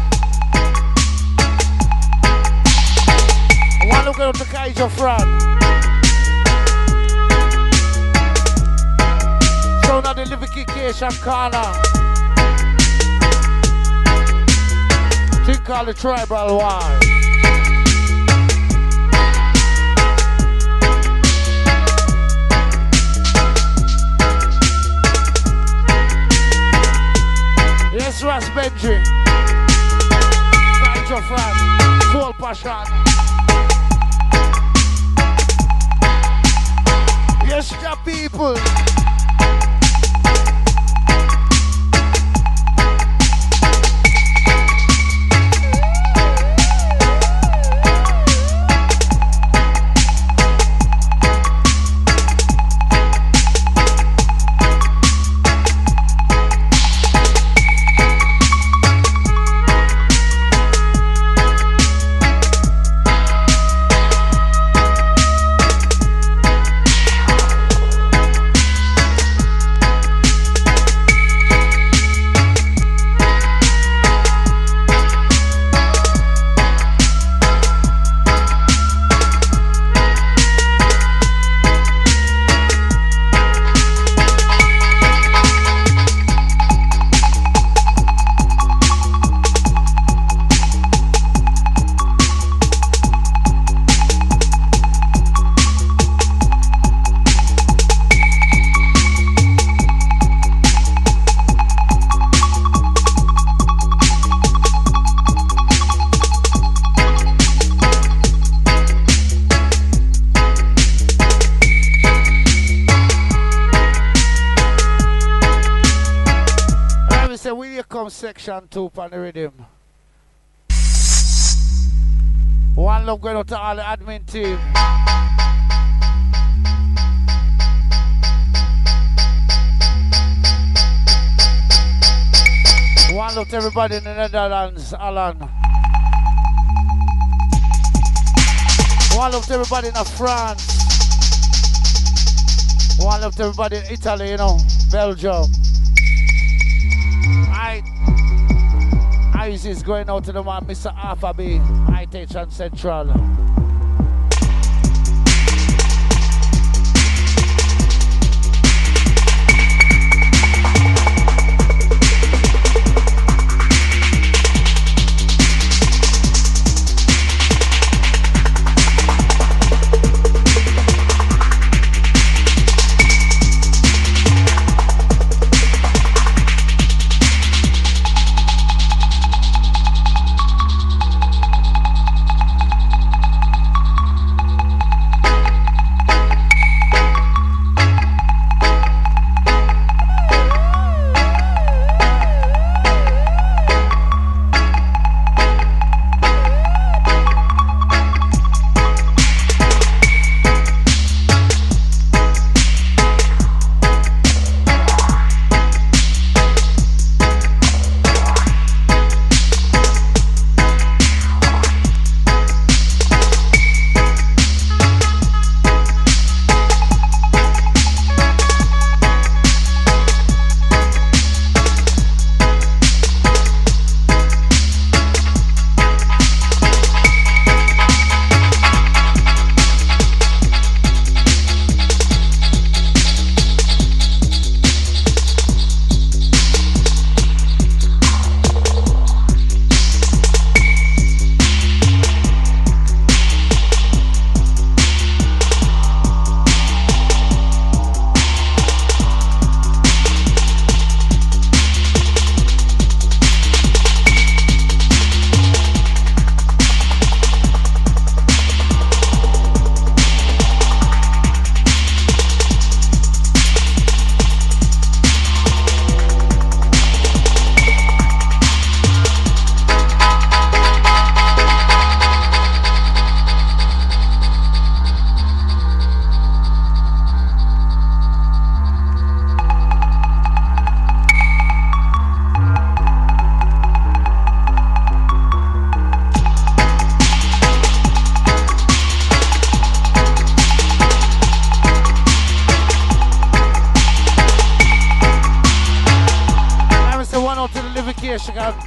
One look out to Kaiser Fran. So now the Livification Corner. Think called the Tribal War. Yes, Ras Benji. Kaiser Fran. Soul Passion. Yes, the people. Section two on the rhythm. One love going out to all the admin team. One love to everybody in the Netherlands, Alan. One love to everybody in France. One love to everybody in Italy, you know, Belgium. Right. Isis going out to the man, Mister Alpha B, High Tension Central.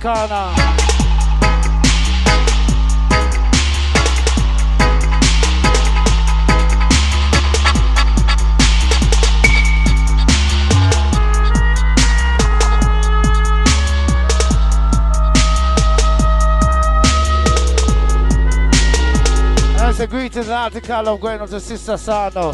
corner. That's a greetings article of going on to Sister Sardos.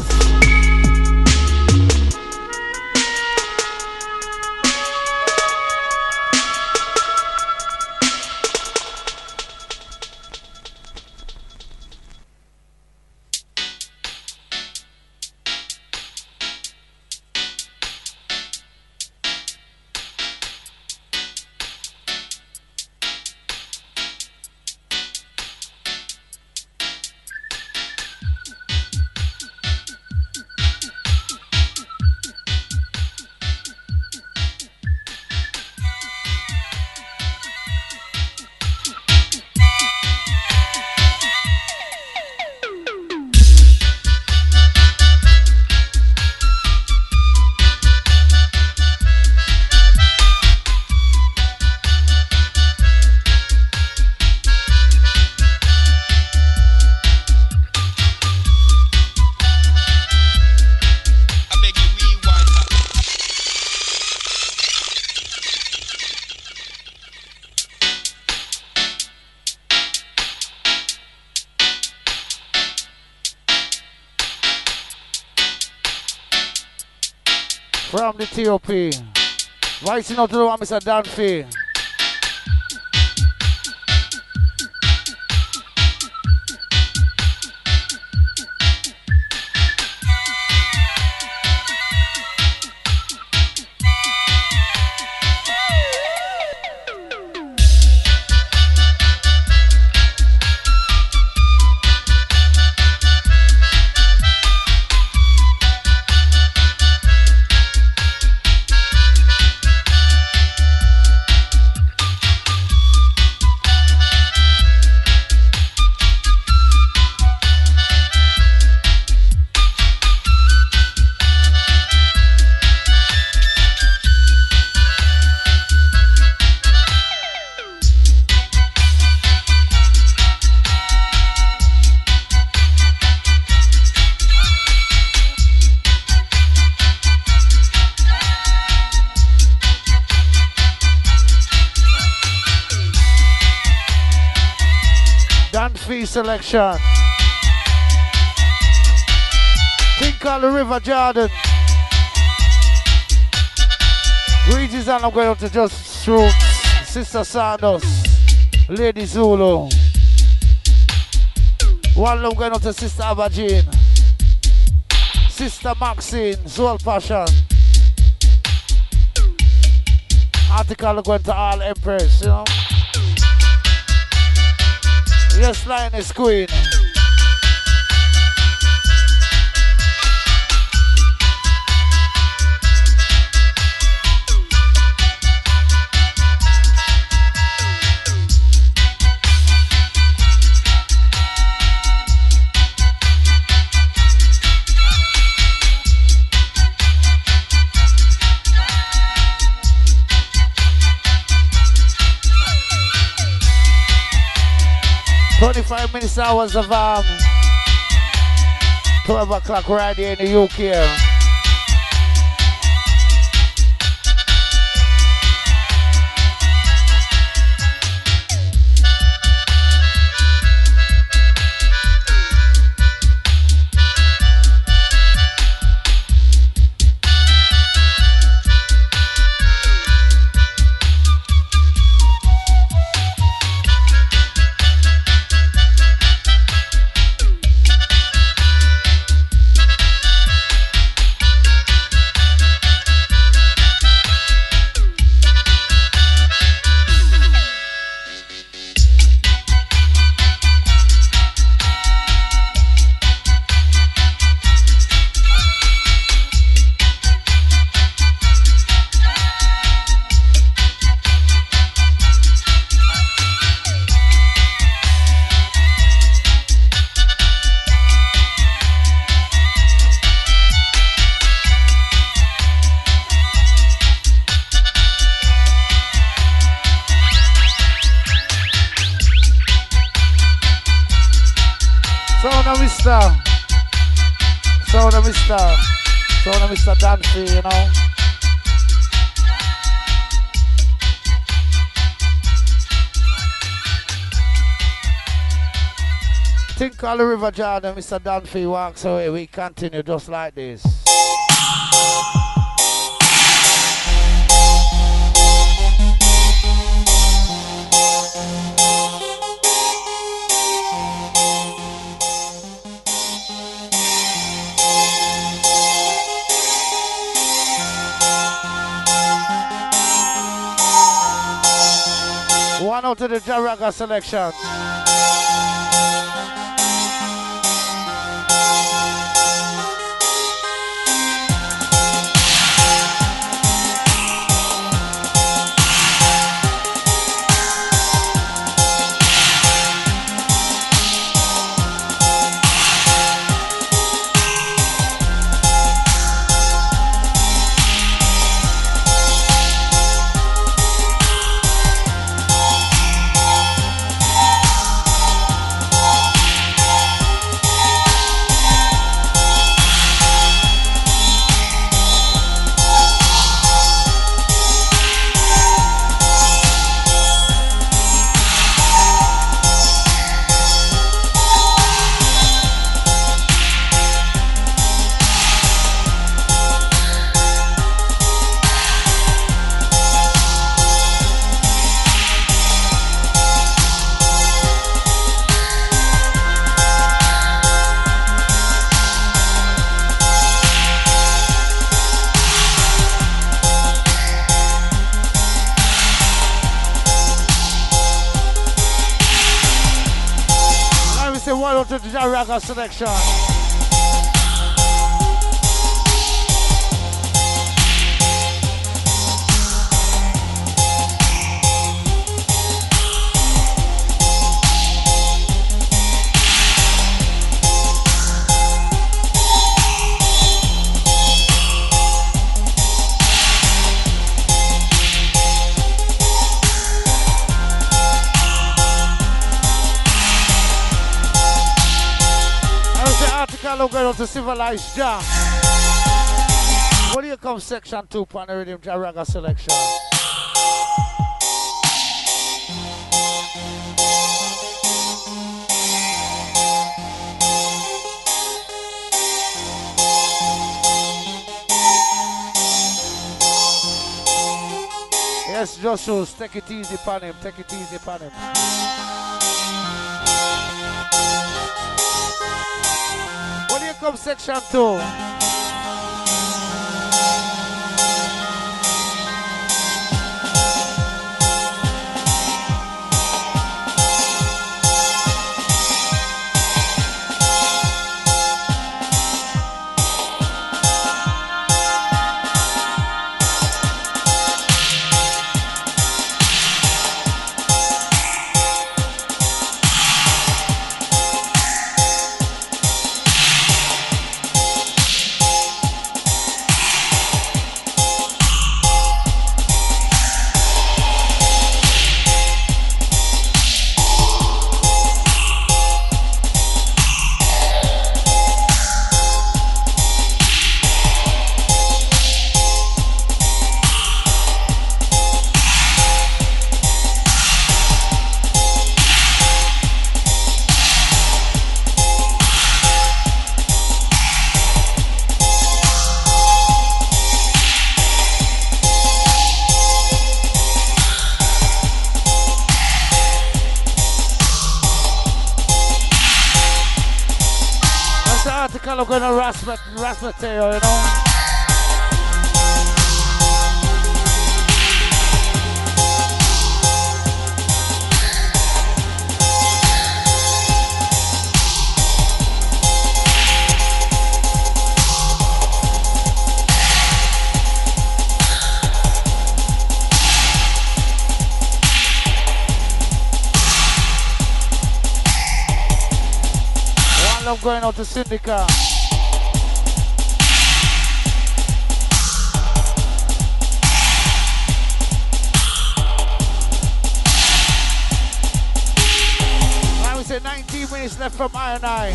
From the T O P. Voicing out to the one, Mister Danfy. Selection. Think on the River Jordan. Greetings and I'm going up to Just Roots, Sister Sandos, Lady Zulu. One love going up to Sister Abajin, Sister Maxine, Soul Passion. Article going to all Empress, you know. Yes, Lioness Queen. twenty-five minutes hours of um, twelve o'clock right here in the U K. of Mister Sound of Mister Sound of Mister Danfy, you know. Think all the River Jordan, Mister Danfy walks away. We continue just like this. One out of the Jaraga selection. To the Jaraga selection. Going to Civilized Jah. What do you come section two on the rhythm Jaraga selection? Yes, Joshua, take it easy upon him, take it easy upon him. Come section two. I'm gonna rasp rasp material, you know. One love going out to Syndica. say nineteen minutes left from I and I.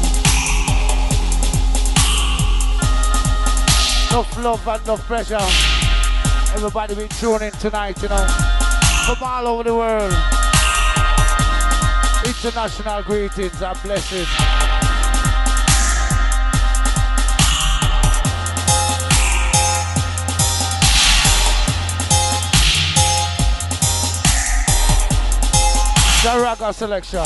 Enough love and enough pressure. Everybody been tuning in tonight, you know. From all over the world. International greetings and blessings. The Raga selection.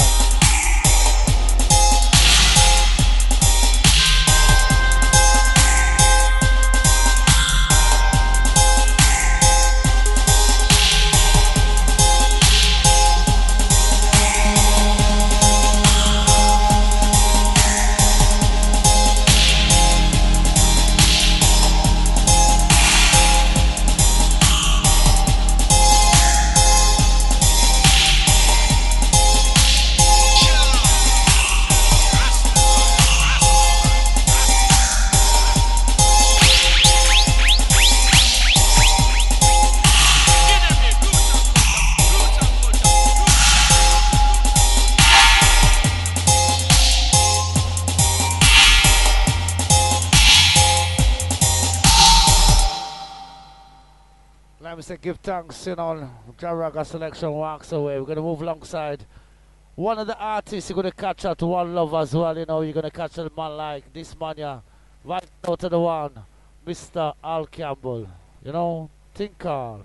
Say give thanks, you know, Jaraga selection walks away. We're going to move alongside one of the artists. You're going to catch out One Love as well, you know. You're going to catch a man like this man here. Right now to the one, Mister Al Campbell. You know, think all.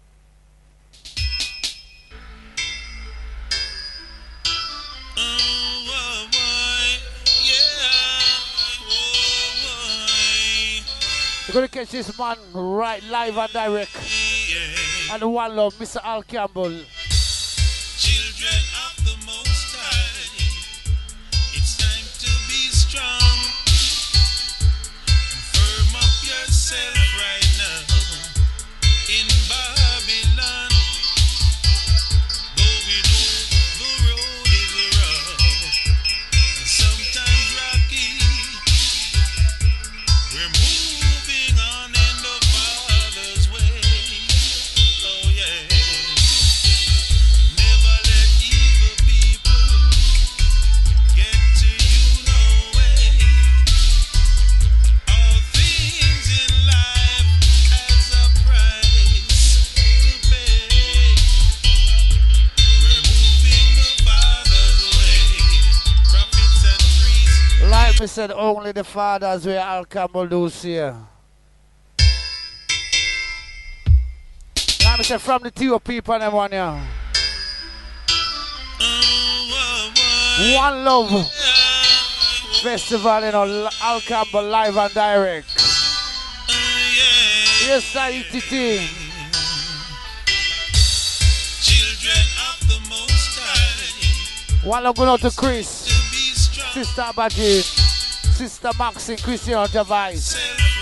You're going to catch this man right live and direct. And the One Love, Mister Al Campbell. Children of the Most High, it's time to be strong. Firm up yourself right now in Babylon. Though we know the road is rough and sometimes rocky, we're moving on in the Father's way. Me said only the fathers where Al Campbell do here. Now me said from the two people and them one here. One Love Festival, you know, Al Campbell live and direct. Yes, sir, E T T. Children of the Most High. One Love going out to Chris, Sister Abagin, Sister Maxine, Christian Gervais.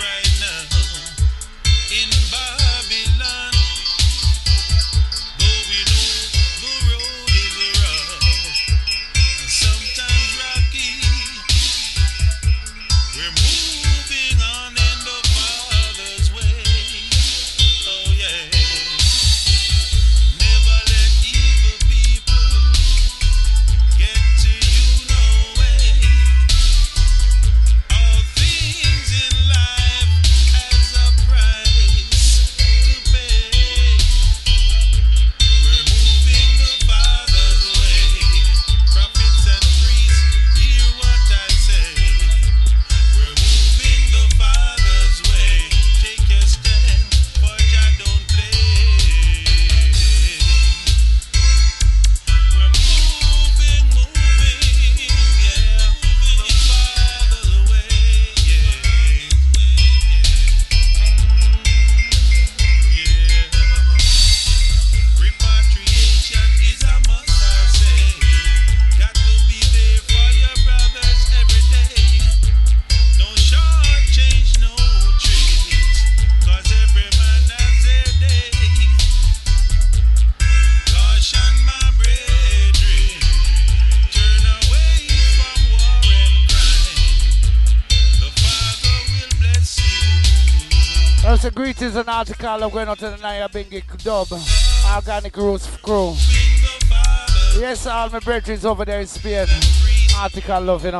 So greetings and article I'm going on to the Naya Bingy Dub Organic Roots crew. Yes, all my brethren over there in Spain. Article love, you know.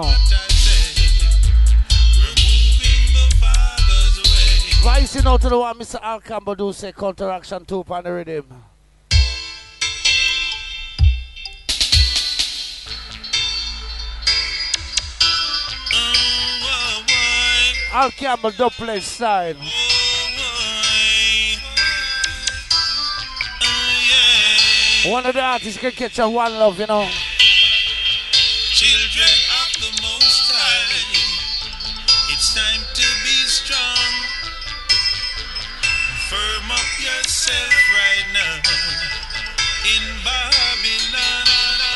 Vice, you know, to the one Mister Al Campbell do say counteraction two on the rhythm. Al Campbell double style. One of the artists can catch a one love, you know. Children of the Most High, it's time to be strong. Firm up yourself right now in Babylon.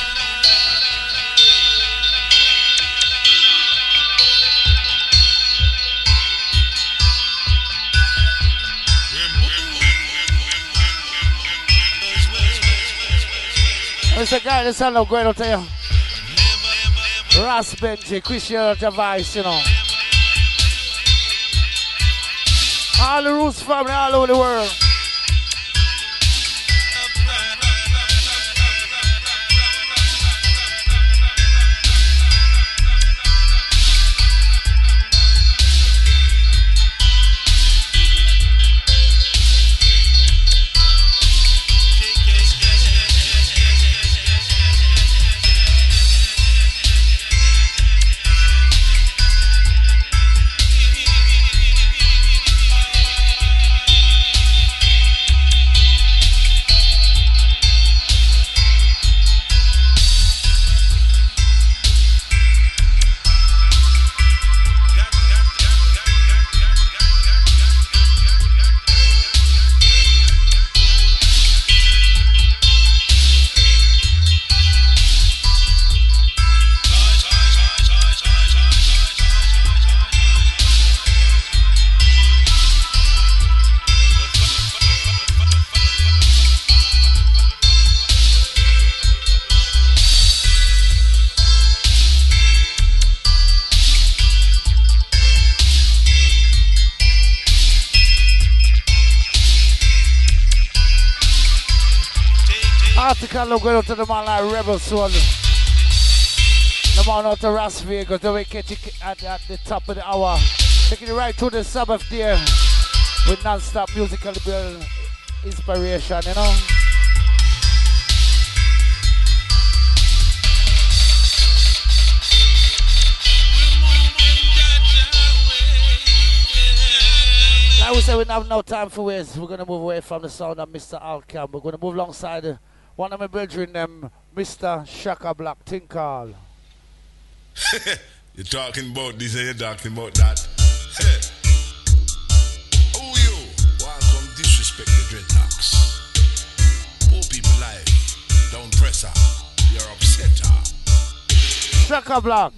Mister Guy, the son of going out there. Ross Benji, Christian Javice, you know. All the Roots family all over the world. Article look going out to the man like Rebel Soul. The man out to Las Vegas, the way catch it at, at the top of the hour. Taking it right to the Sabbath there with non-stop musical build inspiration, you know. Like we said, we don't have no time for waste. We're going to move away from the sound of Mister Al Campbell. We're going to move alongside uh, one of my brethren, them, Mister Shaka Black Tinkal. You're talking about this and you're talking about that. Hey. Who you? Why come disrespect the dreadlocks? Poor people life. Don't press her. You're upset her. Shaka Black.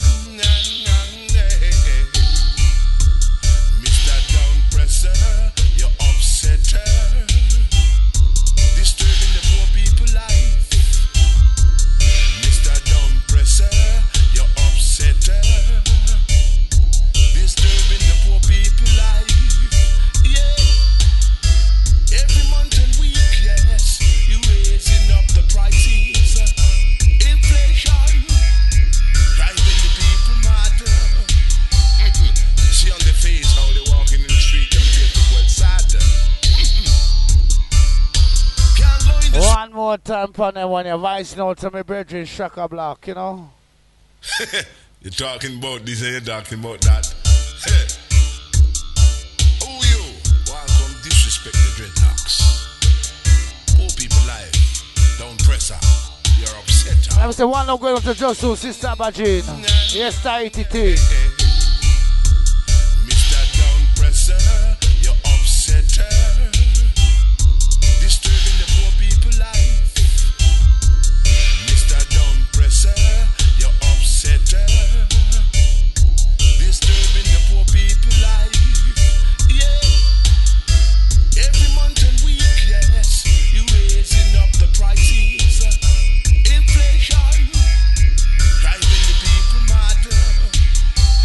Mister Down Presser, you're upset her. Disturbing the poor people life. Mister Down Presser, you're upset her. Disturbing the poor people life. Yeah. Every month and week, yes, you raising up the prices. Inflation, driving the people mad. See on the face how they walking in the street, them people well sad. Can't go in the One more time, pon them when you're voice note to my brethren, Shaka Black, you know. You're talking about this and you're talking about that. Hey. Who you? Why come disrespect the dreadlocks? Poor people life. Don't press her. You're upset her. I was the one now going up to Josu, Sister Bajin. Yes, Tahiti T. Mister Down Presser, you're upset her. Disturbing the poor people life. Mister Down Presser, you're upset her. Disturbing the poor people life. Yeah. Every month and week, yes, you raising up the prices. Inflation, driving the people mad.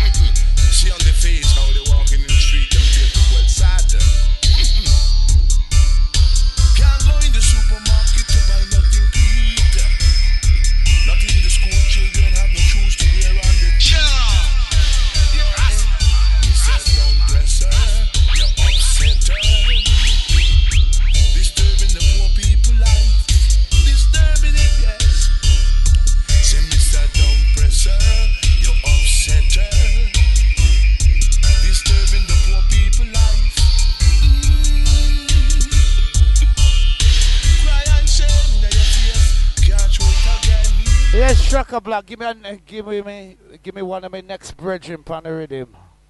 Yes, Shaka Black, give me, a, give me, me, give me one of my next brethren pan the rhythm.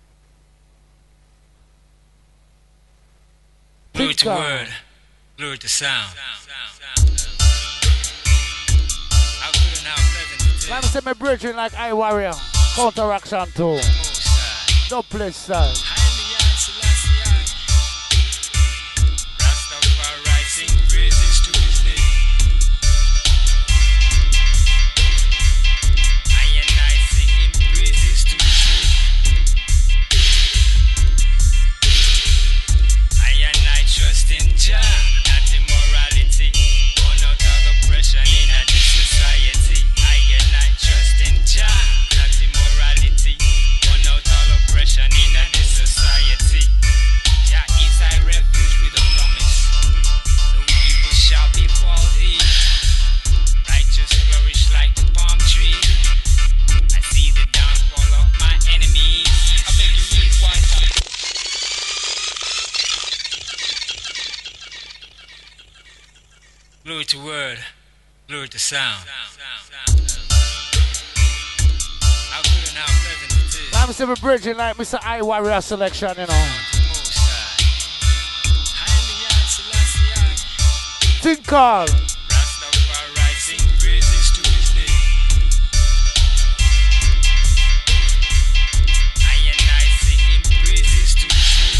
Glory to word, glory to sound. How good and how pleasant it is. Let me say my brethren like I Warrior, counteraction too. Don't play style. Rastafari sing praises to his name. Jah, not immorality, born out of oppression in a this society. I and I trust in Jah, not immorality, born out of oppression in a this society. Jah is thy refuge with a promise, no evil shall befall thee. Righteous flourish like the palm tree. I see the downfall of my enemies. I beg you read one time. Glory to word, glory to sound. How good and how pleasant it is. I'm still bridging like Mister I Warrior selection, you know. Think call. Rastafari sing praises to his name. I and I singing praises to his name.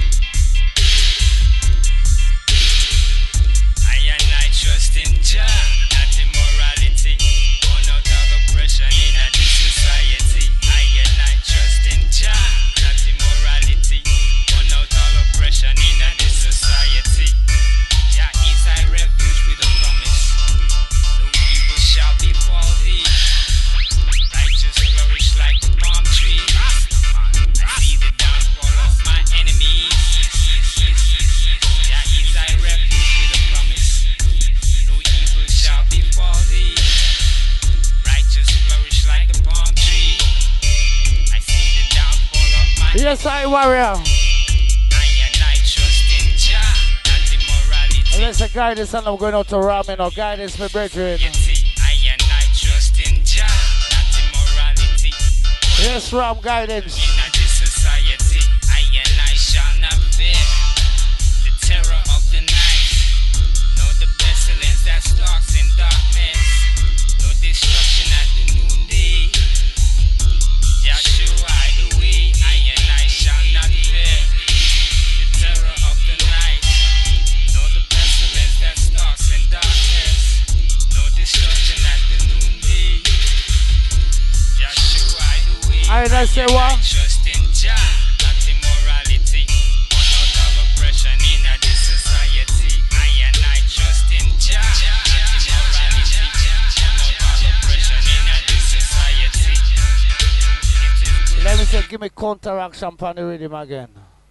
Trust in Jah, not immorality, born out of oppression in a this society. I and I trust in Jah, not immorality, born out of oppression in a this society. Jah is thy refuge with a promise, no evil shall befall thee. Righteous flourish like the palm tree. I see the downfall of my enemies. Jah is thy refuge with a promise, shall befall thee. Righteous flourish like the palm tree. I see the downfall of my Yes, I Warrior. I and I trust in Jah, not immorality. Unless the guidance and I'm going out to Ramen or guidance, my brethren. I and I trust in Jah, not immorality. Yes, Ram guidance. In this society, I and I shall not fear the terror of the night. No, the pestilence that stalks in darkness. No destruction at the noonday. Yahshua, the way. I and I shall not fear the terror of the night. No, the pestilence that stalks in darkness. No destruction at the noonday. Yahshua, the way. I and I say what? Trust in Jah, not immorality. Born out of oppression in a this society. I and I trust in Jah, not immorality. Born out of oppression in a this society. Let me say, give me counteraction on the rhythm again.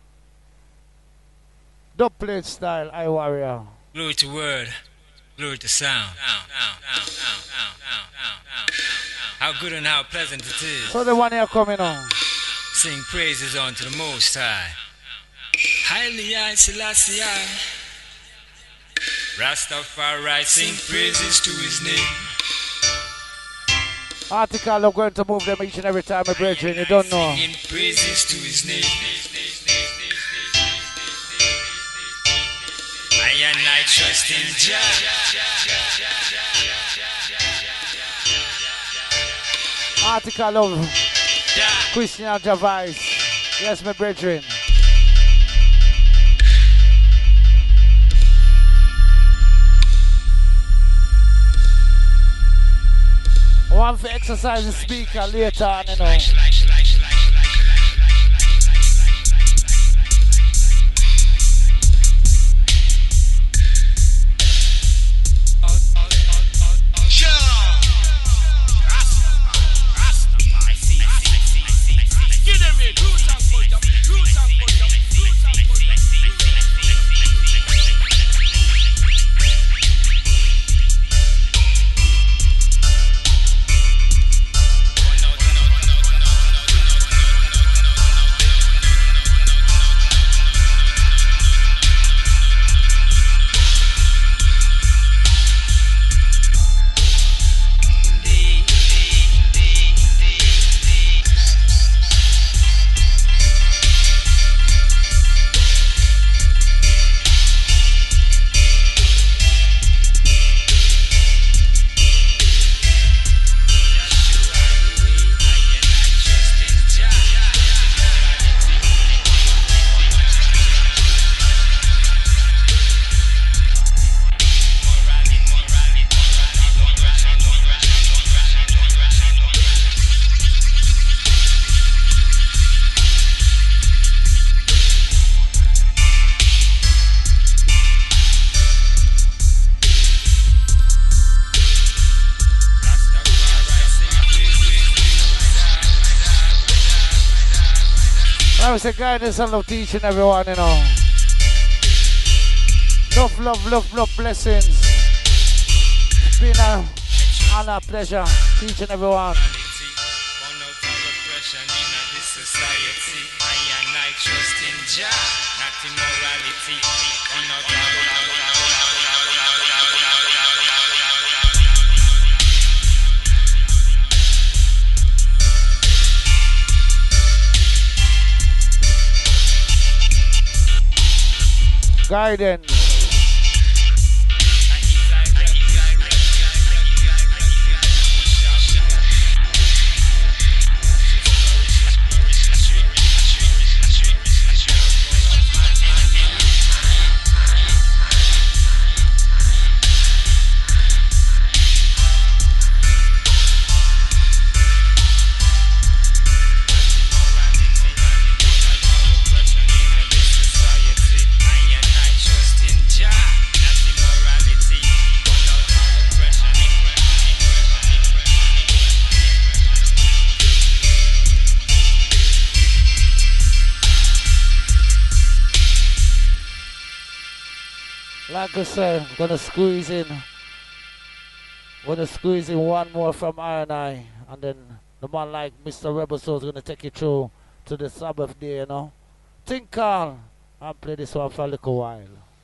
Don't play style, I Warrior. Glory to word, glory to sound. How good and how pleasant it is. So the one here coming on. Sing praises unto the Most High. Highly I Selassie I. Rastafari sing praises to his name. Article I'm going to move them each and every time, my brethren. You don't know. Singing praises to his name. I and I trust in Jah. Article of Christian Gervais. Yes, my brethren. One for exercise the speaker later on, you know. Like we say, guidance and love teaching everyone, you know. Love, love, love, love, blessings. It's been a honor, pleasure teaching everyone. Society, I and I trust in Jah, not immorality. Guidance. Like I said, I'm gonna squeeze in, gonna squeeze in one more from I and I, and then the man like Mister Rebel Soul is gonna take you through to the Sabbath day, you know. Think calm and play this one for a little while.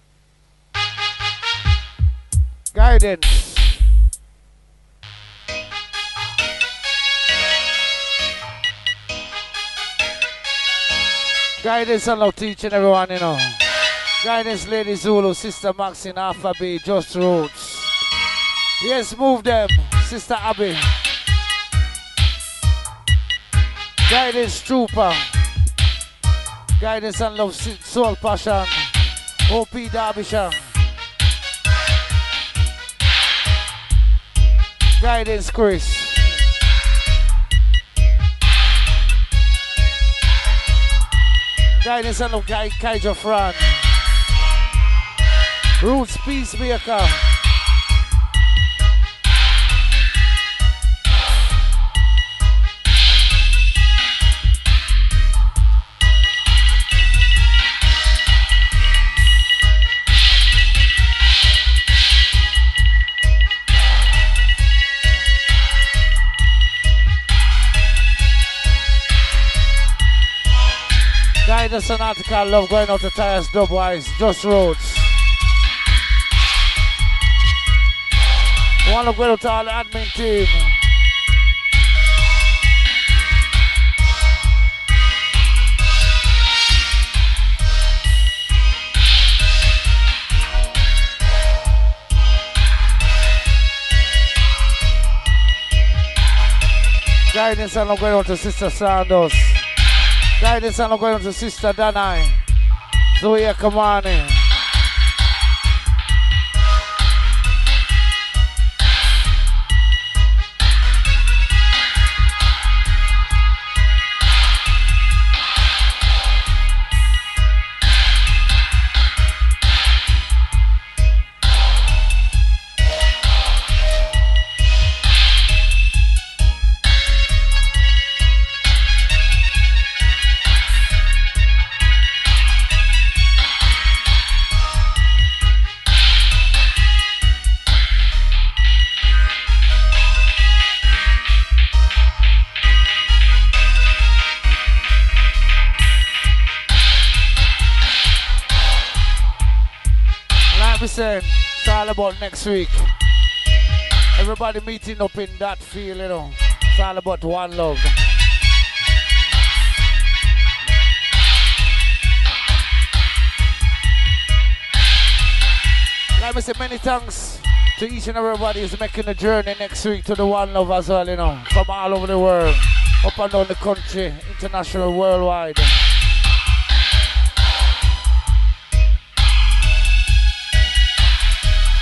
Guidance. Guidance and love teaching everyone, you know. Guidance, Lady Zulu, Sister Maxine, Alpha B, Just Roots. Yes, move them, Sister Abby. Guidance, Trooper. Guidance and Love, Soul Passion. O P Derbyshire. Guidance, Chris. Guidance and Love, Guy, Kaijo Fran. Roots Peacemaker. Guidance and article love going out to Tyres Dubwise, Just Roads. One of going to all the admin team. Guidance and I'm going to Sister Sandos. Guidance and I'm going to Sister Danai. Zoe Kamani. It's all about next week. Everybody meeting up in that field, you know. It's all about one love. Like I say, many thanks to each and everybody who's making the journey next week to the one love as well, you know. From all over the world, up and down the country, international, worldwide.